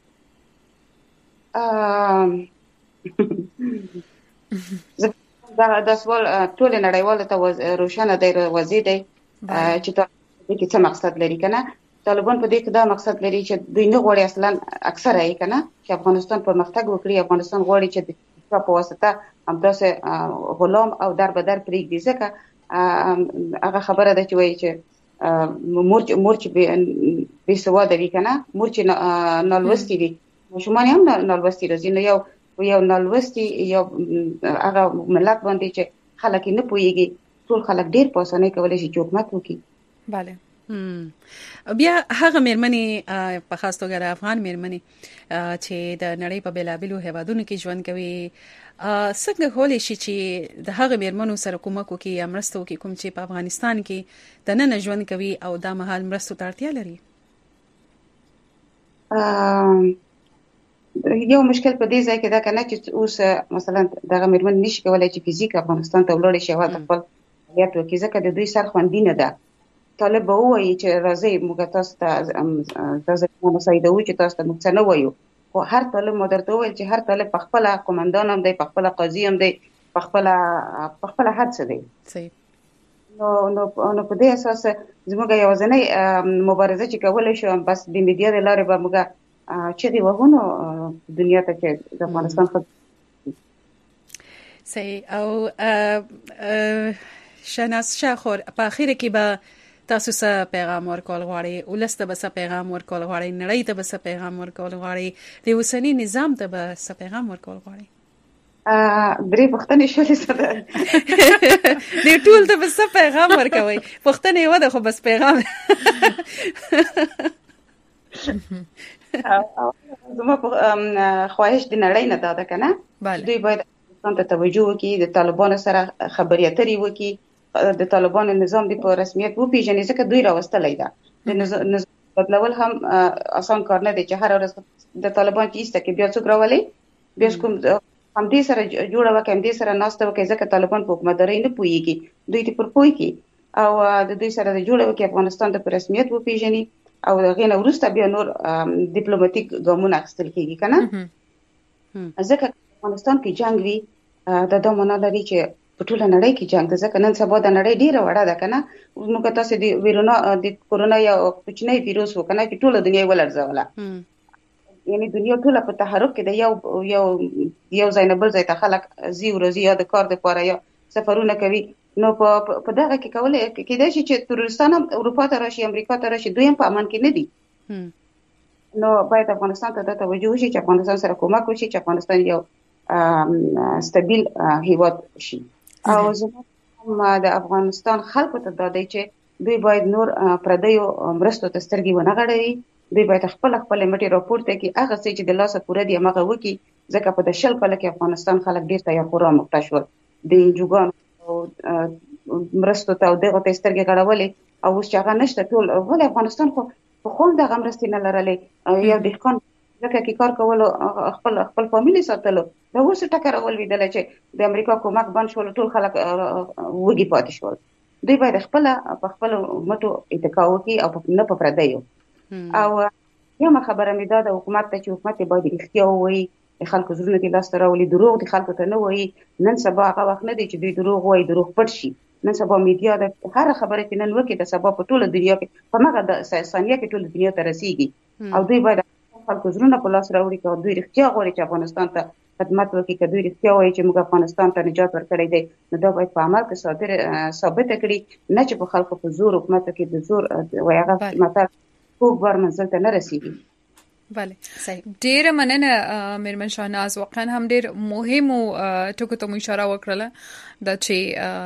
دا د سوال ټول نړیوال ته روشنه دی وزید دی چې تاسو کې څه مقصد لري کنه طالبان په دې کې دا مقصد لري چې دوی نه غواړي اصلا اکثره یې کنه چې افغانستان پرمختګ وکړي افغانستان غواړي چې د په واسطه همداسې غلام او در به در پرېږدي ځکه هغه خبره ده چې وایي چې مور مور چې بې سواده وي کنه مور چې نالوستي وي ماشومان هم نالوستي راځي نو یو یو نالوستي یو هغه ملت باندې چې خلک نه پوهیږي ټول خلک ډیر په اسانۍ کولای شي چې حکومت وکړي bale بیا هغه مېرمنې په خاص توګه د افغان مېرمنې چې د نړۍ په بیلابلو هیوادونو کې ژوند کوي څنګه هولې شي چې د هغه مېرمنو سره کومک وکړي یا مرسته وکړي کوم چې په افغانستان کې د نن ژوند کوي او د مهال مرستو ته اړتیا لري یو مشکل په دې ځای کې دا کنه چې اوس مثلا دغه مېرمن نشي کولای چې فزیک افغانستان ته ولاړ شي او خپل فعالیت وکړي ځکه د دوی سر خوندي نه ده طالب وایي چې راځي موږ تاسو ته تاسو ته مساعده وي چې تاسو ته موږ څه نه وایو خو هر طالب مدرته ویل چې هر طالب په خپل قومندان هم دی په خپل قاضي هم دی په خپل په خپل هر څه دی صحیح نو نو نو په دې اساس زموږ یو ځنې مبارزه چې کولای شو بس د میډیا د لارې به موږ چې دی وهونو دنیا ته چې د افغانستان خو صحیح او شناس شاخور په اخر کې به تاسو سره پیغام ورکول غواړي ولسته به سره پیغام ورکول غواړي نړۍ ته به سره پیغام ورکول غواړي د وسنی نظام ته به سره پیغام ورکول غواړي ا درې پښتنې شولې سره د ټول ته به سره پیغام ورکوي پښتنې و ده خو بس پیغام زما خواهش د نړۍ نه دا ده کنه دوی باید افغانستان ته توجه وکړي د طالبانو سره خبرې اترې وکړي د طالبانو نظام دی په رسمیت وپیژني ځکه دوی راوستلای دا د نظام بدلول هم آسان کار نه دی چې هر ورځ د طالبان چې ایسته کې بیا څوک راولي بیا کوم هم دې سره جوړه وکړي هم دې سره ناسته وکړي ځکه طالبان په حکومتداري نه پوهیږي دوی ته پر پوي کی او د دوی سره د جوړه وکړي افغانستان ته په رسمیت وپیژني او دغه نه ورسته بیا نور ډیپلوماټیک ګامونه اخیستل کیږي کنه ځکه افغانستان کې جنگ وی د دومره لري چې په ټول نړۍ کې جنگ ده ځکه نن سبا د نړۍ ډیره وړه ده کنه موږ تاسو د ویرونا د کورونا یا کوچنی ویروس وکنه چې ټول دنیا ولرځوله یعنی دنیا ټول په تحرک کې ده یو یو یو ځای نه بل ځای ته خلک زی ورځي یا د کار لپاره یا سفرونه کوي نو په په دغه کې کولای کېدای شي چې ترورستان هم اروپا ته راشي امریکا ته راشي دوی هم په امان کې نه دي نو باید افغانستان ته د توجه وشي چې افغانستان سره کومک وشي چې افغانستان یو ستابیل هیواد شي او زموږ د افغانستان خلکو ته دا دی چې دوی باید نور پردیو مرستو ته سترګې ونه غړوي دوی باید خپل خپل مټي راپورته کړي هغه څه چې د لاسه پوره دی هغه وکړي ځکه په د شل کال کې افغانستان خلک ډیر ته یا خورا محتاج شول د انجوګان او مرستو ته دغه ته سترګې غړولې او اوس چې هغه نشته ټول ولې افغانستان خو په خپل د غمرستي نه لرلې یو دهقان ځکه کې کار کول خپل خپل فامیلی ساتلو دا اوس ټکر اول ویدل چې د امریکا کومک بند شول ټول خلک وګي پاتې شول دوی باید خپل په خپل مټو اتکا وکړي او نه په پردیو او یو خبره مې دا د حکومت ته چې حکومت باید رښتیا ووایي د خلکو زړونه کې لاس راولي دروغ د خلکو ته نه وایي نن سبا هغه وخت نه دی چې دوی دروغ وایي دروغ پټ شي نن سبا میډیا د هر خبره چې نن وکړي د سبا په ټوله دنیا کې په هغه د ثانیه کې ټوله دنیا ته رسیږي او دوی باید خلکو زړونه په لاس راوړي که دوی رښتیا غواړي چې افغانستان ته خدمت وکړي که دوی رښتیا وایي چې موږ افغانستان ته نجات ورکړی دی نو دا باید په عمل کې صادر ثابته کړي نه چې په خلکو په زور حکومت کې د زور وایي هغه مطلب خوب ور منزل ته نه رسیږي. بله صحیح. ډیره مننه میرمن شاهناز، واقعا هم ډیر مهم ټکو ته مو اشاره وکړه دا چې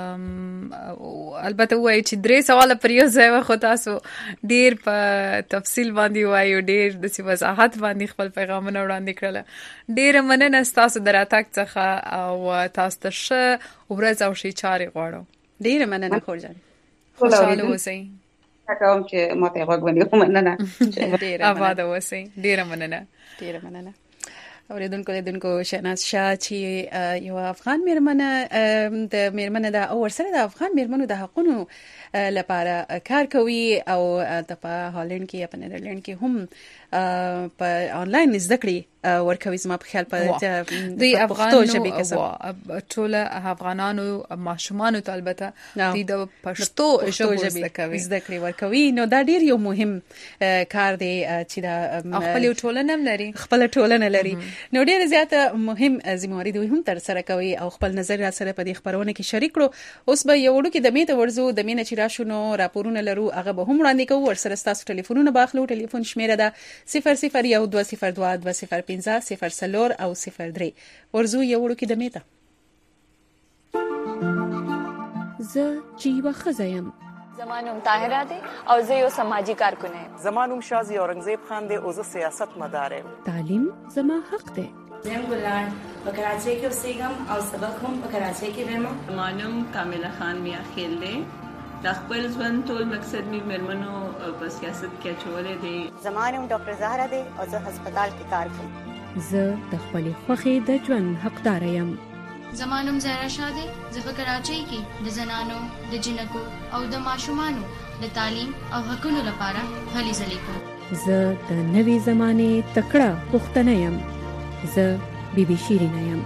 البته وایي چې درې سواله پر یو ځای خو تاسو ډیر په تفصیل باندې وایو، ډیر د وضاحت باندې خپل پیغامونه وړاندې کړل. ډیره مننه تاسو دراتک څخه او تاسو ته ښه ورځ او ښې چارې غواړم. ډیره مننه خورجان، خوشاله اوسئ. کوم چې ماته غوږ ونیو. مننه، ډیره آباد اوسئ. ډیره مننه، ډیره مننه. اوریدونکو لیدونکو شاهناز شاه چې یو افغان میرمنه د میرمنه د او ورسره د افغان میرمنو د حقوقو لپاره کار کوي او د په هالند کې یا په نیدرلند کې هم په انلاین زده کړې ورکوي. زما په خیال په دوی افغانانو ټول افغانانو ماشومانو ته البته دوی د پښتو ژبه زده کوي زده کړې ورکوي. نو دا ډیر یو مهم کار دی چې دا خپل ټولنه لري خپل ټولنه لري. نو ډیر زیاته مهم ذمہواری دوی هم تر سره کوي او خپل نظر را سره په دې خبرونه کې شریک کړو. اوس به یو وړو کې د میته ورزو د مینه چې راشونو راپورونه لرو هغه به هم وړاندې کوو. ورسره تاسو ټلیفونونه باخلو. ټلیفون شمیره ده صفر صفر یو دوه صفر دوه دوه صفر پنځه صفر څلور او صفر درې. ورزو یو وړو کې د میته. زه چې یوه ښځه یم. زما نوم طاهره دی او زه یو سماجی کارکن یم. زما نوم شازي اورنګزیب خان دی او زه سیاست مدار یم. تعلیم زما حق دی. زم ګلان په کراچۍ کې اوسېږم او سبق هم په کراچۍ کې وایم. زما نوم کامله خان میا خیل دی. د خپل ژوند ټول مقصد مې مېرمنو په سیاست کې اچولې دی. زما نوم ډاکټر زهرا دی او زه هسپتال کې کار کوم. زه د خپلې خوښې د ژوند حقدار یم. زما نوم زهرا شاه دی. زه په کراچۍ کې د زنانو د جنکو او د ماشومانو د تعلیم او حقوقو لپاره هلې ځلې کوم. زه د نوې زمانې تکړه پښتنه یم. زه بیبي شیرینه یم.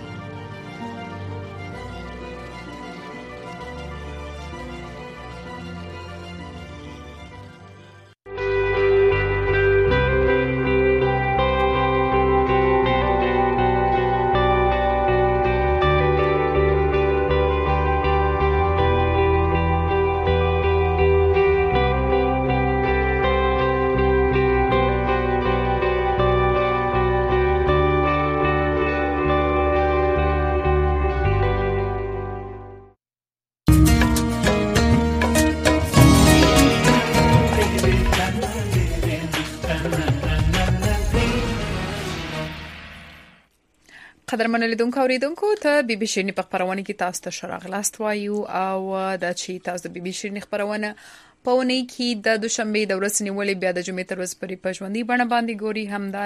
قدرمنو لیدونکو اوریدونکو ته بي بي شيرني په خبرونه کې تاسو ته شراغلاست وایو او د چی تاسو د بي بي شيرني خبرونه پونه کې د دوشنبه د ورځې نیولې بیا د جمعې تر ورځې پورې په ژوندۍ بڼه باندې ګوري.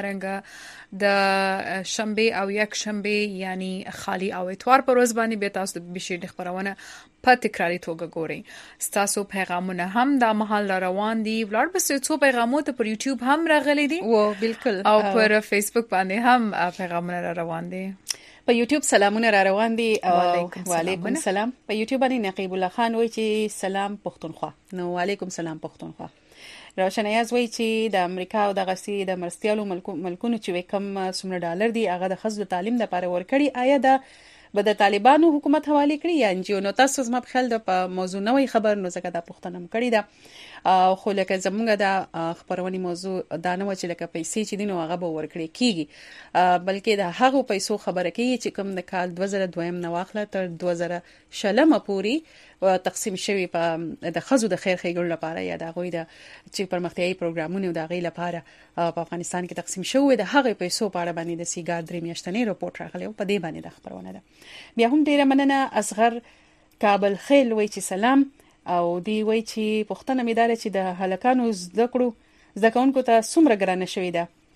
همدارنګه د شنبه او یک شنبه یعنی خالی او اتوار پر ورځ باندې بیا تاسو د بي بي شيرني خبرونه په تکراری توګه ګوري. تاسو پیغامونه هم د محل روان دي. ولر بس څو پیغامونه پر یوټیوب هم راغلي دي او بالکل او پر فیسبوک باندې هم پیغامونه روان دي. په یوټیوب سلامونه را روان دي. وعلیکم السلام. په یوټیوب باندې نقیب الله خان وایي چې سلام پښتونخوا. نو وعلیکم سلام پښتونخوا. روشن ایاز وایي چې د امریکا او د غسی د مرستيالو ملکونو چې کم څومره ډالر دی هغه د خزو تعلیم لپاره ورکړي. آیا دا به د طالبانو حکومت حواله کړی یا انجیو؟ نو تاسو زما په خیال د په موضوع نوې خبر نو زکه د پښتنم کړی دا خو لکه زمونږ د خبرونې موضوع دا نه و چې لکه پیسې چې دینو هغه به ورکړي کیږي بلکې د هغه پیسو خبره کوي چې کوم د کال دوه زره دوه نه واخله تر دوه زره شلم پورې تقسیم شوی په د خزو د خیر خیګل لپاره یا د غوي د چې پرمختیايي پروګرامونه د غي لپاره په افغانستان کې تقسیم شوی د هغه پیسو په اړه باندې د سیګار درې میاشتنې رپورت راغلی په دې باندې د خبرونه ده. بیا هم ډیره مننه اصغر کابل خیل وای چې سلام او دی وای چې پښتنه میدار چې د هلکانو زده کړو زده کوونکو ته څومره ګرانه شوې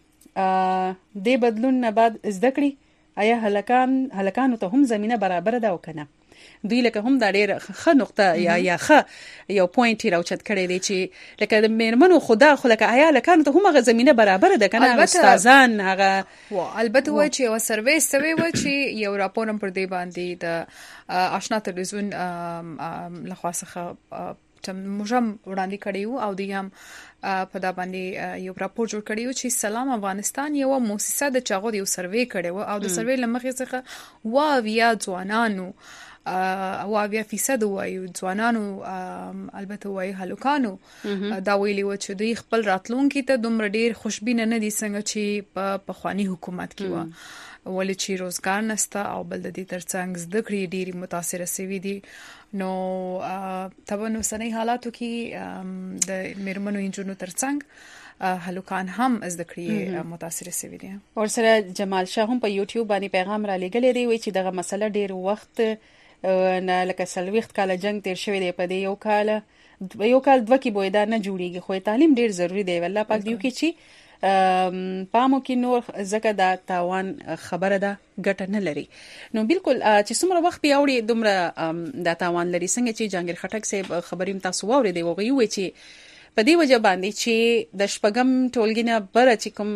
ده د بدلون نه بعد زده کړي آیا هلکان هلکانو ته هم زمينه برابر ده او کنه؟ دوی لکه هم د ډېر ښه نقطه یا یا ښه یو پوینټ راوچت کړی دی چې لکه د میرمنو خدا خو لکه آیا لکانو ته هم هغه زمينه برابر ده کنه؟ استادان هغه و البته و چې یو سروې سوي و چې یو راپور هم پر دی باندې د آشنا تلویزیون لخوا څخه چې موږ هم وړاندې کړیو او دوی هم په دا باندې یو راپور جوړ کړی چې سلام افغانستان یو مؤسسه د چاغو یو سروې کړي او د سروې لمخې څخه واویا ځوانانو او اویا فیصد وایو ځوانانو البته وایي هلوکانو دا ویلي و چې دوی خپل راتلونکي ته دومره ډیر خوشبینه نه دي څنګه چې په پخوانی حکومت کې و ولې چې روزګار نشته او بل د دې ترڅنګ زده کړې ډېری متاثر شوي دي نو طبعا نو سنۍ حالاتو کې د میرمنو انجونو ترڅنګ هلوکان هم زده کړې متاثر شوي دي. اور سره جمال شاه هم په یوټیوب باندې پیغام را لګلې دی وی چې دغه مسله ډېر وخت نه لکه سلويخت کال جنگ تیر شوی دی په دې یو کال یو کال دوه کې بویدا نه جوړیږي خو تعلیم ډېر ضروری دی والله پاک دیو کې چې پامو کې نور زکه دا تاوان خبره ده ګټه نه لري نو بالکل چې څومره وخت پیاوړي دومره دا تاوان لري څنګه چې جهانگیر خټک صاحب خبریم تاسو واوري دی وغي وي چې په دې وجه باندې چې د شپږم ټولګینه بره چې کوم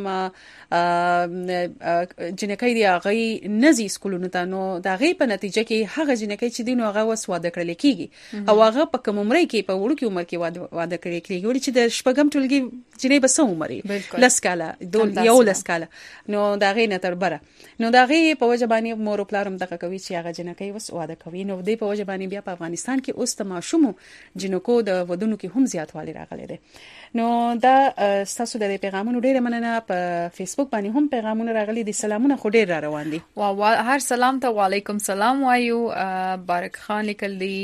جنکۍ دی هغه نزي سکولونو ته نو دا غي په نتیجه کې هغه جنکۍ چې دینو هغه وس واده کړل کیږي او هغه په کوم عمر کې په وړو کې عمر کې واده واده کړی کیږي ولې چې د شپږم ټولګي جنې بس عمر لسکاله یو لسکاله نو دا غي نه تر بره نو دا غي په وجه باندې مور پلارم دغه کوي چې هغه جنکۍ وس واده کوي نو دې په وجه باندې بیا په افغانستان کې اوس تماشوم جنکو د ودونو کې هم زیاتوالی راغلی نو دا تاسو د پیغامونو ډیره مننه په فیسبوک باندې هم پیغامونه راغلي دي سلامونه خو ډیر را روان دي وا هر سلام ته وعلیکم سلام وایو بارک خان لیکل دي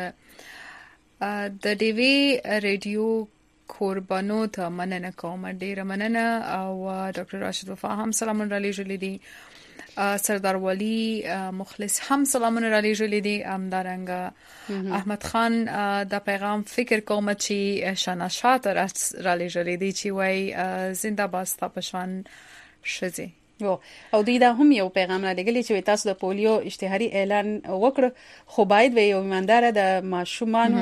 د ډي وی ریډیو قربانو ته مننه کوم ډیره مننه او ډاکټر راشد وفا هم سلامونه را لېږلي دي سردار ولی مخلص هم سلامونه را لېږلي دي همدارنګه احمد خان دا پیغام فکر کوم چې شانا شاته را لېږلي دي چې وای زنده باد تاسو پښان شزي او دوی دا هم یو پیغام را لګلی چې تاسو د پولیو اشتهاري اعلان وکړ خو باید وي یو ایماندار د ماشومانو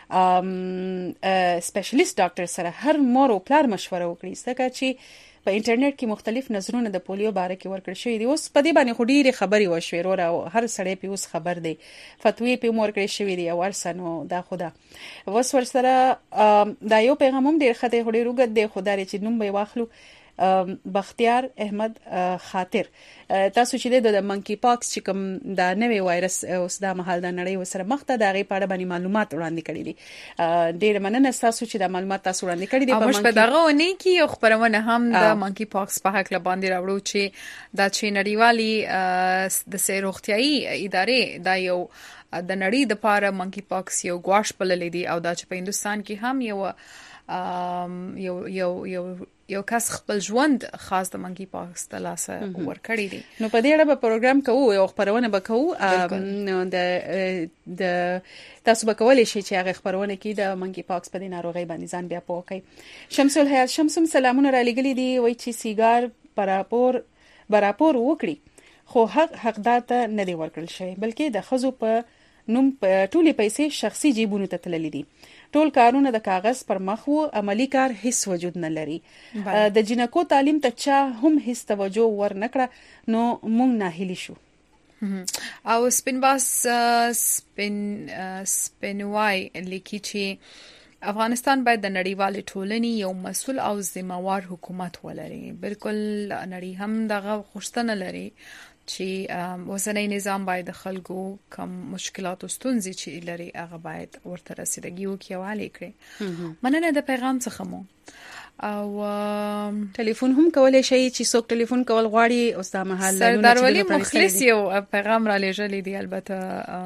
سپیشلیست ډاکټر سره هر مور او پلار مشوره وکړي ځکه چې په انټرنیټ کې مختلف نظرونه د پولیو باره کې ورکړل شوی دي اوس په دې باندې خډيري خبري وشوي ورو او هر سړی په اوس خبر دی فتوی په مور کې شوی دی او ورسنو دا خدا وس ور سره دا یو پیغام هم ډیر خته خډي روګد دی خدای چې نوم به واخلو بختیار احمد خاطر تاسو چې د منکی پاکس چې کوم دا نوې وایرس اوس د مهال د نړۍ وسره مخ ته دغه په اړه باندې معلومات وړاندې کړي دي ډیر مننه تاسو چې د معلومات تاسو وړاندې کړي دي په منکی په دغه ونی کې یو خبرونه هم د منکی پاکس په حق لباندې راوړو چې د چین نړیوالي د سیروختیاي ادارې دا یو د نړۍ د پاره منکی پاکس یو غواش بللې دي او دا چې په هندستان کې هم یو یو یو یو یو کس خپل ژوند خاص د منکی پاکس ته لاسه ورکړی دي نو په دې اړه به پروګرام کوو یو خبرونه به کوو نو د د تاسو به کولای شئ چې هغه خبرونه کې د منکی پاکس په دې ناروغي باندې ځان بیا پوه کړئ شمس الحیات شمسم سلامونه را لګلې دي وای چې سیګار پراپور براپور وکړي خو حق حقدار ته نه دی ورکړل شوی بلکې د خزو په نوم ټولې پیسې شخصي جیبونو ته تللې دي ټول کارونه د کاغذ پر مخ وو عملی کار هیڅ وجود نه لري د جنکو تعلیم ته چا هم هیڅ توجه ور نکړه نو مونږ ناهیلی شو او سپینباس سپین سپینوای لیکي چې افغانستان باید د نړیوال ټولنې یو مسؤل او ذمہوار حکومت ولري بالکل نړۍ هم دغه خوشتنه لري چې وسنۍ نظام باید خلکو کم مشکلات او ستونزې چې لري هغه باید ورته رسیدګي وکړي او حل کړي مننه د پیغام څخه مو او ټلیفون هم کولای شي چې څوک ټلیفون کول غواړي او د محل سردار ولی مخلص یو پیغام را لېږلی دی البته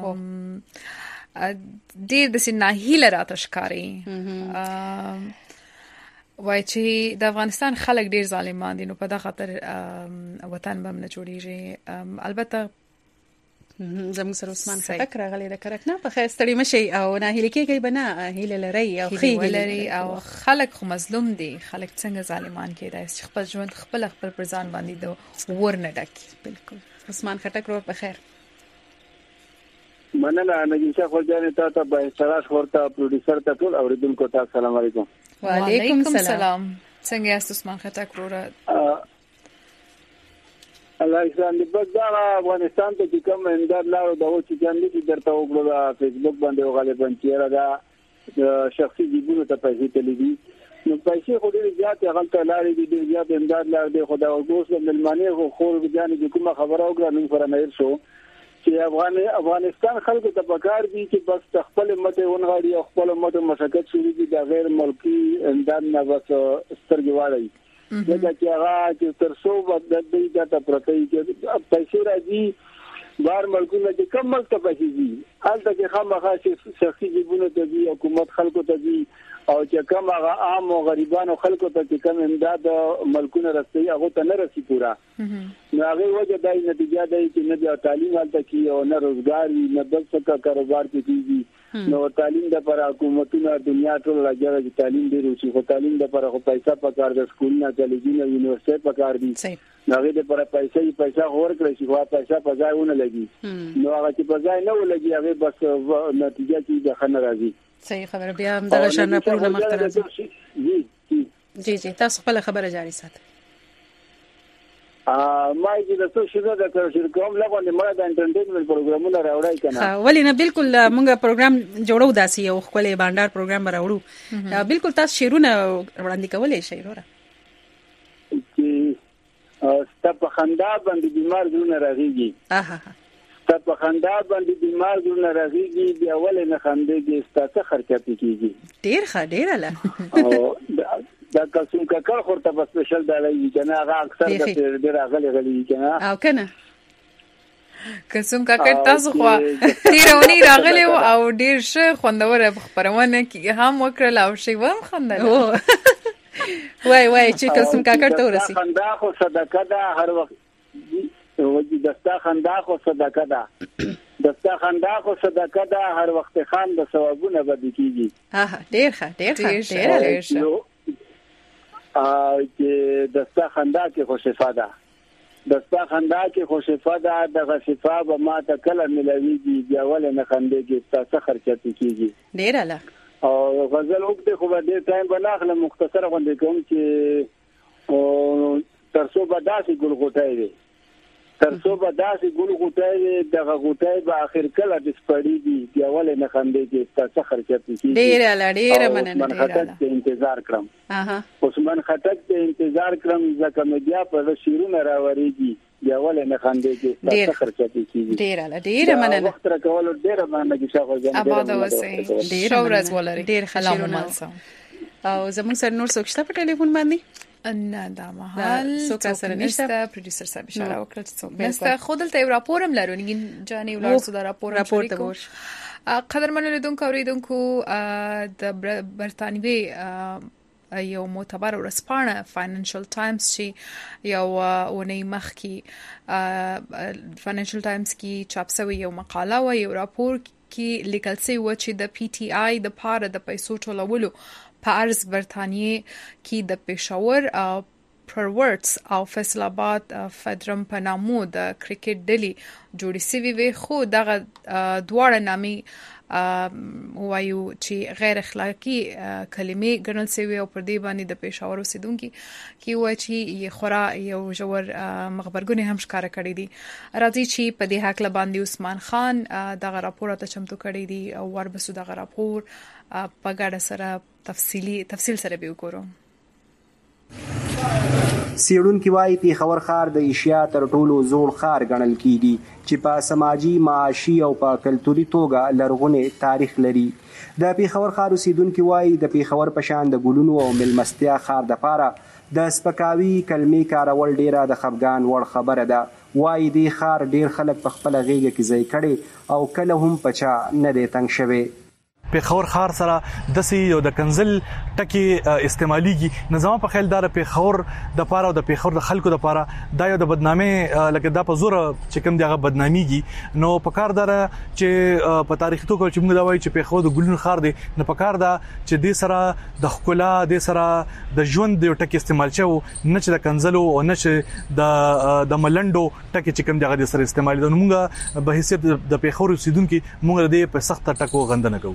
ډېر د سینه هیله راته ښکاري وای چې د افغانستان خلک ډیر ظالمان دي نو په دغه خاطر وطن به نه جوړیږي البته زموږ سره عثمان خټک راغلی د کرک نه په خیر ستړي مشي او نه هیله کېږي بنا هیله لري او خې لري او خلک خو مظلوم دي خلک څنګه ظالمان کېدای چې خپل ژوند خپل خپل پر ځان باندې د ور نه ډک بالکل عثمان خټک ورو په خیر مننه نجیب شاه خورجان ته ته به سراج ورته پروډوسر ته ټول اوریدونکو ته السلام علیکم وعلیکم السلام څنګه یاست عثمان خټک وروره الله اسلام دې بس دا افغانستان ته کوم اندار لارو د او چې ځان دې درته وګړو د فیسبوک باندې غالبا چیرې دا شخصي جیبونو ته پیسې تللی دي نو پیسې خو ډېر زیات هغه ته لاړې دي ډېر زیات امداد لاړ دی خو دا اوس د ملمنې خو خور ځان د کومه خبره وکړه نو پر نه شو چې افغان افغانستان خلکو ته پکار دي چې بس خپل مته ونغاړي او خپل مته مشکل شروع دي د غیر ملکی امداد نه بس سترګې واړي دا چې هغه چې تر څو د دې ته پرته چې پیسې راځي بار ملکونه چې کم ملک ته پیسې دي حالته کې خامخا چې شخصي جیبونه ته دي حکومت خلکو ته دي او چې کم هغه عام او غریبانو خلکو ته چې کم امداد ملکونه رسي هغه ته نه رسي پورا نو هغه وجه دای نتیجه دی چې نه د تعلیم حالت کې او نه روزګار نه بل څه کاروبار کې کیږي نو تعلیم د پر حکومتونو دنیا ټول راځي چې تعلیم دی روشي خو تعلیم د پر خو پیسې پکار د سکولونو کالجونو یونیورسيټي پکار دي نو هغه د پر پیسې پیسې هور کړی چې هغه پیسې په ځای ونه لګي نو هغه چې په ځای نه ولګي هغه بس نتیجه کې د خنه راځي صحیح خبره بیا هم دغه شان راپورونه مخته راځي جی جی جی تاسو خپل خبره جاری ساتئ ا ما چې د څه شي د کار شرکوم لغونه مړه د انټرټینمنت پروګرامونه راوړای کنه ها ولې نه بالکل موږ پروګرام جوړو داسي یو خپل بانډار پروګرام راوړو بالکل تاسو شیرونه وړاندې کولای شئ وروره چې ستاسو خندا باندې بیمار زونه راغيږي اها ستاسو خندا باندې بیمار زونه راغيږي بیا ولې نه خندېږي ستاسو خرچه پکېږي ډیر ښه ډیر اله دا قسم ککړ خورته په سپیشل دالای کنه هغه اکثر د ډیر غلي غلي کنه او کنه قسم ککړ تاسو خو تیرونی راغلی او ډیر ښه خوندور خبرونه کې هم وکړل او شی وم خندل وای وای چې قسم ککړ ته ورسی خندا خو صدقه ده هر وخت وځي دستا خندا خو صدقه ده دستا خندا خو صدقه ده هر وخت خان د ثوابونه بد کیږي ها ډیر ښه ډیر ښه ډیر ښه ا چې دستا خندا کې خو شفا ده دستا خندا کې خو شفا ده د شفا به ما ته کله ملويږي بیا ولې نه خندېږي تاسو خرچه کیږي ډیر اله او غزل وخت خو به ډیر ټایم بناخله مختصر غونډه کوم چې او ترڅو به داسې ګل غوټای وي ترڅو به داسې ګل غوټای دغه غوټای به اخر کله د سپړېږي بیا ولې نه خندېږي تاسو خرچه کیږي ډیر اله ډیر مننه ډیر اله انتظار کړم اها عثمان خټک ته انتظار کړم ځکه مې بیا په شیرونه راوړېږي بیا ولې نه خندېږي تاسو خرچه کیږي ډیر اله ډیر مننه وخت راکول ډیر مننه چې شاو ځان اباد اوسئ ډیر ورځ ولري ډیر خلونه او زموږ سره نور څوک شته په ټلیفون باندې نه دا مهال څوک سره نشته پروډوسر صاحب اشاره وکړه چې څوک نشته خود دلته یو راپورم لرو نګین جاني ولر سره راپور راپور ته ورش قدرمن لیدونکو اوریدونکو د برتانوي یو معتبر ورځپاڼه فاینانشل ټایمز چې یو ونی مخکي فاینانشل ټایمز کې چاپ شوی یو مقاله و یو راپور کې لیکل شوی و چې د پی ټی آی د پاره د پیسو ټولولو په ارز برتانیې کې د پېښور او پرورټس او فیصل آباد فدرم په نامو د کرکټ ډلې جوړې شوې وي خو دغه دواړه نامي وایو چې غیر اخلاقی کلمې ګڼل شوی او پر دې باندې د پېښور اوسیدونکو کې و چې خورا یو جوړ مخبرګونی هم ښکارا کړی دي راځي چې په دې حق باندې عثمان خان دغه راپور ته چمتو کړی دي او وربسو دغه راپور په ګډه سره تفصیلی تفصیل سره به وګورو سیړونکو وايي پیښور ښار د ایشیا تر ټولو زوړ ښار ګڼل کیږي چې په سماجی معاشي او په کلتوري توګه لرغونی تاریخ لري د پیښور ښار اوسیدونکو وايي د پیښور په شان د ګلونو او ملمستیا ښار د پاره د سپکاوي کلمې کارول ډیره د خفګان وړ خبره ده وايي د ښار ډیر خلک په خپل غیږ کې ځای کړي او کله هم پچا نه دی تنگ شوی پیښور ښار سره د سی یو د کنزل ټکی استعماليږي نظام په خیال دار پیښور د پاره او د پیښور د خلکو د پاره دا یو د بدنامي لکه دا په زور چې کوم دغه بدناميږي نو په کار دار چې په تاریخ تو کې موږ دا وایو چې پیښور د ګلون ښار دی نو په کار دا چې د سره د خکلا د سره د ژوند د ټکی استعمال شو نه چې د کنزلو او نه چې د د ملندو ټکی چې کوم دغه د سره استعمال د موږ به حیثیت د پیښور اوسیدونکو موږ د په سخت ټکو غندنه کوو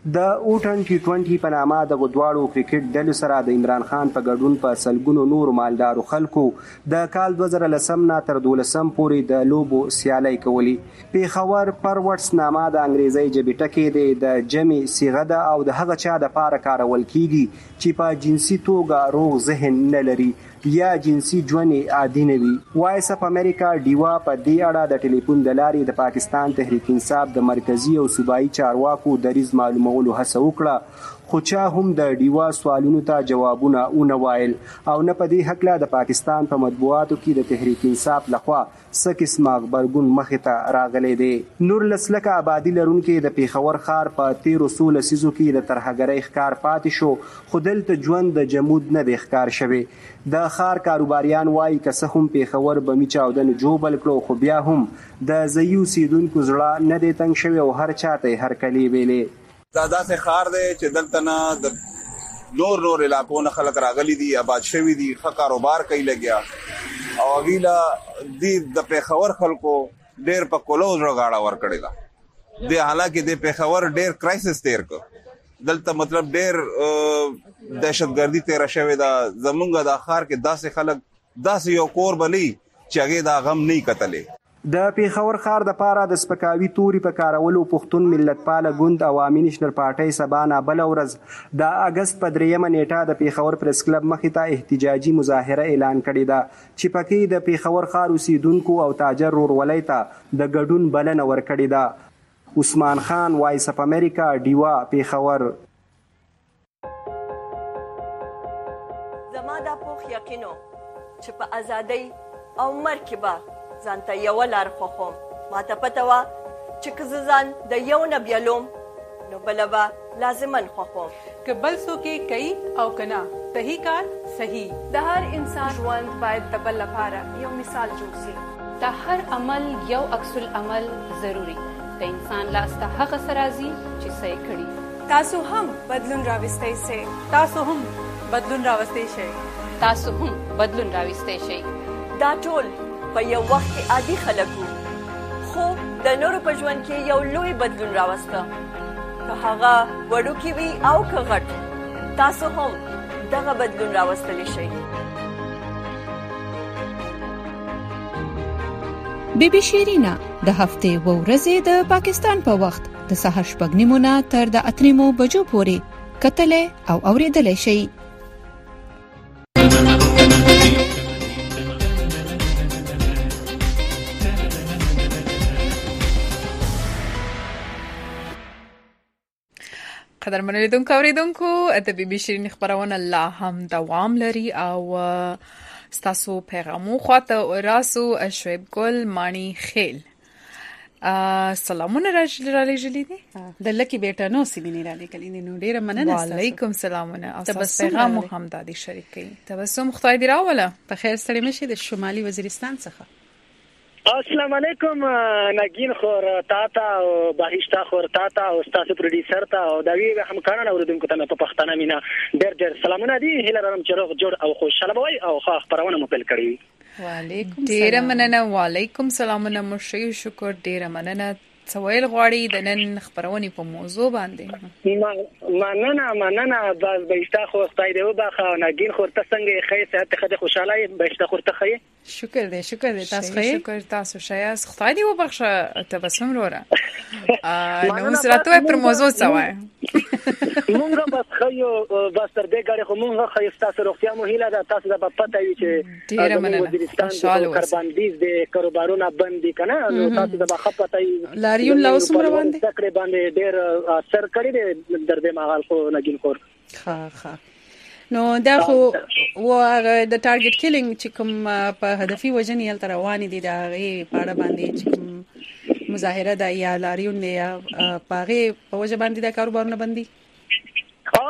د اوټن ټي ټوئنټي په نامه د غدواړو کرکټ ډلو سره د عمران خان په ګډون په سلګونو نور مالدارو خلکو د کال دوه زره لسم نه تر دولسم پورې د لوبو سیالۍ کولې. پیښور پروټس نامه د انګریزي ژبې ټکی دی د جمع صيغه ده او د هغه چا د پاره کارول کیږي چې په جنسي توګه روغ ذهن نه لري یا جنسي ژوند عادي نه وي. وایس اف امریکا ډیوا په دې اړه د ټلیفون د لارې د پاکستان تحریک انصاف د مرکزی او صوبایي چارواکو دریز معلومولو هڅه وکړه، خو چا هم د ډیوا سوالونو ته جوابونه ونه وایل او نه په دې هکله د پاکستان په مطبوعاتو کې د تحریک انصاف لخوا څه قسمه غبرګون مخې ته راغلی دی. نور لسلکه آبادي لرونکي د پیښور ښار په تیرو څو لسیزو کې د ترهګرۍ ښکار پاتې شو، خو دلته ژوند د جمود نه دی ښکار شوی. د ښار کاروباریان وایي که څه هم پیښور بمي چاودنې جوبل کړو، خو بیا هم د ځایي اوسېدونکو زړه نه دی تنګ شوی او هر چاته یې هرکلې ویلې. دا داسې ښار دی چې دلته نه د نور نور علاقو نه خلک راغلي دي، آباد شوي دي، ښه کاروبار کوي لګیا او هغې د د پیښور خلکو ډېر په کولو زړه غاړه ورکړې ده. د حالانکې د پیښور ډېر کرایسس تیر کړ، دلته مطلب ډېر دهشتګردي تیره شوې ده. زمونږ د ښار کې داسې خلک داسې یو کور بلی چې هغې دا غم نه کتلې. د پیښور ښار د پاره د سپکاوي توري په کارولو پښتون ملتپاله ګوند عوامي نېشنل پارټۍ سبا نه بله ورځ د اګست په دریمه نیټه د پیښور پریس کلب مخې ته احتجاجي مظاهره اعلان کړې ده چې پکې د پیښور ښار اوسیدونکو او تاجر ورولۍ ته د ګډون بلنه ورکړې ده. عثمان خان، وایس اف امریکا، ډیوا، پیښور. زما دا پوخ یقینو چې په ازادۍ او مرګ کې به ځانته یوه لار خوښوم. ماته پته وه چې که زه ځان د یو نه بیلوم نو بله به لازمن خوښوم. که بل څوک یې کوي او که نه، صحیح کار صحیح. د هر انسان ژوند باید د بل لپاره یو مثال جوړ شي. د هر عمل یو عکس العمل ضروري. د انسان لاس ته هغه څه راځي چې څه یې کړي. تاسو هم بدلون راوستی سئ. تاسو هم بدلون راوستی شئ. تاسو هم بدلون راوستی شئ. دا ټول په یو وخت کې عادي خلک وو، خو د نورو په ژوند کې یو لوی بدلون راوسته، که هغه وړوکی وي او که غټ. تاسو هم دغه بدلون راوستلی شئ. بی بی شیرینا د هفتې و ورځې د پاکستان په وخت د سهار شپږ نیمو نه تر د اته نیمو بجو پورې کتلې او اورېدلې شئ. قدرمنو لیدونکو اوریدونکو د بي بي شيرين خبرونه لا هم دوام لري او ستاسو پیغامو خواته راسو شعیب ګل مانی خیل سلامونه راځي جلی دي د لکی بیٹا نو سیمینی را لیکلی نو ډیره مننه وعلیکم سلامونه او تاسو پیغام هم دادی شریکي تبسم خدای دی راوله په خیر ستړي مشه د شمالي وزیرستان څخه. السلام علیکم نگین خور تاتا او بهشتا خور تاتا او استاد پروډوسر تا او دا وی همکارانو اوریدونکو ته په پښتنه مینا ډېر ډېر سلامونه دي. هیله لرم چې روغ جوړ او خوشاله وي او ښه خبرونه مو پیل کړی. وعلیکم ډېر مننه. وعلیکم سلامونه مشي شکر ډېر مننه. سوال غواړي د نن خبرونه په موضوع باندې. مننه مننه باز بهشتا خور خدای دې وبخښه. نگین خور ته څنګه خیر صحت خدای خوشاله بهشتا خور ته خیر. شکر دې شکر دې تاسو خیر. شکر تاسو شایس خدای دې وبخښه. تبسم وروره نو سره پر موضوع سوای مونږه بس خیو بس تر دې غاړي خو مونږه خیو تاسو روغتیا مو هیله ده. تاسو د پته وی چې ډیر مننه وزیرستان کارباندیز د کاروبارونو بندي کنه نو تاسو د پته لاریون لا اوس مر باندې تقریبا باندې ډیر اثر کړی دی درد مغال خو نگین خور. ها ها نو دا خو و د ټارګټ کیلینګ چې کوم په هدفي وجنې هل تر روان دي دا غي پاړه باندې چې کوم مظاهره د یا لاریون یا پاغه په وجه باندې د کاروبارونه بندي. ها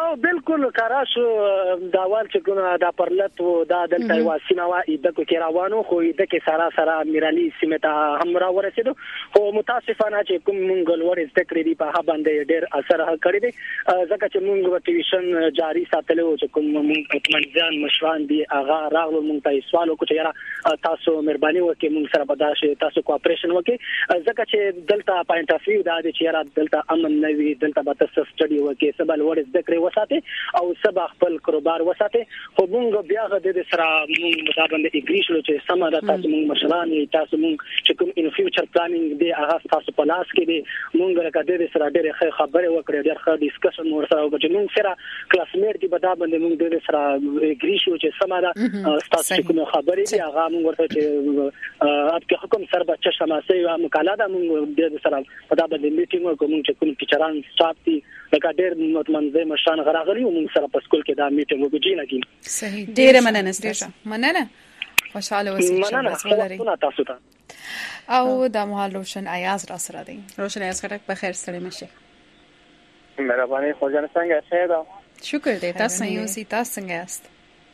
او بالکل کاراشو دا وال چې کومه دا پرلط او دا دلته واسینه وا د کو کې روانو خو د کې سارا سارا میرالي سیمه هم را ورسېدو خو متاسفانه چې کوم مونږ لوړ ذکر دی په باندې ډېر اثر کړی دی ځکه چې مونږ ټیویشن جاری ساتلو چې کوم مونږ پټمنځان مشران دی اغا راغلو مونږ ته سوال وکړي یاره تاسو مهرباني وکړئ مونږ سره بداشه تاسو کوآپریشن وکړئ ځکه چې دلته پوینټ اف ویو دا دی چې یاره دلته امن نه وي دلته به تاسو سټډي وکړئ سبا لوړ ذکر وساته او سبا خپل کاروبار وساته خو مونږ بیا غو د سره مونږ دا باندې اګری شو چې سم دا تاسو مونږ مشران تاسو مونږ چې کوم ان فیوچر پلانینګ دی هغه تاسو په لاس کې دی مونږ راکړه د سره ډېر خبره وکړه ډېر ښه ډیسکشن مور سره وکړو چې مونږ سره کلاسمیټ دی په دا باندې مونږ د سره اګری شو چې سم دا تاسو کوم خبرې دی هغه مونږ ورته چې اپ کې حکم سره بچا شماسي او مقاله مونږ د سره په دا باندې میټینګ وکړو چې کوم ټیچران سټاف دي لکه ډېر متمنځه مشران غراغلي او موږ سره په سکول کې دا میټینګ وکړو نګي صحیح ډېر مننه ستاسو مننه خوشاله اوسئ مننه تاسو ته او د مهال روشن ایاز را سره دی روشن ایاز خټک په خیر سره مشه مهرباني خو جان څنګه ښه ده شکر دې تاسو یو سي تاسو څنګه یاست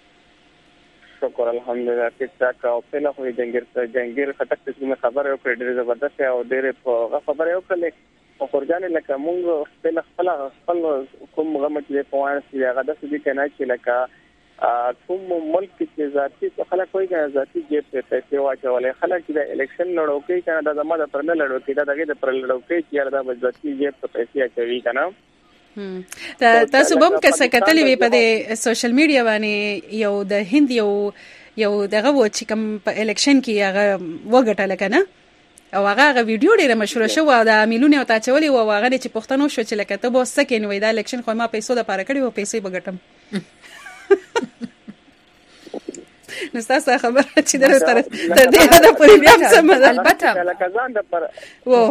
شکر الحمدلله ټیک ټاک او په له خو جنگیر جنگیر خټک څه خبره او ډېر زبردست او ډېر په خبره او کله او خورجان لکه مونږ خپل خپل خپل کوم غمت له پوان سي هغه د سدي کنه چې لکه کوم ملک کې ذاتي خلک کوئی کنه ذاتي جیب ته پیسې واچولې خلک چې الیکشن لړو کې کنه د زماده پر نه لړو کې دا دغه د پر لړو کې چې دا ذاتي جیب ته پیسې اچوي کنه ته تاسو بم کسه کتلې وي په د سوشل میډیا باندې یو د هند یو یو دغه و چې کوم په الیکشن کې هغه وګټل کنه او هغه ویډیو ډیره مشهور شو او د میلونه او تاچولي او هغه چې پښتنو شو چې لکه ته به سکه نوې د الیکشن خو ما پیسو د پاره کړی او پیسې بغټم نو تاسو خبره چې در تر دې نه پوری بیا سم ده البته لکه ځان د پر و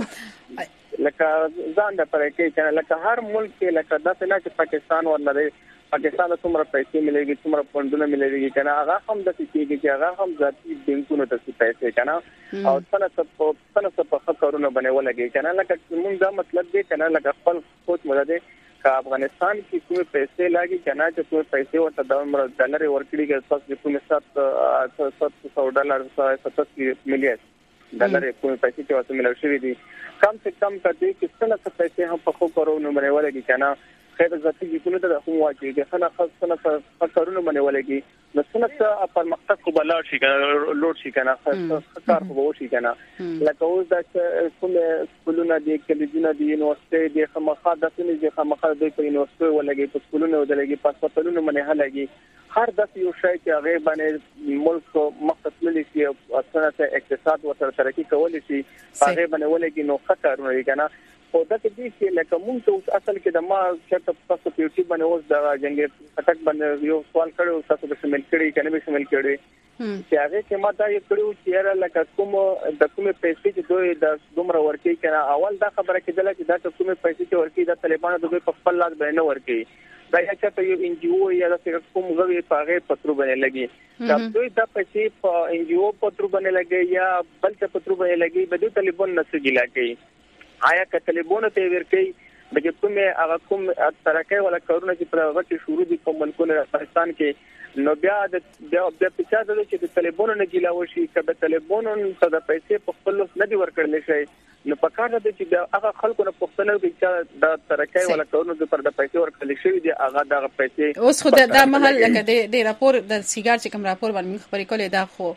لکه ځان د پر کې چې لکه هر ملک کې لکه د نه چې پاکستان ورلري پاکستان ته څومره پیسې مليږي څومره فندونه مليږي کنه هغه هم د کیږي چې هغه هم ذاتي بانکونو ته پیسې کنه او څنګه په څنګه په خبرونه باندې ولګي کنه لکه موږ دا مطلب دی کنه لکه خپل سوچ مده که افغانستان کې کومه پیسې لاګي کنه چې کومه پیسې ورته د عمر ډالر ورکړي کې تاسو کومه سات سات ډالر ستاسو مليون ډالر کومه پیسې چې واسه ملو شوی دي کم سے کم کدي چې څنګه پیسې هم په خبرونه باندې ولګي کنه خیر ذاتي جنونو ته هم واچي د خنا خاص خنا فکرونه باندې ولګي نو څنګه په مقصد کو بلار شي کنه لوډ شي کنه خطر وو شي کنه لکه اوس د کومه سکولونه دي کلیدونه دي یونیورسيټي دي خمخا د سنې دي خمخا د یونیورسيټي ولګي په سکولونه ولګي پاسپورتونه باندې هلګي هر د یو شی چې هغه باندې ملک مقصد لري چې اصلا اقتصاد او ترقی کول شي هغه باندې ولګي نو خطر نه کنه او دا کې چې لکه موږ ته اصل کې د ما چې تاسو په یوټیوب باندې اوس د جنگیر خټک باندې یو سوال کړو تاسو به شامل کړئ کنه به شامل کړئ چې هغه کې ما دا یو کړو چې لکه کوم د کومه پیسې چې دوی د دومره ورکی کنه اول دا خبره کېدله چې دا کومه پیسې چې ورکی د طالبانو دوی په خپل لاس باندې ورکی دا چې ته یو ان جی او یا د کوم غوي پاغه پترو باندې لګي دا دوی د پیسې په ان جی او پترو باندې لګي یا بل څه پترو باندې لګي به د طالبان نسجی لګي آیا که طالبانو ته ورکی د کومه هغه کوم ترکه ولا کارونه چې په هغه کې شروع دي په ملکونو افغانستان کې نو بیا د بیا د پچا د چې د طالبانو نه ګیلاو شي کله طالبانو څخه د پیسې په خپل نه دی ورکړل شي نو په کار د چې هغه خلکو نه پښتنه دي چې د ترکه ولا کارونه د پر د پیسې ورکړل شي دي هغه د پیسې اوس خو د محل لکه د راپور د سیګار چې کوم راپور باندې خبرې کولې دا خو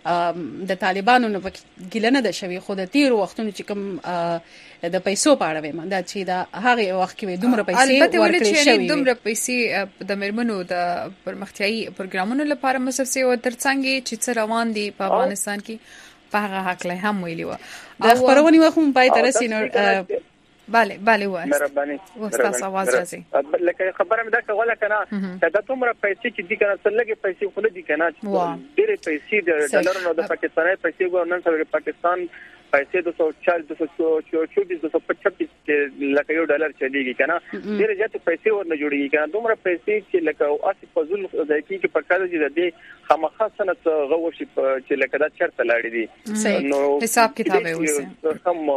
د طالبانو نه ګیلنه د شوی خو د تیر وختونو چې کوم د پیسو په اړه ویم دا چې دا هغه وخت کې دومره پیسې ورکړل شوی دومره پیسې د مرمنو د پرمختیايي پروګرامونو لپاره مصرف شوی او ترڅنګ چې څه روان دي په افغانستان کې په هغه حق له هم ویلی و د خبرونې وخت هم پای تر سینو bale bale وای مهرباني وستاسو आवाज راځي لکه خبره مې دا کوله کنه دا دومره پیسې چې دي کنه څلګي پیسې خو نه دي کنه ډېرې پیسې د ډالرونو د پاکستاني پیسې ګورنمنت سره پاکستان پیسې د سو چارج د سو چوبیس د سو پچپن لکه یو ډالر چلیږي کنه ډېر زیات پیسې ورنه جوړیږي کنه دومره پیسې چې لکه اسی فزول ځکه چې په کار دي د خامخا سنت غوښي چې لکه دا چرته لاړې دي نو حساب کتاب اوسه هم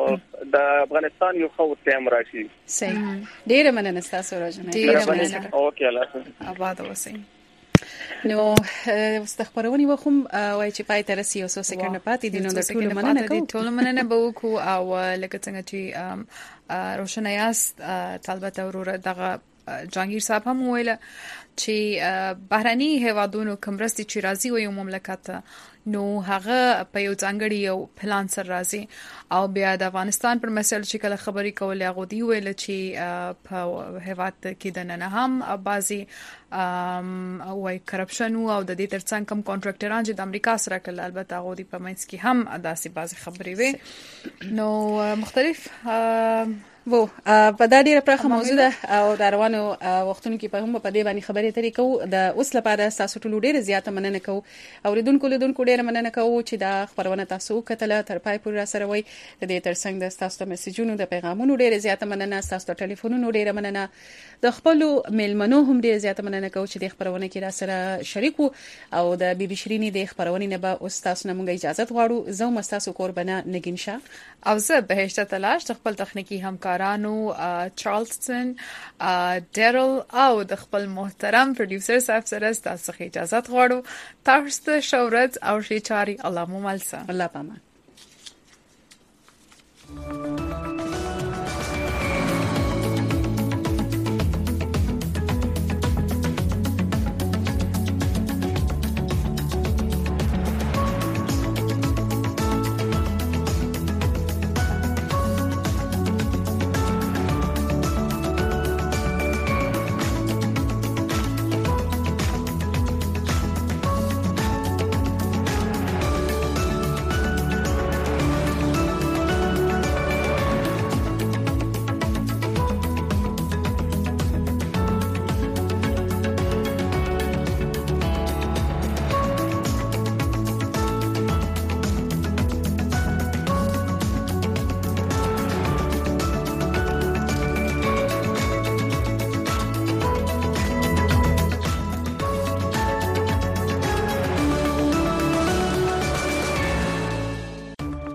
د افغانستان یو خو ټیم راشي. صحیح. ډیره مننه تاسو راځنه. ډیره مننه. اوکې الله آباد اوسئ. نو واستخبرونی وخم وای چې پای ته رسي او څو سکند پاتې دي نو د ټولو مننه کوم. ټولو مننه به وکړو او لکه څنګه چې روشنایاست طالبته ورور دغه جانگیر صاحب هم ویل چې بهراني هوادونو کمرستي چې راځي وي مملکت نو هغه په یو ځانګړي یو پلان سره راځي او بیا د افغانستان پر مسل چې کله خبري کول هغه دی ویل چې په هواد کې د نه هم بازي او وايي کرپشن او د دې ترڅنګ کم کانټراکټران چې د امریکا سره کله البته هغه دی په منځ کې هم داسې بازي خبري وي نو مختلف وو په دا ډیره پراخه موضوع ده او د روانو وختونو کې په هم په دې باندې خبرې ترې کوو د اوس لپاره تاسو ټول ډیره زیاته مننه کوو اوریدونکو لیدونکو ډیره مننه کوو چې دا خبرونه تاسو کتله تر پای پورې سره وای د دې ترڅنګ د تاسو د میسجونو د پیغامونو ډیره زیاته مننه تاسو د ټلیفونونو ډیره مننه د خپل میلمنو هم ډیره زیاته مننه کوو چې د خبرونه کې را سره شریک او د بي بي شيريني د خبرونه نه به اوس تاسو نه مونږ اجازه غواړو زه مستاسو قربانه نگین شاه او زه بهشته تلاش خپل تخنیکی همکار رانو چارلستون ډیرل او د خپل محترم پروډوسر صاحب سره تاسو ته اجازه غواړو تاسو ته شهرت او شي چاري الله مو ملسه الله پامان